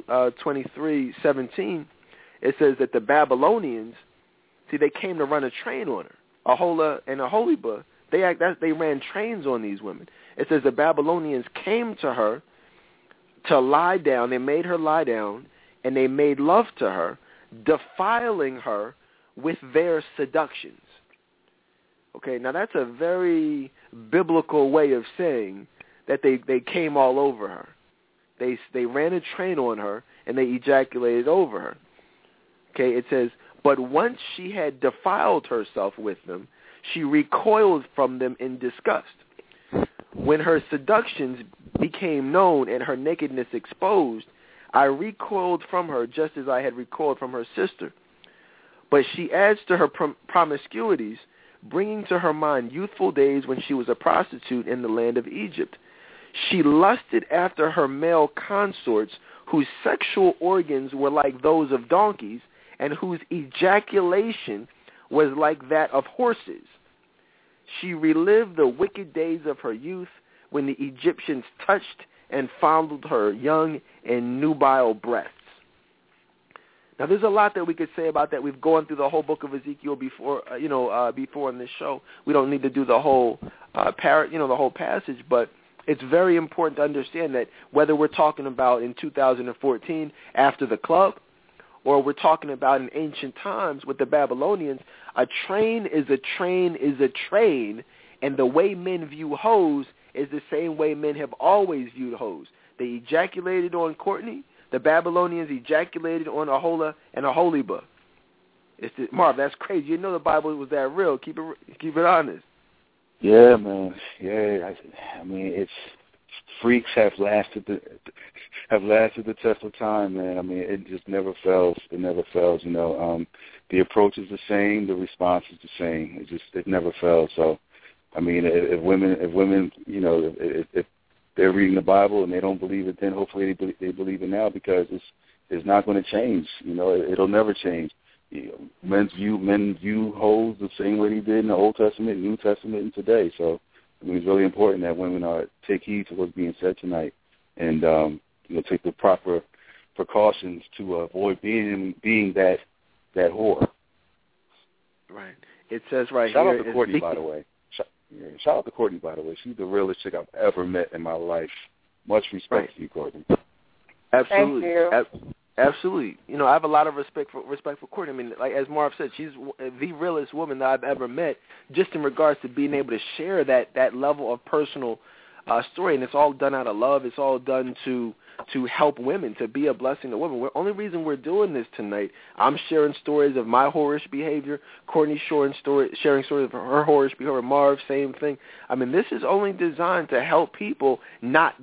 23:17, it says that the Babylonians, they came to run a train on her, Aholah and Aholiba. They ran trains on these women. It says the Babylonians came to her to lie down. They made her lie down, and they made love to her, defiling her with their seductions. Okay, now that's a very biblical way of saying that they came all over her. They ran a train on her, and they ejaculated over her. Okay, it says, but once she had defiled herself with them, she recoiled from them in disgust. When her seductions became known and her nakedness exposed, I recoiled from her just as I had recoiled from her sister. But she adds to her promiscuities, bringing to her mind youthful days when she was a prostitute in the land of Egypt. She lusted after her male consorts, whose sexual organs were like those of donkeys, and whose ejaculation was like that of horses. She relived the wicked days of her youth, when the Egyptians touched and fondled her young and nubile breasts. Now, there's a lot that we could say about that. We've gone through the whole book of Ezekiel before, before in this show. We don't need to do the whole the whole passage, but it's very important to understand that whether we're talking about in 2014 after the club, or we're talking about in ancient times with the Babylonians, a train is a train is a train, and the way men view hoes is the same way men have always viewed hoes. They ejaculated on Courtney. The Babylonians ejaculated on Ahola and Aholiba. Marv, that's crazy. You know the Bible was that real. Keep it honest. Yeah, man. Yeah, I mean, it's freaks have lasted the test of time, man. I mean, it just never fails. It never fails. You know, the approach is the same. The response is the same. It never fails. So, I mean, if women, you know, if they're reading the Bible and they don't believe it then, hopefully they believe it now, because it's not going to change. You know, it'll never change. You know, men view hoes the same way they did in the Old Testament, New Testament, and today. So, I mean, it's really important that women take heed to what's being said tonight, and take the proper precautions to avoid being that whore. Right. It says right Shout here. Shout out to Courtney, by the way. Shout out to Courtney, by the way. She's the realest chick I've ever met in my life. Much respect to you, Courtney. Absolutely. Thank you. Absolutely. You know, I have a lot of respect for Courtney. I mean, like as Marv said, she's the realest woman that I've ever met, just in regards to being able to share that level of personal story. And it's all done out of love. It's all done to help women, to be a blessing to women. The only reason we're doing this tonight, I'm sharing stories of my whorish behavior, Courtney sharing stories of her whorish behavior, Marv, same thing. I mean, this is only designed to help people not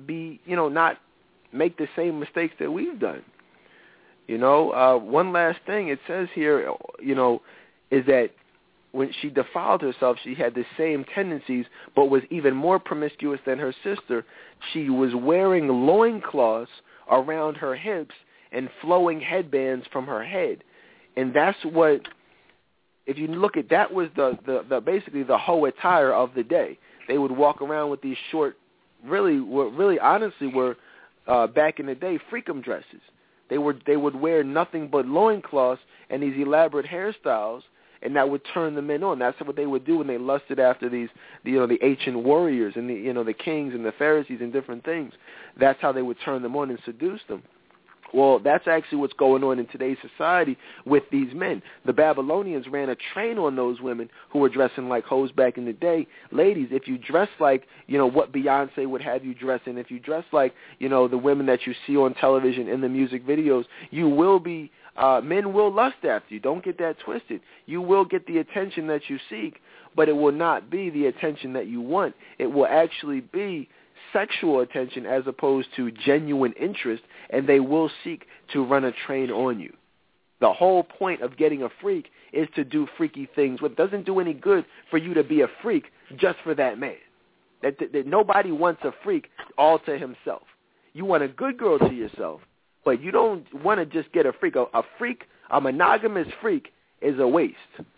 make the same mistakes that we've done. You know, one last thing it says here, you know, is that when she defiled herself, she had the same tendencies, but was even more promiscuous than her sister. She was wearing loincloths around her hips and flowing headbands from her head. And that's what, if you look at, that was the basically the hoe attire of the day. They would walk around with these short, really honestly were back in the day, freakum dresses. They would wear nothing but loincloths and these elaborate hairstyles, and that would turn the men on. That's what they would do when they lusted after these, the ancient warriors and the kings and the Pharisees and different things. That's how they would turn them on and seduce them. Well, that's actually what's going on in today's society with these men. The Babylonians ran a train on those women who were dressing like hoes back in the day. Ladies, if you dress like, what Beyonce would have you dress in, if you dress like, the women that you see on television in the music videos, you will be, men will lust after you. Don't get that twisted. You will get the attention that you seek, but it will not be the attention that you want. It will actually be sexual attention as opposed to genuine interest, and they will seek to run a train on you. The whole point of getting a freak is to do freaky things. It doesn't do any good for you to be a freak just for that man. That nobody wants a freak all to himself. You want a good girl to yourself, but you don't want to just get a freak. A monogamous freak is a waste.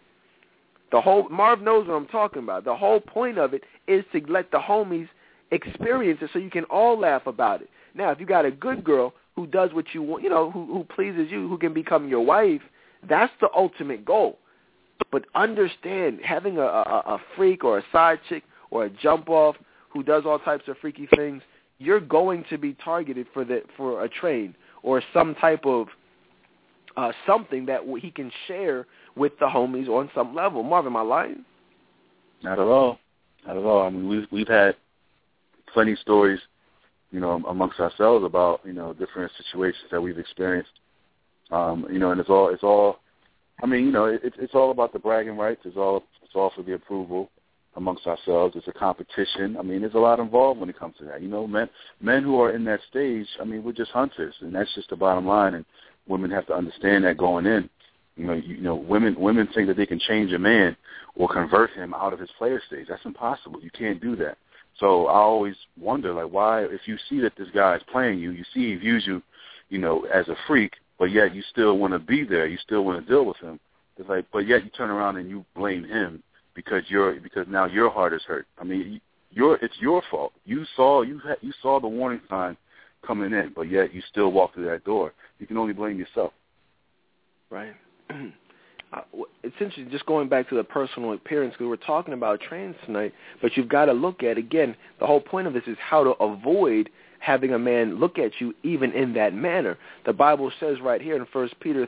Marv knows what I'm talking about. The whole point of it is to let the homies experience it so you can all laugh about it. Now, if you got a good girl who does what you want, who pleases you, who can become your wife, that's the ultimate goal. But understand, having a freak or a side chick or a jump off who does all types of freaky things, you're going to be targeted for a train or some type of something that he can share with the homies on some level. Marv, am I lying? Not at all. Not at all. I mean, we've had plenty stories, amongst ourselves about, different situations that we've experienced. And it's all. I mean, it's all about the bragging rights. It's all for the approval amongst ourselves. It's a competition. I mean, there's a lot involved when it comes to that. Men who are in that stage, I mean, we're just hunters, and that's just the bottom line. And women have to understand that going in. Women think that they can change a man or convert him out of his player stage. That's impossible. You can't do that. So I always wonder, like, why, if you see that this guy is playing you, you see he views you, as a freak, but yet you still want to be there, you still want to deal with him. It's like, but yet you turn around and you blame him because now your heart is hurt. I mean, it's your fault. You saw the warning sign coming in, but yet you still walk through that door. You can only blame yourself. Right. It's interesting, just going back to the personal appearance, because we're talking about trans tonight, but you've got to look at, again, the whole point of this is how to avoid having a man look at you even in that manner. The Bible says right here in 1 Peter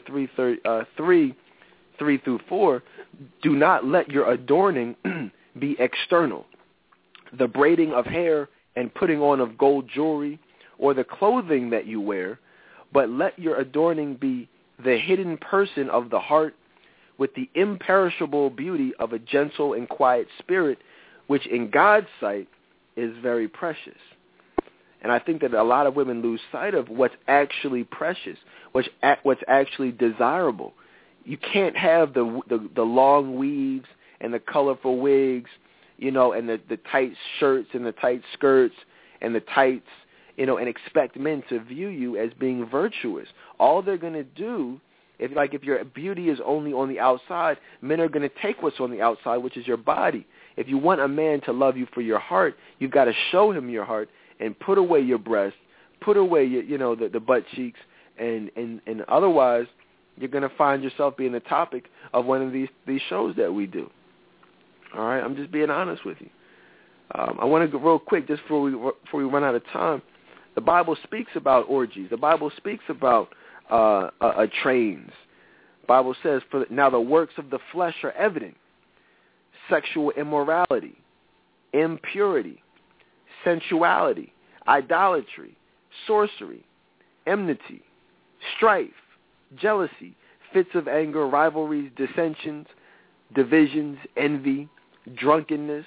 3:3-4, do not let your adorning be external, the braiding of hair and putting on of gold jewelry or the clothing that you wear, but let your adorning be the hidden person of the heart with the imperishable beauty of a gentle and quiet spirit, which in God's sight is very precious. And I think that a lot of women lose sight of what's actually precious, what's actually desirable. You can't have the long weaves and the colorful wigs, and the tight shirts and the tight skirts and the tights, and expect men to view you as being virtuous. All they're going to do, if your beauty is only on the outside, men are going to take what's on the outside, which is your body. If you want a man to love you for your heart, you've got to show him your heart and put away your breasts, put away your, the butt cheeks, and otherwise you're going to find yourself being the topic of one of these shows that we do. All right, I'm just being honest with you. I want to go real quick, just before we run out of time. The Bible speaks about orgies. The Bible speaks about trains. The Bible says, "For now the works of the flesh are evident: sexual immorality, impurity, sensuality, idolatry, sorcery, enmity, strife, jealousy, fits of anger, rivalries, dissensions, divisions, envy, drunkenness,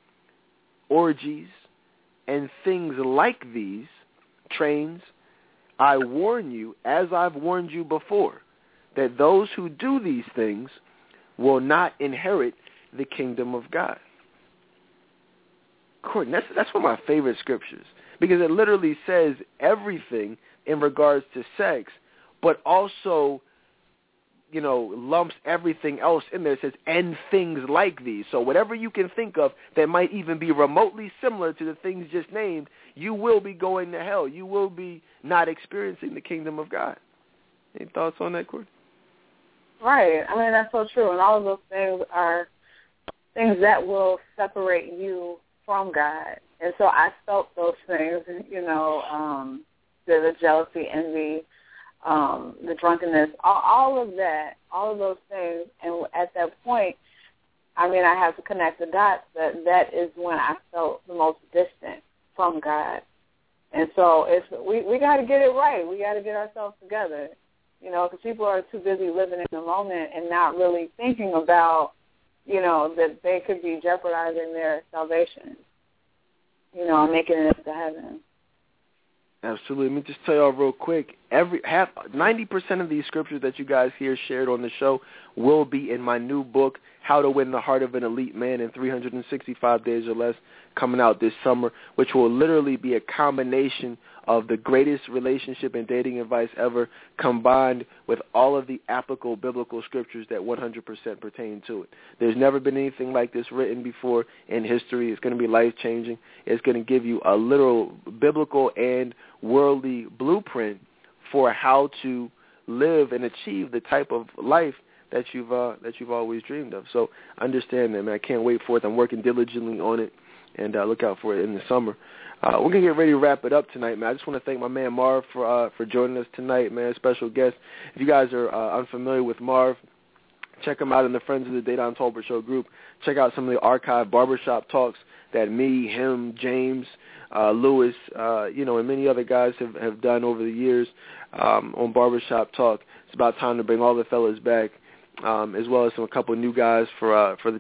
orgies, and things like these, trains. I warn you, as I've warned you before, that those who do these things will not inherit the kingdom of God." Courtney, that's one of my favorite scriptures, because it literally says everything in regards to sex, but also, lumps everything else in there. It says, and things like these. So whatever you can think of that might even be remotely similar to the things just named, you will be going to hell. You will be not experiencing the kingdom of God. Any thoughts on that, Courtney? Right. I mean, that's so true. And all of those things are things that will separate you from God. And so I felt those things, the jealousy, envy, the drunkenness, all of that, all of those things. And at that point, I have to connect the dots that is when I felt the most distant from God. And so we got to get it right. We got to get ourselves together, because people are too busy living in the moment and not really thinking about, that they could be jeopardizing their salvation, and making it into heaven. Absolutely. Let me just tell y'all real quick, 90% of these scriptures that you guys hear shared on the show will be in my new book, How to Win the Heart of an Elite Man in 365 Days or Less, coming out this summer, which will literally be a combination of the greatest relationship and dating advice ever, combined with all of the applicable biblical scriptures that 100% pertain to it. There's never been anything like this written before in history. It's going to be life-changing. It's going to give you a literal biblical and worldly blueprint for how to live and achieve the type of life that you've always dreamed of. So understand that, man. I can't wait for it. I'm working diligently on it, and look out for it in the summer. We're going to get ready to wrap it up tonight, man. I just want to thank my man Marv for joining us tonight, man, special guest. If you guys are unfamiliar with Marv, check him out in the Friends of the Dedan Tolbert Show group. Check out some of the archived barbershop talks that me, him, James, Lewis, and many other guys have done over the years on Barbershop Talk. It's about time to bring all the fellas back, as well as a couple of new guys for the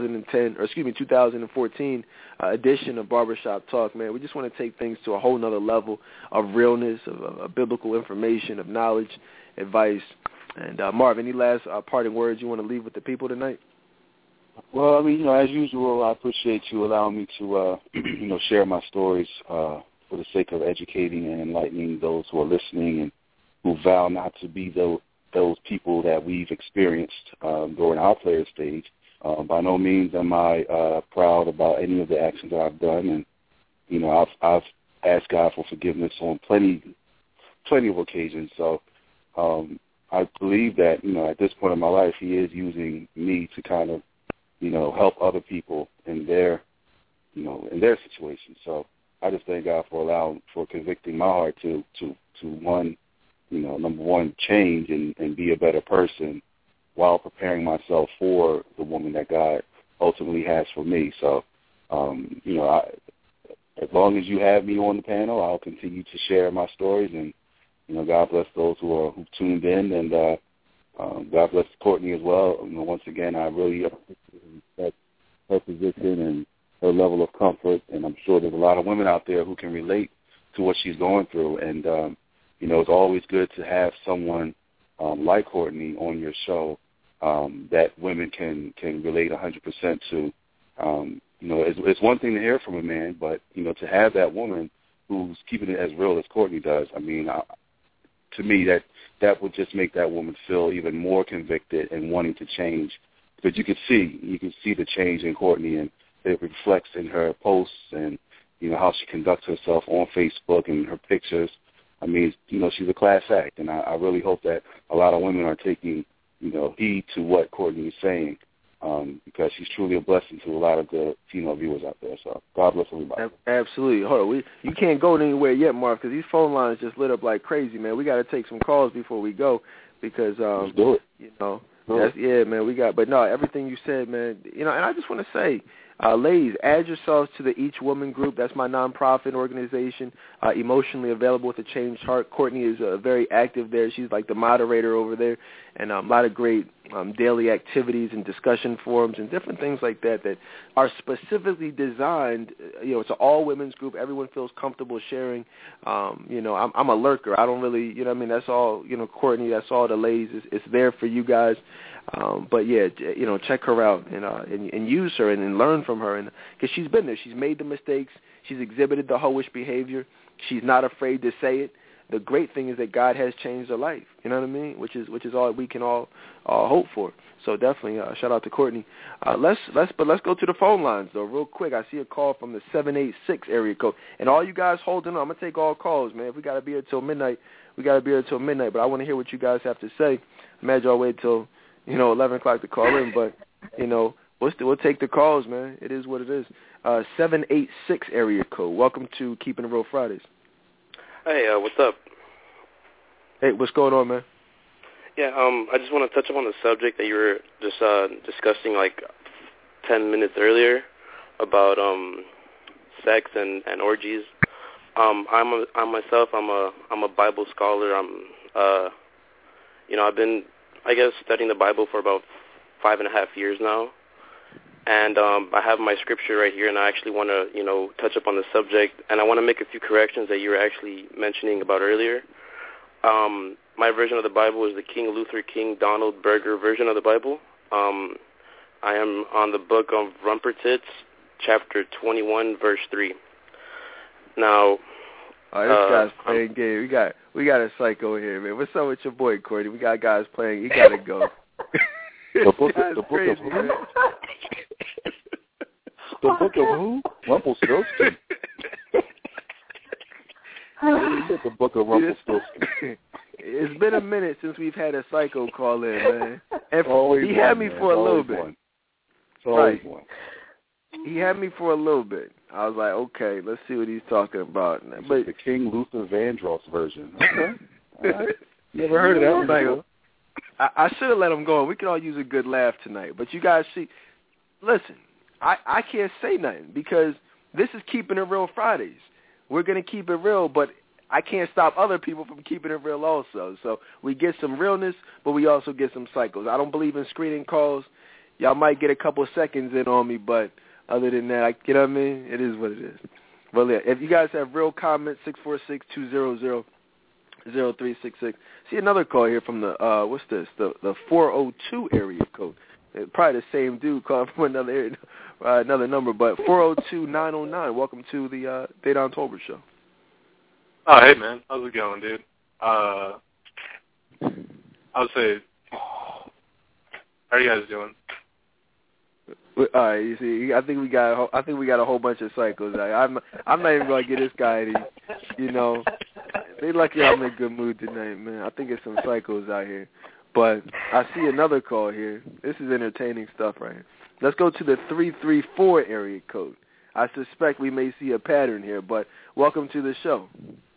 2014 edition of Barbershop Talk, man. We just want to take things to a whole nother level of realness, of biblical information, of knowledge, advice, And Marv, any last parting words you want to leave with the people tonight? Well, I mean, as usual, I appreciate you allowing me to, share my stories for the sake of educating and enlightening those who are listening and who vow not to be those people that we've experienced during our player stage. By no means am I proud about any of the actions that I've done, and I've asked God for forgiveness on plenty of occasions. So I believe that at this point in my life, He is using me to kind of help other people in their situation. So I just thank God for convicting my heart to one, number one, change and be a better person while preparing myself for the woman that God ultimately has for me. So, as long as you have me on the panel, I'll continue to share my stories, and God bless those who tuned in, and God bless Courtney as well. Once again, I really appreciate her position and her level of comfort, and I'm sure there's a lot of women out there who can relate to what she's going through. And it's always good to have someone like Courtney on your show that women can relate 100% to. It's one thing to hear from a man, but to have that woman who's keeping it as real as Courtney does, I mean, to me that would just make that woman feel even more convicted and wanting to change. Because you can see the change in Courtney, and it reflects in her posts and how she conducts herself on Facebook and her pictures. I mean, she's a class act, and I really hope that a lot of women are taking heed to what Courtney is saying, because she's truly a blessing to a lot of the female viewers out there. So God bless everybody. Absolutely. Hold on. You can't go anywhere yet, Mark, because these phone lines just lit up like crazy, man. We got to take some calls before we go, because let's do it. Yeah, man, we got. But no, everything you said, man. And I just want to say, ladies, add yourselves to the Each Woman group. That's my nonprofit organization, emotionally available with a changed heart. Courtney is very active there. She's like the moderator over there, and a lot of great daily activities and discussion forums and different things like that are specifically designed. It's an all women's group. Everyone feels comfortable sharing. I'm a lurker. I don't really, that's all. Courtney, that's all the ladies. It's there for you guys. But yeah, check her out and use her and learn from her, and because she's been there, she's made the mistakes, she's exhibited the hoish behavior, she's not afraid to say it. The great thing is that God has changed her life. You know what I mean? Which is all we can all hope for. So definitely shout out to Courtney. Let's go to the phone lines though, real quick. I see a call from the 786 area code, and all you guys holding on. I'm gonna take all calls, man. If we gotta be here till midnight, we gotta be here till midnight. But I want to hear what you guys have to say. Imagine I'll wait till 11 o'clock to call in, but, we'll take the calls, man. It is what it is. 786 area code. Welcome to Keeping It Real Fridays. Hey, what's up? Hey, what's going on, man? Yeah, I just want to touch upon the subject that you were just discussing like 10 minutes earlier about sex and orgies. I'm a Bible scholar. I've been, I guess, studying the Bible for about 5.5 years now, and I have my scripture right here, and I actually want to, touch up on the subject, and I want to make a few corrections that you were actually mentioning about earlier. My version of the Bible is the King Luther King Donald Berger version of the Bible. I am on the book of Rumpertits, chapter 21, verse 3. Now, this guy's playing game. We got a psycho here, man. What's up with your boy, Courtney? We got guys playing. He got to go. The book of who? Rumpelstiltskin. The book of Rumpelstiltskin. It's been a minute since we've had a psycho call in, man. And he had me for a little bit. Right. He had me for a little bit. I was like, okay, let's see what he's talking about. But the King Luther Vandross version. Okay. All right. Never heard of that one before. I should have let him go. We could all use a good laugh tonight. But you guys see, listen, I can't say nothing because this is Keeping It Real Fridays. We're going to keep it real, but I can't stop other people from keeping it real also. So we get some realness, but we also get some cycles. I don't believe in screening calls. Y'all might get a couple of seconds in on me, but other than that, you know what I mean? It is what it is. Well, yeah, if you guys have real comments, 646-200-00 0366. See another call here from the what's this? The 402 area code. Probably the same dude calling from another area, another number, but 402-909. Welcome to the Dedan Tolbert Show. Oh, hey man, how's it going, dude? I would say, how are you guys doing? All right, you see, I think we got a whole bunch of cycles. I'm not even gonna get this guy any, you know. They lucky I'm in a good mood tonight, man. I think it's some cycles out here. But I see another call here. This is entertaining stuff right here. Let's go to the 334 area code. I suspect we may see a pattern here, but welcome to the show.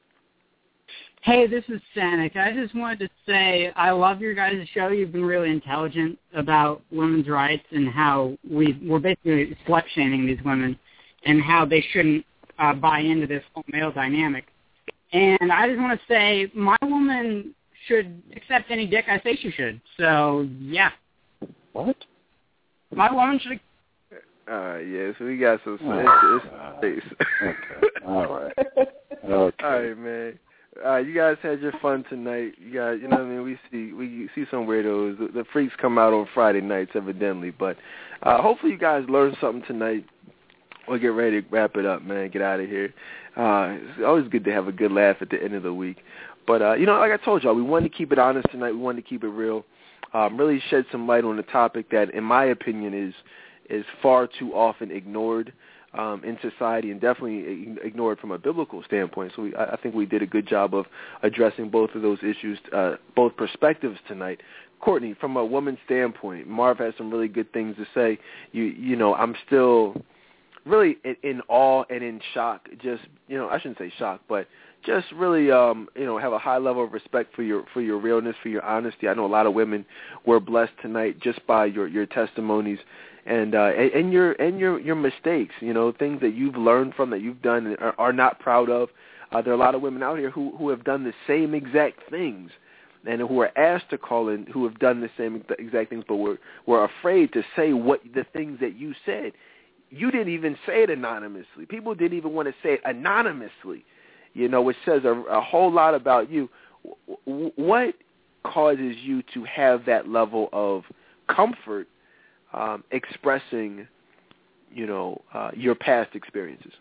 Hey, this is Sanic. I just wanted to say I love your guys' show. You've been really intelligent about women's rights and how we're basically slut-shaming these women and how they shouldn't buy into this whole male dynamic. And I just want to say my woman should accept any dick I say she should. So, yeah. What? My woman should. Yeah, so we got some space. Okay. All right. Okay. All right, man. You guys had your fun tonight. You guys, you know what I mean? We see some weirdos. The freaks come out on Friday nights, evidently. But hopefully you guys learned something tonight. We'll get ready to wrap it up, man. Get out of here. It's always good to have a good laugh at the end of the week. But, you know, like I told y'all, we wanted to keep it honest tonight. We wanted to keep it real. Really shed some light on a topic that, in my opinion, is far too often ignored in society and definitely ignored from a biblical standpoint. So I think we did a good job of addressing both of those issues, both perspectives tonight. Courtney, from a woman's standpoint, Marv has some really good things to say. You know, I'm still really in awe and in shock. Just, you know, I shouldn't say shock, but just really, you know, have a high level of respect for your realness, for your honesty. I know a lot of women were blessed tonight just by your testimonies and your mistakes. You know, things that you've learned from, that you've done and are not proud of. There are a lot of women out here who have done the same exact things and who are asked to call in, who have done the same exact things, but were afraid to say what the things that you said. You didn't even say it anonymously. People didn't even want to say it anonymously, you know, which says a whole lot about you. What causes you to have that level of comfort expressing, you know, your past experiences?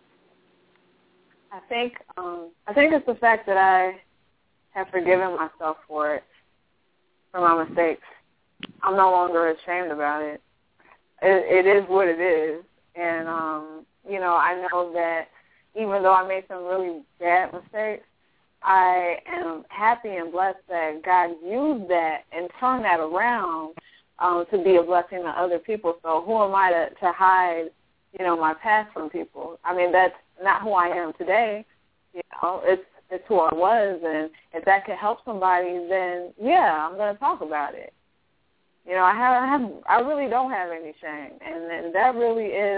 I think it's the fact that I have forgiven myself for my mistakes. I'm no longer ashamed about it. It is what it is. And, you know, I know that even though I made some really bad mistakes, I am happy and blessed that God used that and turned that around to be a blessing to other people. So who am I to hide, you know, my past from people? I mean, that's not who I am today. You know, it's who I was. And if that can help somebody, then, yeah, I'm going to talk about it. You know, I really don't have any shame, and that really is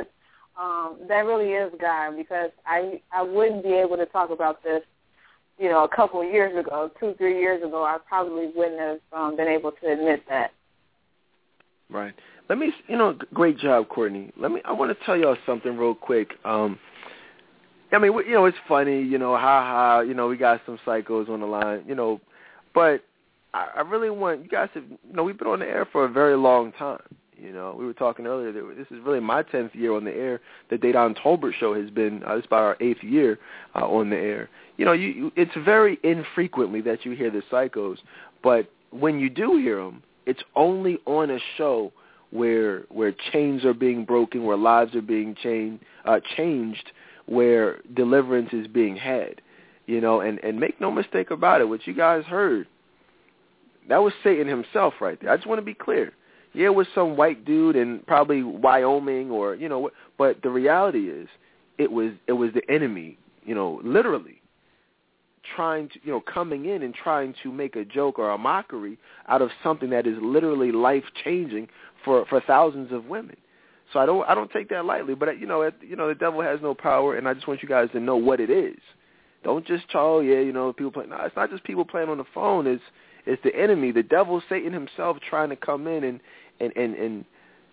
God, because I wouldn't be able to talk about this, you know, a couple of years ago, 2-3 years ago. I probably wouldn't have been able to admit that. Right. Let me, you know, great job, Courtney. I want to tell y'all something real quick. I mean, you know, it's funny, you know, you know, we got some psychos on the line, you know, but I really want you guys to, you know, we've been on the air for a very long time. You know, we were talking earlier that this is really my 10th year on the air. The Dedan Tolbert Show has been, it's about our 8th year on the air. You know, it's very infrequently that you hear the psychos, but when you do hear them, it's only on a show where chains are being broken, where lives are being changed, where deliverance is being had. You know, and make no mistake about it, what you guys heard, that was Satan himself right there. I just want to be clear. Yeah, it was some white dude in probably Wyoming or, you know, but the reality is it was the enemy, you know, literally trying to, you know, coming in and trying to make a joke or a mockery out of something that is literally life-changing for thousands of women. So I don't take that lightly, but, you know, the devil has no power, and I just want you guys to know what it is. Don't just, oh, yeah, you know, people play. No, it's not just people playing on the phone. It's the enemy, the devil, Satan himself, trying to come in and you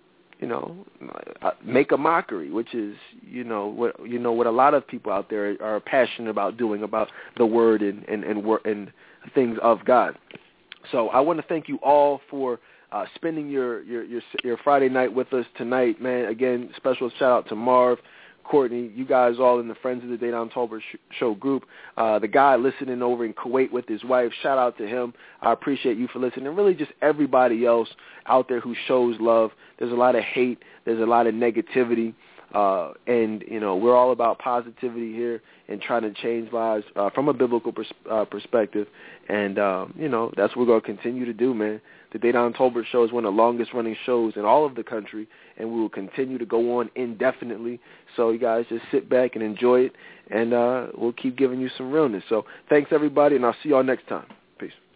make a mockery, which is, what a lot of people out there are passionate about doing, about the word and things of God. So I want to thank you all for spending your Friday night with us tonight, man. Again, special shout out to Marv, Courtney, you guys all in the Friends of the Dedan Tolbert Show group. The guy listening over in Kuwait with his wife, shout out to him. I appreciate you for listening. And really just everybody else out there who shows love. There's a lot of hate. There's a lot of negativity. And we're all about positivity here and trying to change lives from a biblical perspective. And, that's what we're going to continue to do, man. The Dedan Tolbert Show is one of the longest-running shows in all of the country, and we will continue to go on indefinitely. So you guys just sit back and enjoy it, and we'll keep giving you some realness. So thanks, everybody, and I'll see you all next time. Peace.